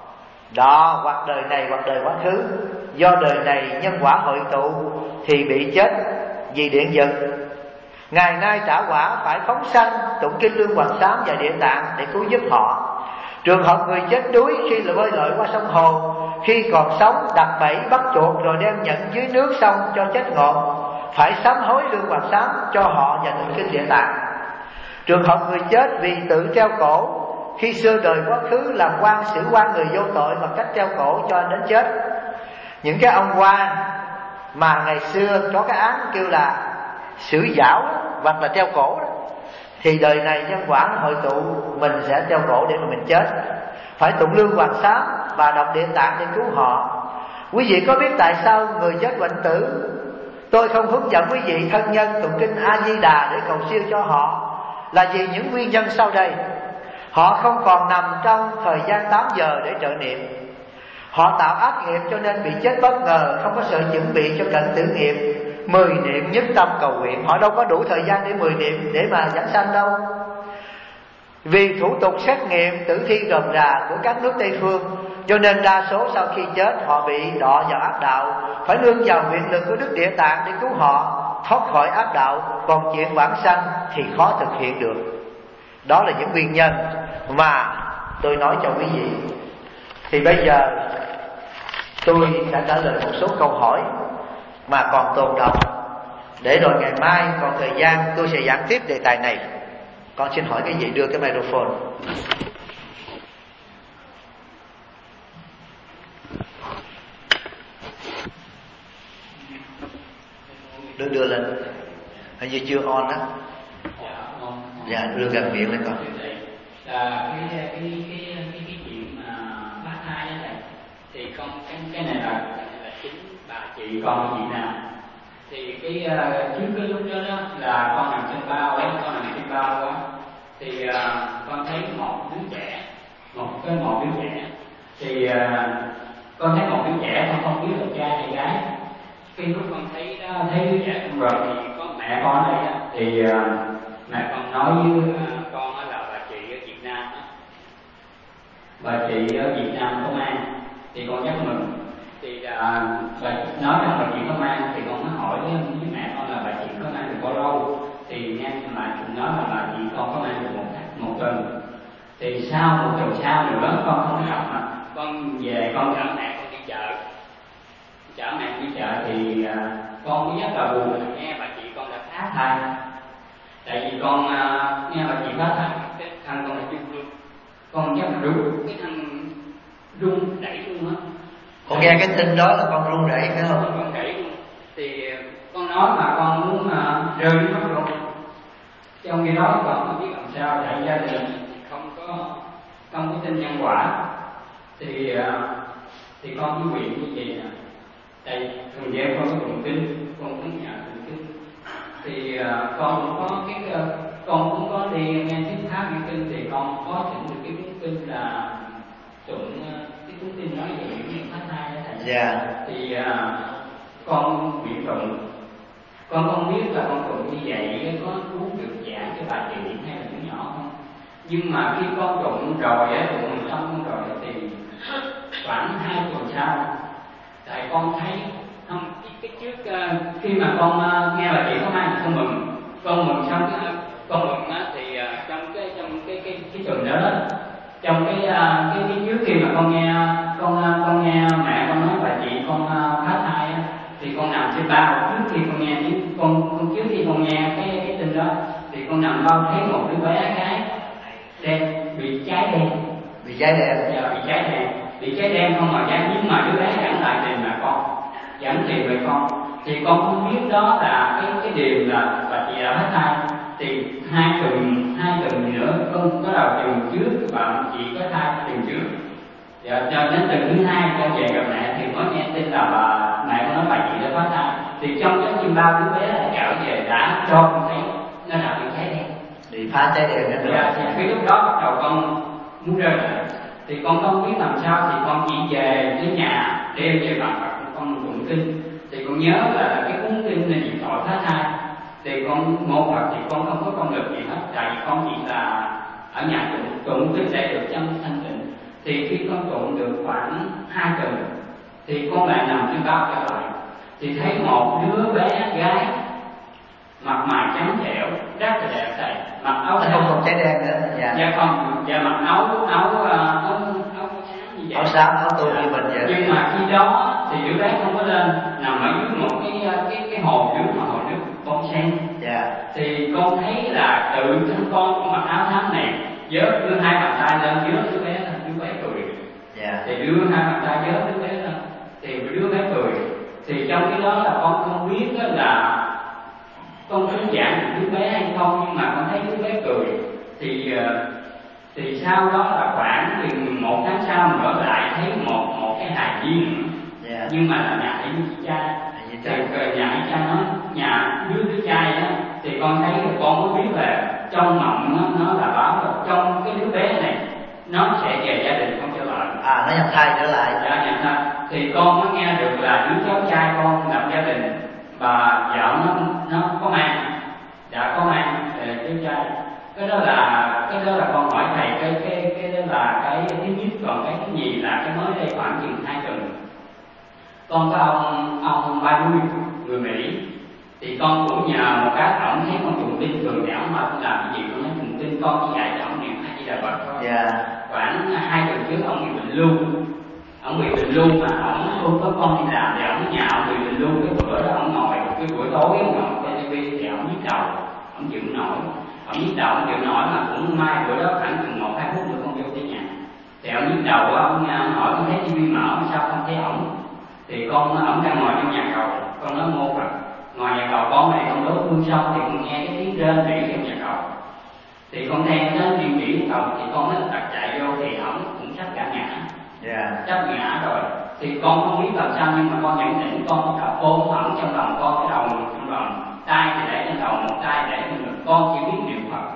Đó, hoặc đời này hoặc đời quá khứ, do đời này nhân quả hội tụ thì bị chết vì điện giật, ngày nay trả quả phải phóng sanh tụng kinh Lương Hoàng Sám và Địa Tạng để cứu giúp họ. Trường hợp người chết đuối khi là bơi lội qua sông hồ, khi còn sống đặt bẫy bắt chuột rồi đem nhận dưới nước xong cho chết ngộp, phải sám hối Lương Hoàng Sám cho họ và tụng kinh Địa Tạng. Trường hợp người chết vì tự treo cổ, khi xưa đời quá khứ làm quan xử quan người vô tội bằng cách treo cổ cho đến chết. Những cái ông quan mà ngày xưa có cái án kêu là xử giảo hoặc là treo cổ đó, thì đời này nhân quả hội tụ mình sẽ treo cổ để mà mình chết. Phải tụng Lương Hoàng Sám và đọc Địa Tạng để cứu họ. Quý vị có biết tại sao người chết oạnh tử tôi không hướng dẫn quý vị thân nhân tụng kinh A Di Đà để cầu siêu cho họ? Là vì những nguyên nhân sau đây. Họ không còn nằm trong thời gian tám giờ để trợ niệm. Họ tạo ác nghiệp cho nên bị chết bất ngờ, không có sự chuẩn bị cho cảnh tử nghiệp. Mười niệm nhất tâm cầu nguyện, họ đâu có đủ thời gian để mười niệm để mà giảng sanh đâu. Vì thủ tục xét nghiệm tử thi rườm rà của các nước Tây phương, cho nên đa số sau khi chết họ bị đọa vào ác đạo, phải nương vào nguyện lực của Đức Địa Tạng để cứu họ thoát khỏi ác đạo. Còn chuyện vãng sanh thì khó thực hiện được. Đó là những nguyên nhân mà tôi nói cho quý vị. Thì bây giờ tôi sẽ trả lời một số câu hỏi mà còn tồn đọng, để rồi ngày mai còn thời gian tôi sẽ giảng tiếp đề tài này. Con xin hỏi cái gì, đưa cái microphone. Đưa đưa lên, hình như chưa on á. Dạ, đưa gần miệng lên con. Là cái cái cái cái cái chuyện mà phá thai đó này, thì con cái cái này là là chính bà chị con ở Việt Nam. Thì cái uh, trước cái lúc đó, đó là con nằm trên bao ấy, con nằm trên bao á, thì uh, con thấy một đứa trẻ, một cái một đứa trẻ, thì uh, con thấy một đứa trẻ, con không biết là trai hay gái. Khi lúc con thấy đó, thấy đứa trẻ con rồi thì có mẹ con ở đây đó, thì uh, mẹ con nói với uh, con là bà chị ở Việt Nam đó, bà chị ở Việt Nam công an, thì con rất mừng. Thì uh, bà nói rằng bà chị công an, thì con mới hỏi với, với mẹ con là bà chị công an được bao lâu, thì nghe lại cũng nói là bà chị con công an được một một tuần. Thì sau một tuần sau nữa con không gặp mà con về, con chở mẹ con đi chợ, chở mẹ đi chợ thì uh, con cũng rất là buồn nghe bà chị con đã phá thai. Tại vì con uh, nghe bà chị phá thai, cái thân con là run luôn, con rất là run, cái thân run đẩy luôn á. Con nghe cái tin đó là con run rẩy phải không? Con đẩy luôn. Thì con nói mà con muốn uh, rơi nước mắt luôn. Trong khi đó con không biết làm sao, tại gia đình không có không có tin nhân quả. Thì uh, thì con cứ nguyện như vậy nè. Tại thường gian con có tụng kinh, con cũng nhà tụng kinh. Thì uh, con cũng có cái uh, con cũng có đi nghe thuyết pháp nghe kinh, thì con có chỉnh được cái cuốn kinh là tụng uh, cái cuốn kinh nói về những chuyện phá thai đó thầy. Dạ. Thì uh, con nguyện tụng, con không biết là con tụng như vậy có cứu được giảng cho bà chị hay là đứa nhỏ không. Nhưng mà khi con tụng rồi á, tụng xong rồi thì khoảng hai tuần sau, tại con thấy không, cái, cái trước uh, khi mà con uh, nghe bà chị có mai thì con mừng, con mừng xong cái con mừng á, thì uh, trong cái trong cái cái cái tuần đó, đó trong cái, uh, cái cái trước khi mà con nghe con uh, con nghe mẹ con nói bà chị con uh, phá thai á, thì con nằm trên bao. Trước khi con nghe con con trước khi con nghe cái cái tin đó thì con nằm bao thấy một đứa bé gái đen, bị cháy đen, Bị cháy đen. Dạ, bị cháy đen, bị cháy đen không mà dám, nhưng mà đứa bé dẫn lại tìm mẹ con, dẫn tìm về con. Thì con không biết đó là cái cái điều là bà chị đã phá thai. Thì hai tuần hai tuần nữa con có đầu tuần trước bạn chị có thai tuần trước. Dạ, cho đến tuần thứ hai con về gặp mẹ thì mới nghe tin là bà mẹ con nói bà chị đã phá thai. Thì trong cái chim bao đứa bé đã trở về đã cho con thấy nó đã bị cháy đen, bị phá cháy đen hết rồi. Dạ, thì cái lúc đó bắt đầu con muốn rơi lại, thì con không biết làm sao, thì con chỉ về đến nhà đeo về bàn Phật con tụng kinh. Thì con nhớ là cái cuốn kinh này chỉ tội phá thai. Thì con mô Phật thì con không có công lực gì hết, tại vì con chỉ là ở nhà tụng tụng kinh để được chân thanh tịnh. Thì khi con tụng được khoảng hai tuần thì con lại nằm trên bao trở lại, thì thấy một đứa bé gái mặt mày trắng trẻo rất là đẹp thầy, mặc áo nó không còn cháy đen nữa. Dạ. Dạ không, dạ mặc áo áo áo áo áo xám như vậy, áo xám áo tu như mình vậy. Nhưng mà khi đó thì đứa bé không có lên, nằm ở dưới một cái cái cái hồ nước, mà hồ nước con sen. Dạ. Thì con thấy là tự thân con cũng mặc áo xám này, vớt đưa hai bàn tay lên vớt đứa bé lên, đứa bé cười. Dạ. Thì đưa hai bàn tay vớt đứa bé lên, thì đứa bé cười. Thì trong cái đó là con không biết là con có giảng được đứa bé hay không, nhưng mà con thấy đứa bé cười. Thì thì sau đó là khoảng chừng một tháng sau mình trở lại thấy một một cái hài nhi nữa. Yeah. Nhưng mà là nhà ấy với trai. Thì nhà ấy trai nói nhà đứa đứa trai á, thì con thấy con mới biết là trong mộng nó, nó là báo là trong cái đứa bé này nó sẽ về gia đình con trở lại. À, nó nhập thai trở lại. Dạ, nhập thai. Thì con mới nghe được là đứa cháu trai con lập gia đình, bà vợ nó nó có mang, đã có mang về cháu trai. Cái đó là cái đó là con hỏi thầy, cái cái cái đó là cái thứ nhất, còn cái thứ nhì là cái mới đây khoảng chừng hai tuần. Con có ông ông ba nuôi người Mỹ, thì con cũng nhờ một cái ổng thấy con tụng kinh thường thì ổng hỏi con làm cái gì, con nói tụng kinh, con chỉ dạy cho ổng niệm A Di Đà Phật thôi. Yeah. Khoảng hai tuần trước ông bị bệnh lưu, ông bị bệnh lưu mà ổng không có con đi làm thì ổng nhà ông bị bệnh lưu. Cái bữa đó ổng ngồi, cái buổi tối ổng ngồi trên ti vi thì ổng nhức đầu, ổng chịu nổi, ổng nhức đầu ổng chịu nổi mà cũng mai bữa đó khoảng chừng một hai phút nữa con vô tới nhà, thì ổng nhức đầu quá, ông nghe ổng hỏi con thấy ti vi mở sao không thấy ổng, thì con ổng đang ngồi trong nhà cầu, con nói mô Phật, ngoài nhà cầu con này con đốt hương xong thì con nghe cái tiếng rên rỉ trong nhà cầu, thì con theo đến rên rỉ cầu thì con mới đặt chạy vô thì ổng cũng sắp ngã ngã, yeah. sắp ngã rồi, thì con không biết làm sao nhưng mà con nhận định con đã ôm ổng trong lòng con, cái đầu trong lòng, tay thì để trên đầu, một tay để trên ngực, con chỉ biết niệm Phật,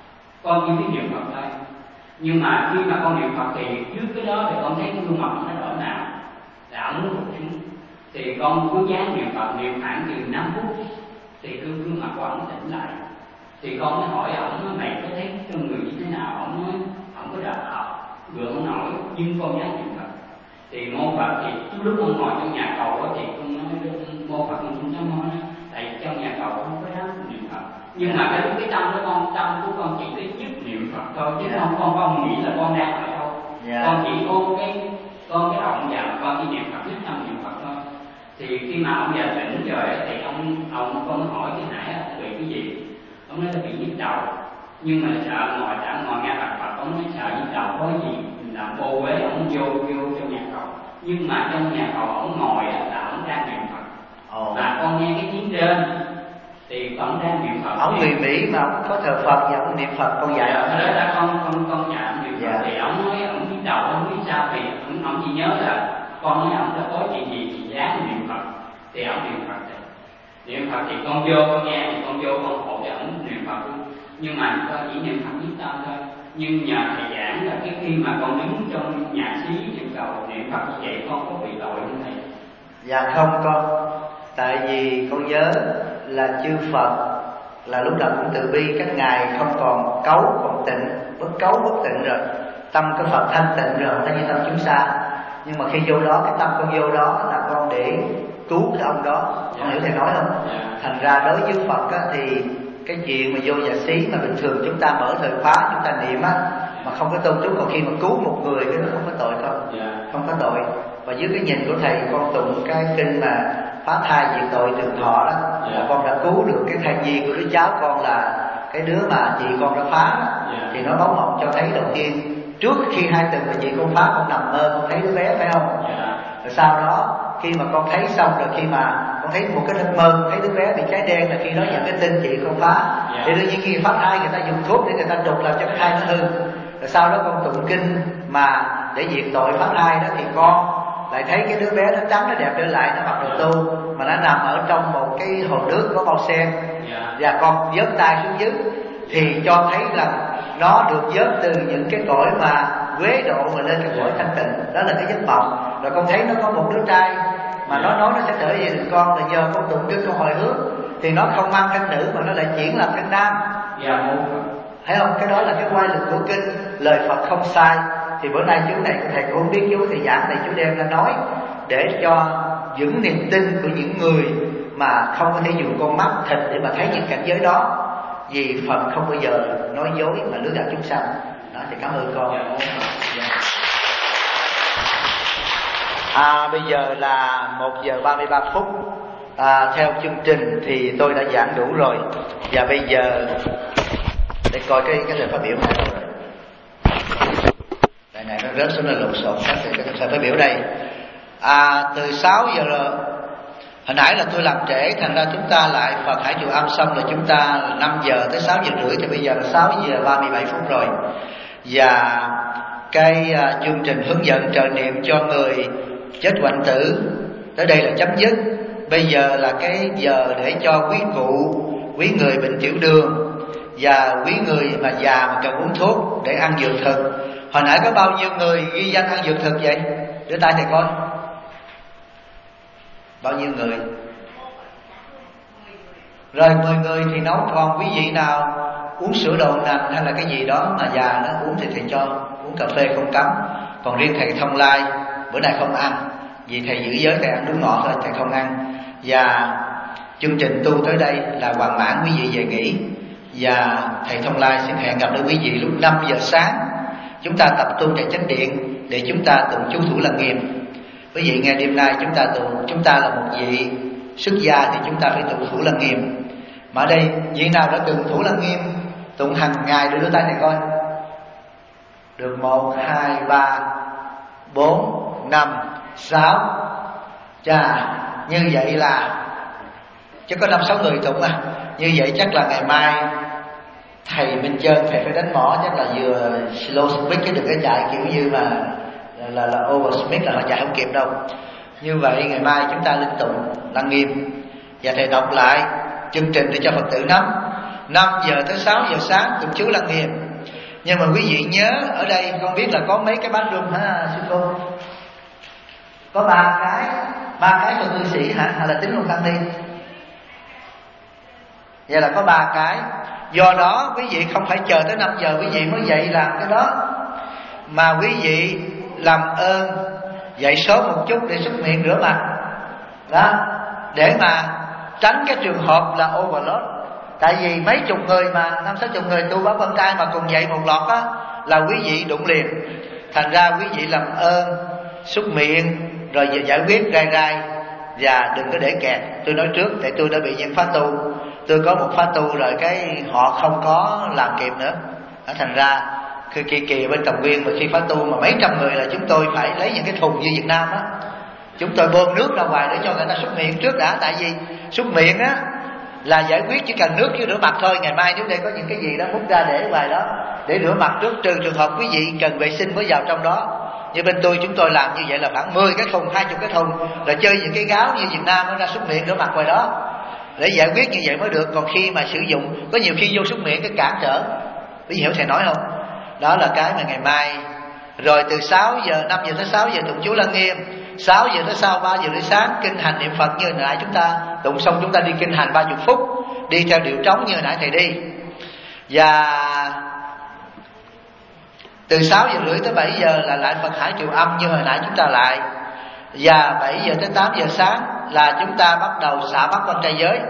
con chỉ biết niệm Phật thôi. Nhưng mà khi mà con niệm Phật thì trước cái đó thì con thấy cái gương mặt nó đổi nào là ổng muốn phục xuống, thì con cứ dán niệm Phật niệm khoảng chừng năm phút thì cái gương mặt của ổng tỉnh lại, thì con mới hỏi ổng mày có thấy con người như thế nào, ổng nói ổng có đợt học gượng không nổi nhưng con dán niệm Phật. Thì mô Phật thì lúc con ngồi trong nhà cầu thì con nói mô Phật con không dám nói, tại trong nhà cầu không có dám niệm Phật, nhưng mà cái cái tâm của con, tâm của con chỉ cái nhất niệm Phật thôi, chứ không con không nghĩ là con đang ở đâu. Yeah. Con chỉ ôm cái con cái ông già con chỉ niệm Phật, nhất tâm niệm Phật thôi. Thì khi mà ông già tỉnh rồi thì ông ông con hỏi cái nãy ông bị cái gì, ông nói là bị nhức đầu, nhưng mà sợ ngồi đã ngồi nghe Phật Phật, ông nói sợ nhức đầu có gì làm ô uế, ông vô vô trong nhà cầu, nhưng mà trong nhà cầu ông ngồi là ông đang niệm Phật. Oh. Và con nghe cái tiếng rên thì ông đang niệm Phật. Ông người Mỹ mà ông có thờ Phật và ông niệm Phật, con dạy ông đó ra con con con nhà ông niệm Phật. Yeah. Thì ông nói ông biết đầu ông biết sao thì ông, ông chỉ nhớ là con nói ông đã có chuyện gì thì dám niệm Phật, thì ông niệm Phật thì niệm Phật thì con vô con nghe thì con vô con hộ cho ông niệm Phật luôn, nhưng mà con chỉ niệm Phật biết tâm thôi. Nhưng nhờ thầy giảng là cái khi mà con đứng trong nhà xí niệm cầu niệm Phật như vậy con có bị tội không thầy? Dạ không con, tại vì con nhớ là chư Phật là lúc nào cũng từ bi, các ngài không còn cấu còn tịnh, bất cấu bất tịnh rồi, tâm của Phật thanh tịnh rồi, thanh như tâm chúng sa. Nhưng mà khi vô đó, cái tâm con vô đó là con để cứu cái ông đó. Con yeah. hiểu thầy nói không? Yeah. Thành ra đối với Phật á, thì cái chuyện mà vô nhà xí mà bình thường chúng ta mở thời khóa chúng ta niệm á, mà không có tôn trúng, còn khi mà cứu một người cái đó không có tội không? Yeah. Không có tội. Và dưới cái nhìn của thầy, con tụng cái kinh mà phá thai diệt tội trường thọ đó, yeah. là con đã cứu được cái thai nhi của đứa cháu con, là cái đứa mà chị con đã phá đó. Yeah. Thì nó báo mộng cho thấy đầu tiên, trước khi hai tuần mà chị con phá, con nằm mơ con thấy đứa bé, phải không? Yeah. Rồi sau đó khi mà con thấy xong rồi, khi mà con thấy một cái giấc mơ thấy đứa bé bị cháy đen, là khi đó nhận cái tin chị con phá. Yeah. Thì đương nhiên khi phá thai người ta dùng thuốc để người ta trục làm cho cái thai nó hư. Rồi sau đó con tụng kinh mà để diệt tội phá thai đó, thì con lại thấy cái đứa bé nó trắng nó đẹp trở lại, nó mặc đồ tu mà nó nằm ở trong một cái hồ nước có màu sen. Yeah. Và con vớt tay xuống dưới thì cho thấy là nó được vớt từ những cái cõi mà quế độ mà lên cái cõi thanh tịnh. Đó là cái giấc mộng. Rồi con thấy nó có một đứa trai mà nó nói nó sẽ trở về được con, là nhờ con tụng kinh con hồi hướng thì nó không mang thân nữ mà nó lại chuyển làm thân nam. Yeah. Thấy không? Cái đó là cái quay lực của kinh, lời Phật không sai. Thì bữa nay chú này thầy cũng không biết, chú thầy giảng này chú đem ra nói để cho vững niềm tin của những người mà không có thể dùng con mắt thịt để mà thấy những cảnh giới đó. Vì Phật không bao giờ nói dối mà lừa gạt chúng sanh. Đó, thì cảm ơn con. À, bây giờ là một giờ ba mươi ba phút. À, theo chương trình thì tôi đã giảng đủ rồi. Và bây giờ để coi cái cái lời phát biểu này rồi. Này này nó rớt xuống là lộn xộn hết thì cái lời phát biểu đây. À, từ sáu giờ rồi. Hồi nãy là tôi làm trễ, thành ra chúng ta lại Phật Hải Chùa Âm xong rồi chúng ta năm giờ tới sáu giờ rưỡi, thì bây giờ là sáu giờ ba mươi bảy phút rồi. Và cái uh, chương trình hướng dẫn trợ niệm cho người chết hoạn tử tới đây là chấm dứt. Bây giờ là cái giờ để cho quý cụ, quý người bệnh tiểu đường và quý người mà già mà cần uống thuốc để ăn dược thực Hồi nãy có bao nhiêu người ghi danh ăn dược thực vậy? Đưa tay thầy coi. Bao nhiêu người? Rồi mười người thì nấu. Còn quý vị nào uống sữa đậu nành hay là cái gì đó mà già nó uống thì thầy cho. Uống cà phê không cấm. Còn riêng thầy Thông Lai bữa nay không ăn, vì thầy giữ giới, thầy ăn đúng ngọt thôi, thầy không ăn. Và chương trình tu tới đây là hoàn mãn, quý vị về nghỉ. Và thầy Thông Lai xin hẹn gặp lại quý vị lúc năm giờ sáng. Chúng ta tập trung tại chánh điện để chúng ta tụng chú Thủ Lăng Nghiêm. Quý vị nghe đêm nay chúng ta tụng, chúng ta là một vị xuất gia thì chúng ta phải tụng Thủ Lăng Nghiêm. Mà ở đây vị nào đã từng Thủ Lăng Nghiêm tụng hàng ngày, đưa đôi tay này coi. Được một, hai, ba, bốn, năm, sáu. Chà, như vậy là chứ có năm sáu người tụng à. Như vậy chắc là ngày mai thầy Minh Trơn thầy phải đánh mỏ, chắc là vừa slow speed chứ đừng có chạy kiểu như mà là là over speed là họ chạy không kịp đâu. Như vậy ngày mai chúng ta linh tụng Lăng Nghiêm. Và thầy đọc lại chương trình để cho Phật tử nắm. Năm giờ tới sáu giờ sáng tụng chú Lăng Nghiêm. Nhưng mà quý vị nhớ ở đây không biết là có mấy cái bathroom hả sư cô? Có ba cái, ba cái cho cư sĩ hả? Hay là tính luôn tăng ni? Vậy là có ba cái. Do đó quý vị không phải chờ tới năm giờ quý vị mới dậy làm cái đó, mà quý vị làm ơn dậy sớm một chút để xúc miệng rửa mặt đó, để mà tránh cái trường hợp là overload. Tại vì mấy chục người mà năm sáu chục người tu báo con trai mà cùng dậy một loạt á là quý vị đụng liền. Thành ra quý vị làm ơn xúc miệng rồi về giải quyết rai rai, và đừng có để kẹt. Tôi nói trước để tôi đã bị những phá tu, tôi có một phá tu rồi cái họ không có làm kịp nữa. Đó, thành ra khi kỳ kỳ bên Tầm Nguyên mà khi phá tu mà mấy trăm người là chúng tôi phải lấy những cái thùng như Việt Nam á, chúng tôi bơm nước ra ngoài để cho người ta xúc miệng trước đã. Tại vì xúc miệng á là giải quyết chỉ cần nước chứ rửa mặt thôi. Ngày mai nếu đây có những cái gì đó múc ra để ngoài đó để rửa mặt trước, trừ trường hợp quý vị cần vệ sinh mới vào trong đó. Như bên tôi chúng tôi làm như vậy là khoảng mười cái thùng, hai mươi cái thùng, rồi chơi những cái gáo như Việt Nam nó ra xúc miệng rửa mặt ngoài đó để giải quyết như vậy mới được. Còn khi mà sử dụng có nhiều khi vô xúc miệng cái cản trở. Quý vị hiểu thầy nói không? Đó là cái mà ngày mai. Rồi từ sáu giờ, năm giờ tới sáu giờ tụng chú Lăng Nghiêm, sáu giờ tới sau ba giờ tới sáng kinh hành niệm Phật như hồi nãy chúng ta tụng xong, chúng ta đi kinh hành ba mươi phút, đi theo điệu trống như hồi nãy thầy đi. Và từ sáu giờ rưỡi tới bảy giờ là lại Phật Hải Triệu Âm như hồi nãy chúng ta lại. Và bảy giờ tới tám giờ sáng là chúng ta bắt đầu xả bắt con trai giới.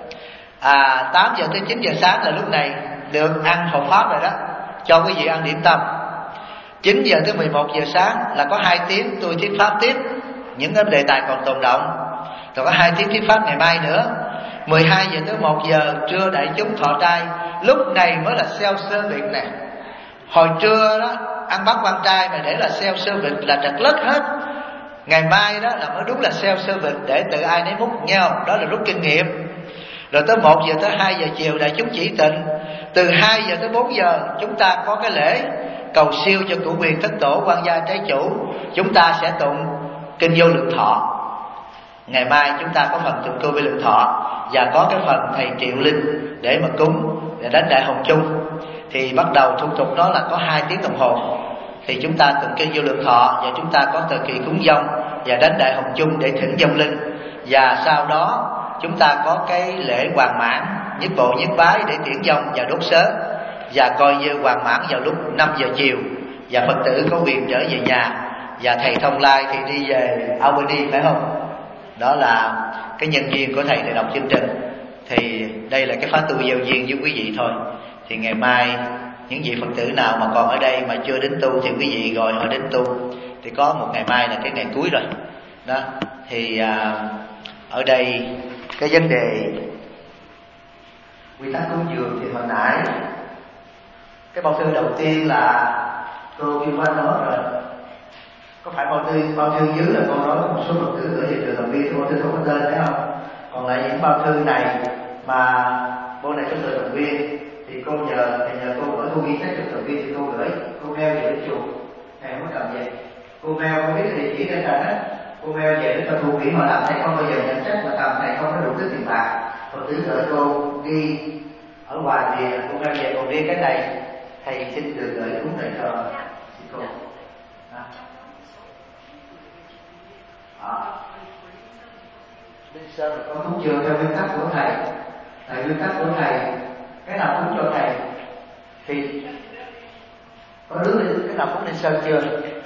à, tám giờ tới chín giờ sáng là lúc này được ăn hộ pháp rồi đó, cho quý vị ăn điểm tâm. Chín giờ tới mười một giờ sáng là có hai tiếng tôi thuyết pháp tiếp những cái đề tài còn tồn động, rồi có hai tiếng thuyết pháp ngày mai nữa. Mười hai giờ tới một giờ trưa đại chúng thọ trai, lúc này mới là self service nè. Hồi trưa đó ăn bát quan trai mà để là self service là trật lất hết. Ngày mai đó là mới đúng là self service, để tự ai nấy múc nhau, đó là rút kinh nghiệm. Rồi tới một giờ tới hai giờ chiều đại chúng chỉ tịnh. Từ hai giờ tới bốn giờ chúng ta có cái lễ cầu siêu cho cửu quyền thất tổ quan gia trái chủ. Chúng ta sẽ tụng kinh vô lượng thọ. Ngày mai chúng ta có phần tụng kinh vô lượng thọ, và có cái phần thầy Triệu Linh để mà cúng, để đánh đại hồng chung. Thì bắt đầu thủ tục đó là có hai tiếng đồng hồ. Thì chúng ta tụng kinh vô lượng thọ, và chúng ta có thời kỳ cúng dông và đánh đại hồng chung để thỉnh vong linh. Và sau đó chúng ta có cái lễ hoàn mãn nhất bộ nhất bái để tiễn vong và đốt sớ, và coi như hoàn mãn vào lúc năm giờ chiều. Và Phật tử có quyền trở về nhà. Và thầy Thông Lai thì đi về Albany, phải không? Đó là cái nhân viên của thầy để đọc chương trình. Thì đây là cái khóa tu giao duyên với quý vị thôi. Thì ngày mai những vị Phật tử nào mà còn ở đây mà chưa đến tu thì quý vị gọi họ đến tu. Thì có một ngày mai là cái ngày cuối rồi đó. Thì à, ở đây cái vấn đề quy tắc cúng dường thì hồi nãy cái bao thư đầu tiên là cô Kim Hoa nói rồi. Có phải bao thư bao thư dưới là con nói một số Phật tử gửi về trường Đồng Viên thì bao thư không có tên phải không? Còn lại những bao thư này mà bố này có trường Đồng Viên thì cô nhờ thầy nhờ cô gửi, cô ghi sách trường Đồng Viên thì cô gửi, cô mail về đến chùa. Thầy không có cầm về. Cô mail không biết cái địa chỉ đây là hết. Cô mail về đến cho thu kỹ họ làm, thầy không bao giờ nhận sách mà cầm, thầy không có đủ cái tiền bạc. Phật tử đợi cô ghi ở ngoài thì cô mail về. Còn riêng cái này thầy xin được gửi cuốn này cho cô. À. À. Linh Sơn là có cúng dường theo nguyên tắc của thầy. Thầy nguyên tắc của thầy, cái nào cúng cho thầy thì có đứa cái nào cúng Linh Sơn chưa?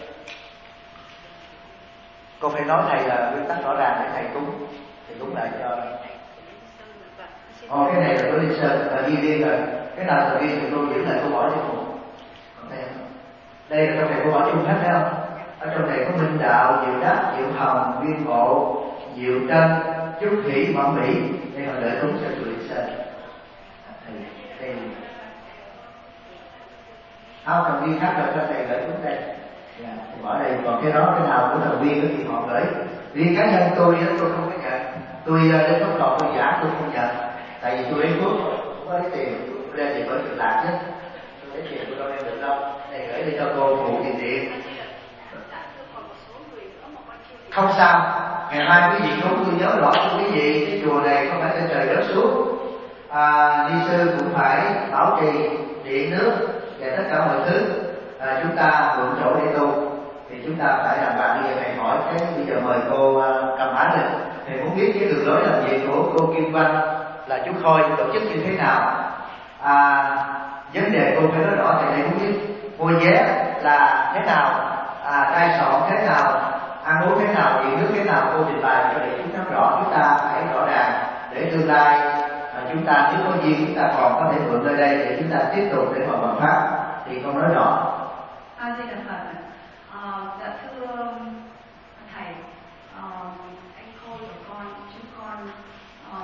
Cô phải nói thầy là nguyên tắc rõ ràng để thầy cúng, thì cúng lại cho. Ồ, cái này là của Linh Sơn là ghi riêng rồi. Cái nào là riêng thì cô giữ lại cô bỏ cho cô. Đây là trong này cô bỏ chung hết thấy không? Ở trong này có Minh Đạo, Diệu Đắc, Diệu Hồng, Viên Ngộ, Diệu Trân, Chúc Hỷ, Mãn Mỹ. Đây họ đợi cúng cho chùa Linh Sơn. Đây không, thần viên khác rồi cho thầy gửi cúng đây. Dạ, thì bỏ đây. Còn cái đó cái nào của thần viên thì họ gửi. Riêng cá nhân tôi đó tôi không có nhận. Tôi đến lúc độ tôi giả tôi không nhận. Tại vì tôi lấy thuốc rồi, không có lấy tiền. Tôi đem tiền bởi trực lạc chứ. Tôi lấy tiền tôi đâu đem được đâu. Thầy gửi đi cho cô phụ tiền điện. Không sao. Ngày mai quý vị cúng tôi nhớ rõ cho quý vị. Cái chùa này không phải trên trời rớt xuống. À, ni sư cũng phải bảo trì điện nước và tất cả mọi thứ. À, chúng ta mượn chỗ để tu thì chúng ta phải làm bạn. Bây giờ thầy hỏi cái bây giờ mời cô uh, cầm án lên. Thầy muốn biết cái đường lối làm việc của cô Kim Văn là chú Khôi tổ chức như thế nào. À, vấn đề cô phải nói rõ. Thầy muốn biết mua vé là thế nào, à, trai sọn thế nào, ăn uống thế nào, điện nước thế nào, cô trình bày cho để chúng nắm rõ. Chúng ta phải rõ ràng để tương lai mà chúng ta nếu có duyên chúng ta còn có thể mượn nơi đây để chúng ta tiếp tục để mà bằng pháp. Thì con nói rõ. A Di Đà Phật. À, dạ thưa thầy, à, anh Khôi của con, chúng con à,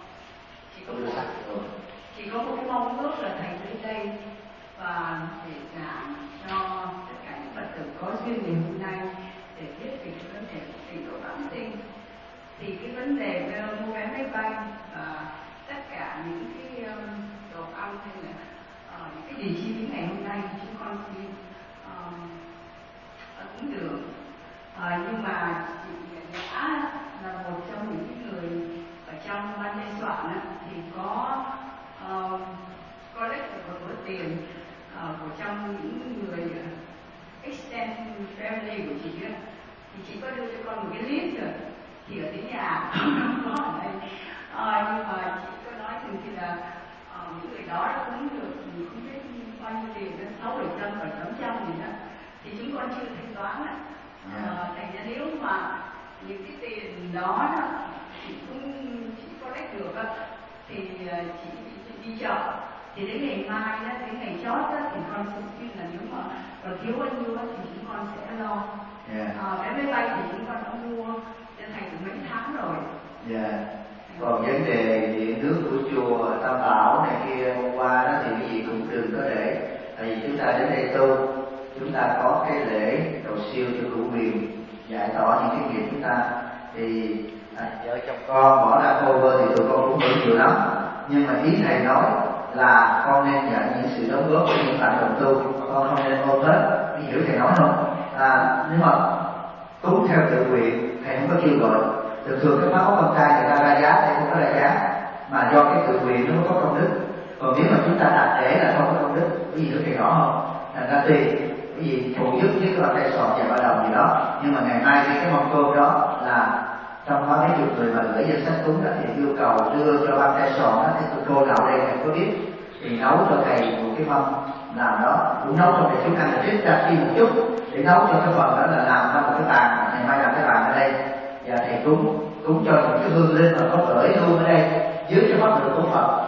chỉ có một chỉ có một cái mong ước là thầy đến đây và để giảng cho tất cả những Phật tử có duyên ngày hôm nay để biết về cái vấn đề trình độ bản sinh. Thì cái vấn đề về mua vé máy bay và tất cả những cái um, đồ ăn hay là uh, những cái gì chi phí ngày hôm nay chúng con xin uh, cũng được. Uh, nhưng mà chị đã là một trong những cái người ở trong ban biên soạn thì có uh, có rất là một bữa tiền uh, của trong những người uh, extended family của chị ấy. Thì chị có đưa cho con một cái list rồi. Thì ở đến nhà có ở đây à, nhưng mà chị có nói thường thì là à, những người đó đã cũng được mình không biết bao nhiêu tiền, sáu bảy trăm bảy tám trăm gì đó thì chúng con chưa thanh toán ạ. À, thành ra nếu mà những cái tiền đó, đó chị cũng chỉ có đách được đó, thì chị, chị đi chợ thì đến ngày mai đó, đến ngày chót đó, thì con cũng tin là nếu mà còn thiếu bao nhiêu thì chúng con sẽ lo. Yeah. À, vé máy bay thì chúng con đã mua cho thầy cũng mấy tháng rồi. Dạ. Yeah. Còn vấn đề điện nước của chùa Tam Bảo này kia hôm qua đó thì quý vị cũng đừng có để. Tại vì chúng ta đến đây tu, chúng ta có cái lễ cầu siêu cho cụ Quyền giải tỏa những cái nghiệp chúng ta. Thì à, vợ chồng con bỏ ra cover thì tụi con cũng hưởng nhiều lắm. Nhưng mà ý thầy nói là con nên nhận những sự đóng góp của những bạn đồng tu, con không nên ôm hết. Quý hiểu thầy nói không? À, nếu mà cúng theo tự nguyện thầy không có kêu gọi. Thường thường cái pháp có con trai người ta ra giá thầy không có ra giá, mà do cái tự nguyện nó có công đức. Còn nếu mà chúng ta đặt để là không có công đức, cái gì hiểu thầy rõ không? Thành ra tùy cái gì phụ giúp với cái tay sọt vài ba đồng gì đó. Nhưng mà ngày mai cái mâm cơm đó là trong có mấy chục người mà gửi danh sách cúng đó thì yêu cầu đưa cho ban tay sọt đó thì cô nào đây thầy có biết thì nấu cho thầy một cái mâm làm đó, cũng nấu cho thầy chúng ăn là trích ra chi một chút để nấu cho cái phần đó là làm ra một cái bàn. Ngày mai làm cái bàn ở đây và thầy cúng cúng cho những cái hương linh mà có gửi luôn ở đây dưới cái pháp lực của Phật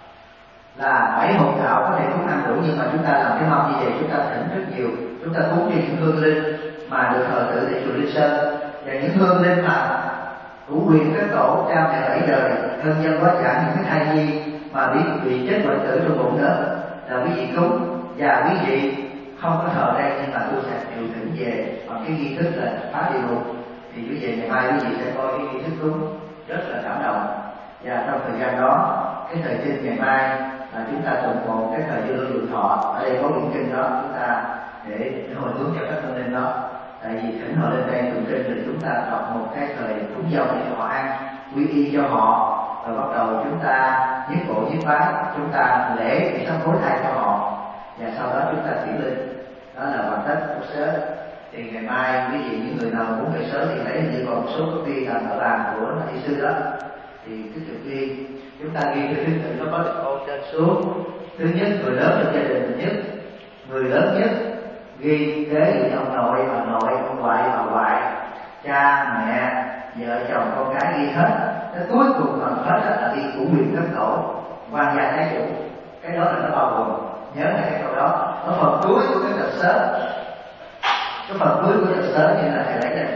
là bảy hột gạo có thể cúng ăn đủ. Nhưng mà chúng ta làm cái mâm như vậy chúng ta thỉnh rất nhiều, chúng ta cúng cho những hương linh mà được thờ tự tại chùa Linh Sơn và những hương linh mà Củ Quyền các tổ cha mẹ bảy đời thân nhân quá giảng những cái thai nhi mà bị bị chết hoại tử trong bụng đó là quý vị cúng. Và quý vị không có thờ đây nhưng mà tôi sẽ điều thỉnh về bằng cái nghi thức là phá địa ngục. Thì quý vị ngày mai quý vị sẽ coi cái nghi thức cúng rất là cảm động. Và trong thời gian đó cái thời kinh ngày mai là chúng ta tụng một cái thời dương lượng thọ. Ở đây có quyển kinh đó chúng ta để hồi hướng cho các thân linh đó. Tại vì thỉnh họ lên đây tụng kinh thì chúng ta đọc một cái thời cúng dông để họ ăn quy y cho họ, rồi bắt đầu chúng ta nhiếp bộ nhiếp bái, chúng ta lễ để sám hối thai cho họ và sau đó chúng ta chuyển linh. đó là hoàn tất cuộc sớ. Thì ngày mai quý vị những người nào muốn về sớ thì thấy như còn một số copy nằm ở bàn của thị sư đó, thì tiếp tục ghi. Chúng ta ghi cái thứ tự nó có từ ô trên xuống. Thứ nhất, người lớn trong gia đình nhất, người lớn nhất ghi kế như ông nội, bà nội, ông ngoại, bà ngoại, cha, mẹ, vợ chồng, con cái ghi hết. Cái cuối cùng phần hết là ghi của quyền các tổ, quan gia thái chủ. Cái đó là nó bao gồm, nhớ lại cái câu đó. Nó phần cuối của cái tờ sớ, cái phần cuối của tờ sớ như là thầy lấy đây.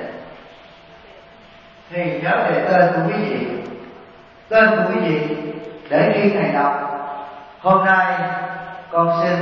Thì nhớ về tên của quý vị, tên của quý vị để riêng thầy đọc. Hôm nay con xin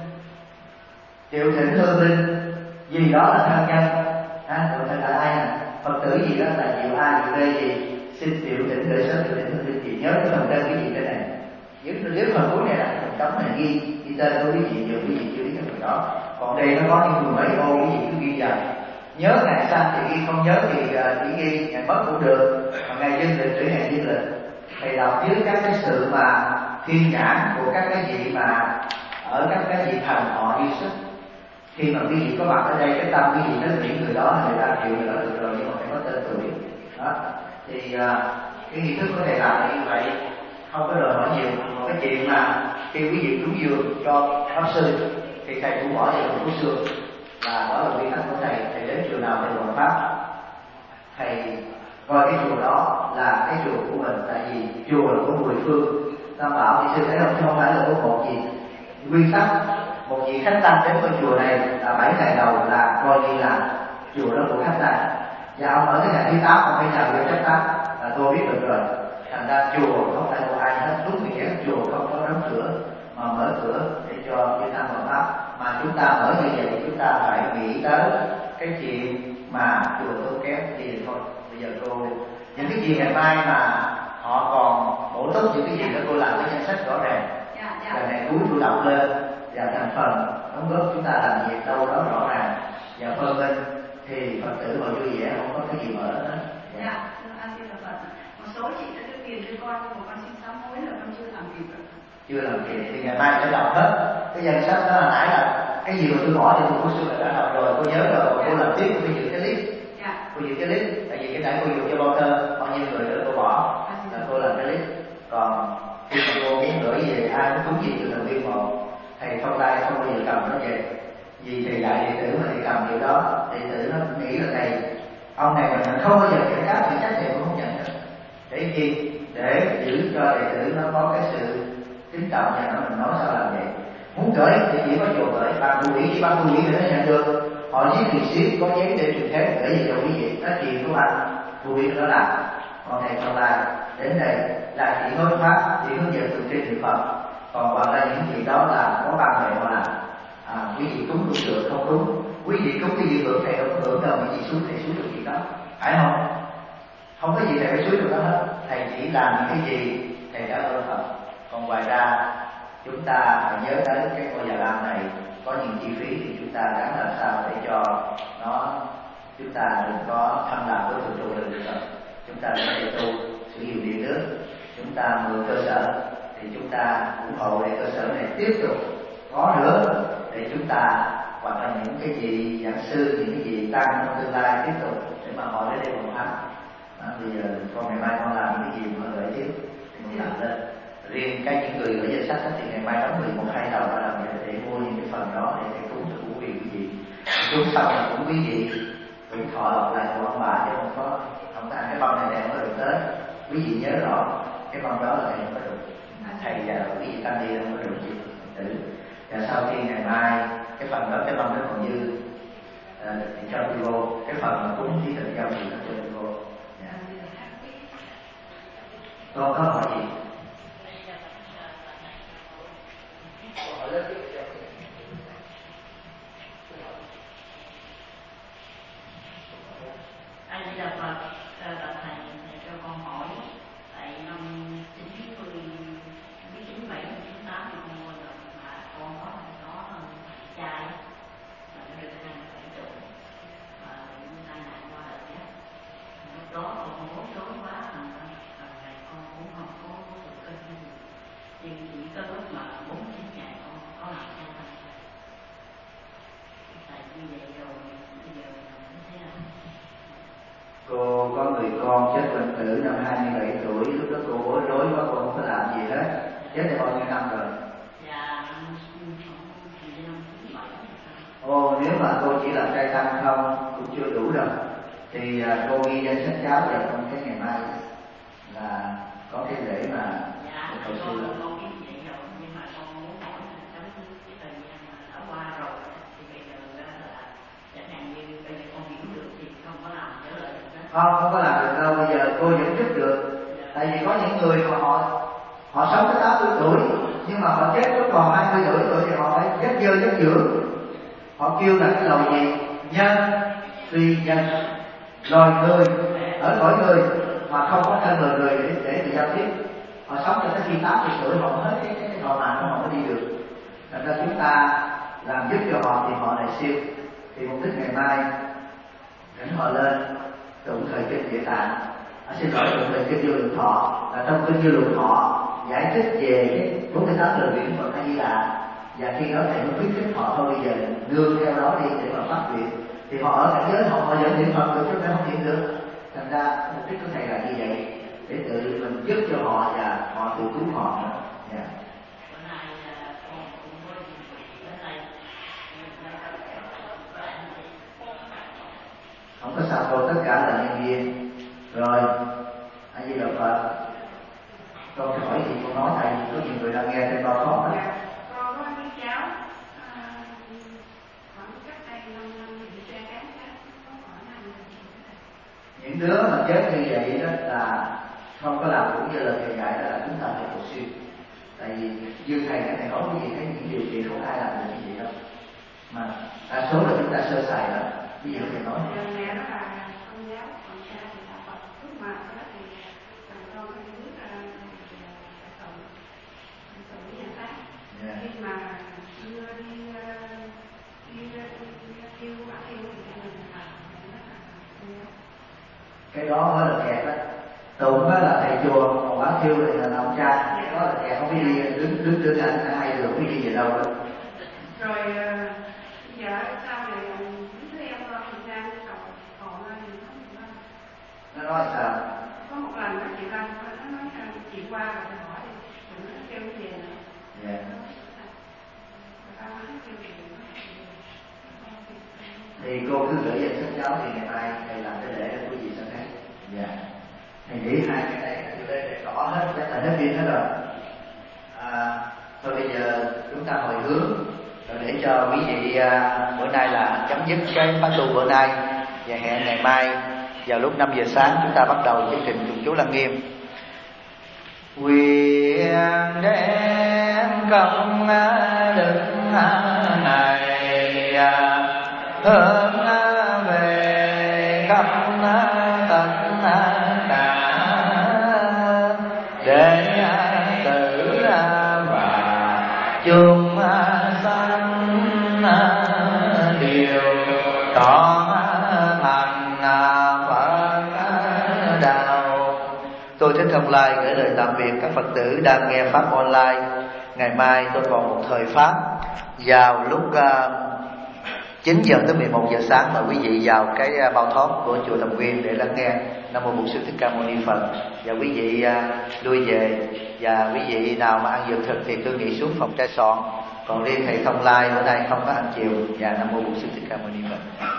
Triệu Thịnh Hương Linh, vì đó là thân nhân. À, rồi thầy là ai nè? Phật tử gì đó là Triệu A, Triệu B gì? Xin Triệu Thịnh gửi sớm Triệu Thịnh Hương Linh gì? Nhớ cái phần tên quý vị cái này. Dưới, dưới phần cuối này là phần cấm này ghi, ghi tên của quý vị, giờ quý vị chưa biết cái phần đó. Còn đây nó có những mười mấy ô, quý vị cứ ghi vào. Nhớ ngày sanh thì ghi, không nhớ thì chỉ ghi ngày mất cũng được. Mà ngày dương lịch trừ ngày dương lịch. Thầy đọc dưới các cái sự mà thiên nhãn của các cái vị mà ở các cái vị thần họ đi sức. Khi mà quý vị có mặt ở đây, cái tâm quý vị nói những người đó, người ta chịu người đó được rồi, nhưng mà phải có tên tuổi đó. Thì uh, cái nghi thức của thầy làm là như vậy, không có đòi hỏi nhiều. Một cái chuyện mà khi quý vị cúng dường cho pháp sư thì thầy cũng bỏ vào một cúng dường, là đó là quy tắc của thầy. Thầy đến chùa nào thầy còn pháp, thầy coi cái chùa đó là cái chùa của mình. Tại vì chùa là của mười phương. Tam bảo thì sư thấy không, chứ không phải là có một gì quy tắc. Một vị khách tăng đến ngôi chùa này là bảy ngày đầu là coi như là chùa đó của khách tăng, và ông ở cái ngày thứ tám ông phải nhờ vô khách tăng là tôi biết được rồi. Thành ra chùa không phải của ai hết, đúng nghĩa chùa không có đóng cửa mà mở cửa để cho chư tăng vào pháp. Mà chúng ta mở như vậy chúng ta phải nghĩ tới cái chuyện mà chùa tốn kém thì thôi. Bây giờ cô những cái gì ngày mai mà họ còn bổ túc những cái gì đó, cô làm cái danh sách rõ ràng. Giờ này cuối tôi đọc lên và thành phần đóng góp chúng ta làm việc đâu đó rõ ràng và phân minh thì Phật tử ngồi vui vẻ, không có cái gì mở hết. Dạ, thưa A Di Đà Phật. Một số chị đã đưa tiền cho con, nhưng mà con xin sám hối là con chưa làm kịp được. Chưa làm kịp thì ngày mai sẽ đọc hết cái danh sách đó. Là nãy là cái gì mà tôi bỏ cho cô sư đã đọc rồi, cô nhớ rồi, cô làm tiếp, cô giữ cái list. Dạ. Cô giữ cái list, tại vì cái nãy cô dùng cho bao thơ, bao nhiêu người nữa cô bỏ, là cô làm cái list. Còn khi mà cô muốn gửi về ai cũng cúng gì từ thành viên một, thầy không lai không bao giờ cầm nó về. Vì thầy dạy đệ tử mà thầy cầm điều đó, đệ tử nó nghĩ là thầy ông này mình không bao giờ kể cá thì chắc thầy cũng không nhận được. Để gì? Để giữ cho đệ tử nó có cái sự kính trọng và nó mình nói sao làm vậy. Muốn gửi thì chỉ có chùa gửi, ban tu ủy chỉ ban tu ủy thì nó nhận được. Họ viết thì xíu có giấy để truyền thế gửi về cho quý vị, nó chuyện của anh tu ủy nó làm. Còn thầy không lai đến đây là chỉ nói pháp, chỉ hướng dẫn tụng kinh niệm Phật. Còn hoặc là những chuyện đó là có ban hệ họ làm. À, quý vị cúng cũng được, không cúng. Quý vị cúng quý vị hưởng, thầy không hưởng đâu, quý vị xuống thầy xuống được chuyện đó, phải không? Không có gì thầy phải xuống được đó hết. Thầy chỉ làm những cái gì thầy đã ơn Phật. Còn ngoài ra chúng ta phải nhớ tới cái ngôi Già Lam này có những chi phí thì chúng ta gắn làm sao để cho nó, chúng ta đừng có thâm lạc với thượng trụ được rồi. Chúng ta có thể tu sử dụng điện nước, chúng ta mượn cơ sở thì chúng ta ủng hộ để cơ sở này tiếp tục có nữa, để chúng ta hoặc là những cái gì giảng sư, những cái gì tăng trong tương lai tiếp tục để mà họ đến đây một pháp. Bây giờ con ngày mai con làm những cái gì mà gửi tiếp thì con làm lên. Riêng cái những người ở danh sách thì ngày mai đóng mười một hai đầu ra làm để, để mua những cái phần đó để thầy cúng cho quý vị quý vị. Cúng xong là cũng quý vị cũng thọ lộc lại của ông bà, chứ không có không có ăn cái bông này thầy không có được tới. Quý vị nhớ rõ cái bông đó là thầy không có được. Thầy và quý vị tăng đi không có được gì tử. Và sau khi ngày mai cái phần đó cái bông nó còn dư à, thì cho đi vô cái phần mà cúng chỉ cần giao thì nó cho đi vô. Yeah. Con có hỏi gì? Anh Di Đà Phật, thầy thầy cho con hỏi, tại năm chín mươi chín bảy chín tám thì con mua được mà con có nó trai mà nó được hai bảy tuổi mà tai nạn qua đời chết. Lúc đó con hốt rối quá, hàng ngày con cũng không có nữ năm hai mươi bảy tuổi, lúc đó cô bối rối quá, cô không có làm gì hết. Chết này bao nhiêu năm rồi? Dạ năm chín bảy. Ồ, nếu mà cô chỉ làm trai tăng không cũng chưa đủ đâu. Thì à, cô ghi danh sách cháu vào trong cái ngày mai là có cái lễ mà dạ, cầu con siêu. con biết vậy rồi, nhưng mà con muốn hỏi là trong cái thời gian mà đã qua rồi thì bây giờ là chẳng hạn như bây giờ con hiểu được thì không có làm trở lại được đó. Không, không có làm được đâu. Bây giờ cô vẫn giúp được. Tại vì có những người mà họ họ sống tới tám mươi tuổi nhưng mà họ chết lúc còn hai mươi tuổi rồi thì họ phải rất dơ rất dưỡng. Họ kêu là cái đầu gì? Nhân phi nhân. Loài người ở cõi người mà không có thân loài người để để mà giao tiếp. Họ sống cho tới khi tám mươi tuổi họ hết cái cái, cái thọ mạng của họ mới đi được. Thành ra chúng ta làm giúp cho họ thì họ lại siêu. Thì mục đích ngày mai thỉnh họ lên tụng thời kinh Địa Tạng. À, xin lỗi, tụng thời kinh Vô Lượng Thọ. Là trong kinh Vô Lượng Thọ giải thích về cái bốn mươi tám lời nguyện Phật A Di Đà. Và khi đó thầy mới khuyến khích họ thôi bây giờ nương theo đó đi để mà phát nguyện. Thì họ ở cảnh giới họ họ vẫn niệm Phật được chứ không phải không niệm được. Thành ra mục đích của thầy là như vậy, để tự mình giúp cho họ và họ tự cứu họ nữa. Yeah. Bữa nay con cũng có đến đây Không có sao cô, tất cả là nhân viên. Rồi, A Di Đà Phật. Câu hỏi thì cô nói thầy, có nhiều người đang nghe trên bao khó đó. Con có cái cháu à, khoảng cách đây năm năm bị tra cán cán có khoảng năm năm. Những đứa mà chết như vậy đó là không có làm cũng như là thầy dạy, đó là chúng ta phải cầu siêu. Tại vì như thầy cái này nói cái gì thấy những điều kiện không ai làm được như vậy đâu, mà đa số là chúng ta sơ sài đó. Ví dụ thầy nói Mẹ đó là con giáo, còn cha thì là Phật. Lúc mà đó thì con không biết là tự tự nhận tác. Khi mà đưa đi đi đi thiêu hỏa thiêu thì mình là cái đó mới là kẹt đó. Tụng đó là thầy chùa, còn bác thiêu thì là ông cha. Cái đó là kẹt, không biết đi đứng đứng đứng ảnh ai được biết đi về đâu đó. Rồi bây giờ sau này đứa em con mình ra cầu còn thì nó Nó nói sao? có một lần nó chị Lâm nó nói chị qua rồi thì hỏi thì nó kêu nó về nữa. Dạ. Thì cô cứ gửi danh sách cháu thì ngày mai thầy làm cái lễ để quý vị sẽ thấy. Dạ. Thầy nghĩ hai cái này thì đây tỏ hết, chắc là hết pin hết rồi. À, thôi bây giờ chúng ta hồi hướng rồi để cho quý vị à, bữa nay là chấm dứt cái khóa tu bữa nay, và hẹn ngày mai vào lúc năm giờ sáng chúng ta bắt đầu chương trình trùng chú Lăng Nghiêm. Nguyện đem công đức này hướng về khắp tất cả để tử và chung sanh đều trọn thành Phật đạo. Tôi Thích Thông Lai gửi lời tạm biệt các Phật tử đang nghe pháp online. Ngày mai tôi còn một thời pháp vào lúc uh, chín giờ tới mười một giờ sáng, mời quý vị vào cái uh, bao thoát của chùa Tầm Nguyên để lắng nghe Nam Mô Bổn Sư Thích Ca Mâu Ni Phật. Và quý vị uh, lui về, và quý vị nào mà ăn dược thực thì tôi nghĩ xuống phòng trai sọn. Còn riêng thầy Thông Lai bữa nay không có ăn chiều. Và Nam Mô Bổn Sư Thích Ca Mâu Ni Phật.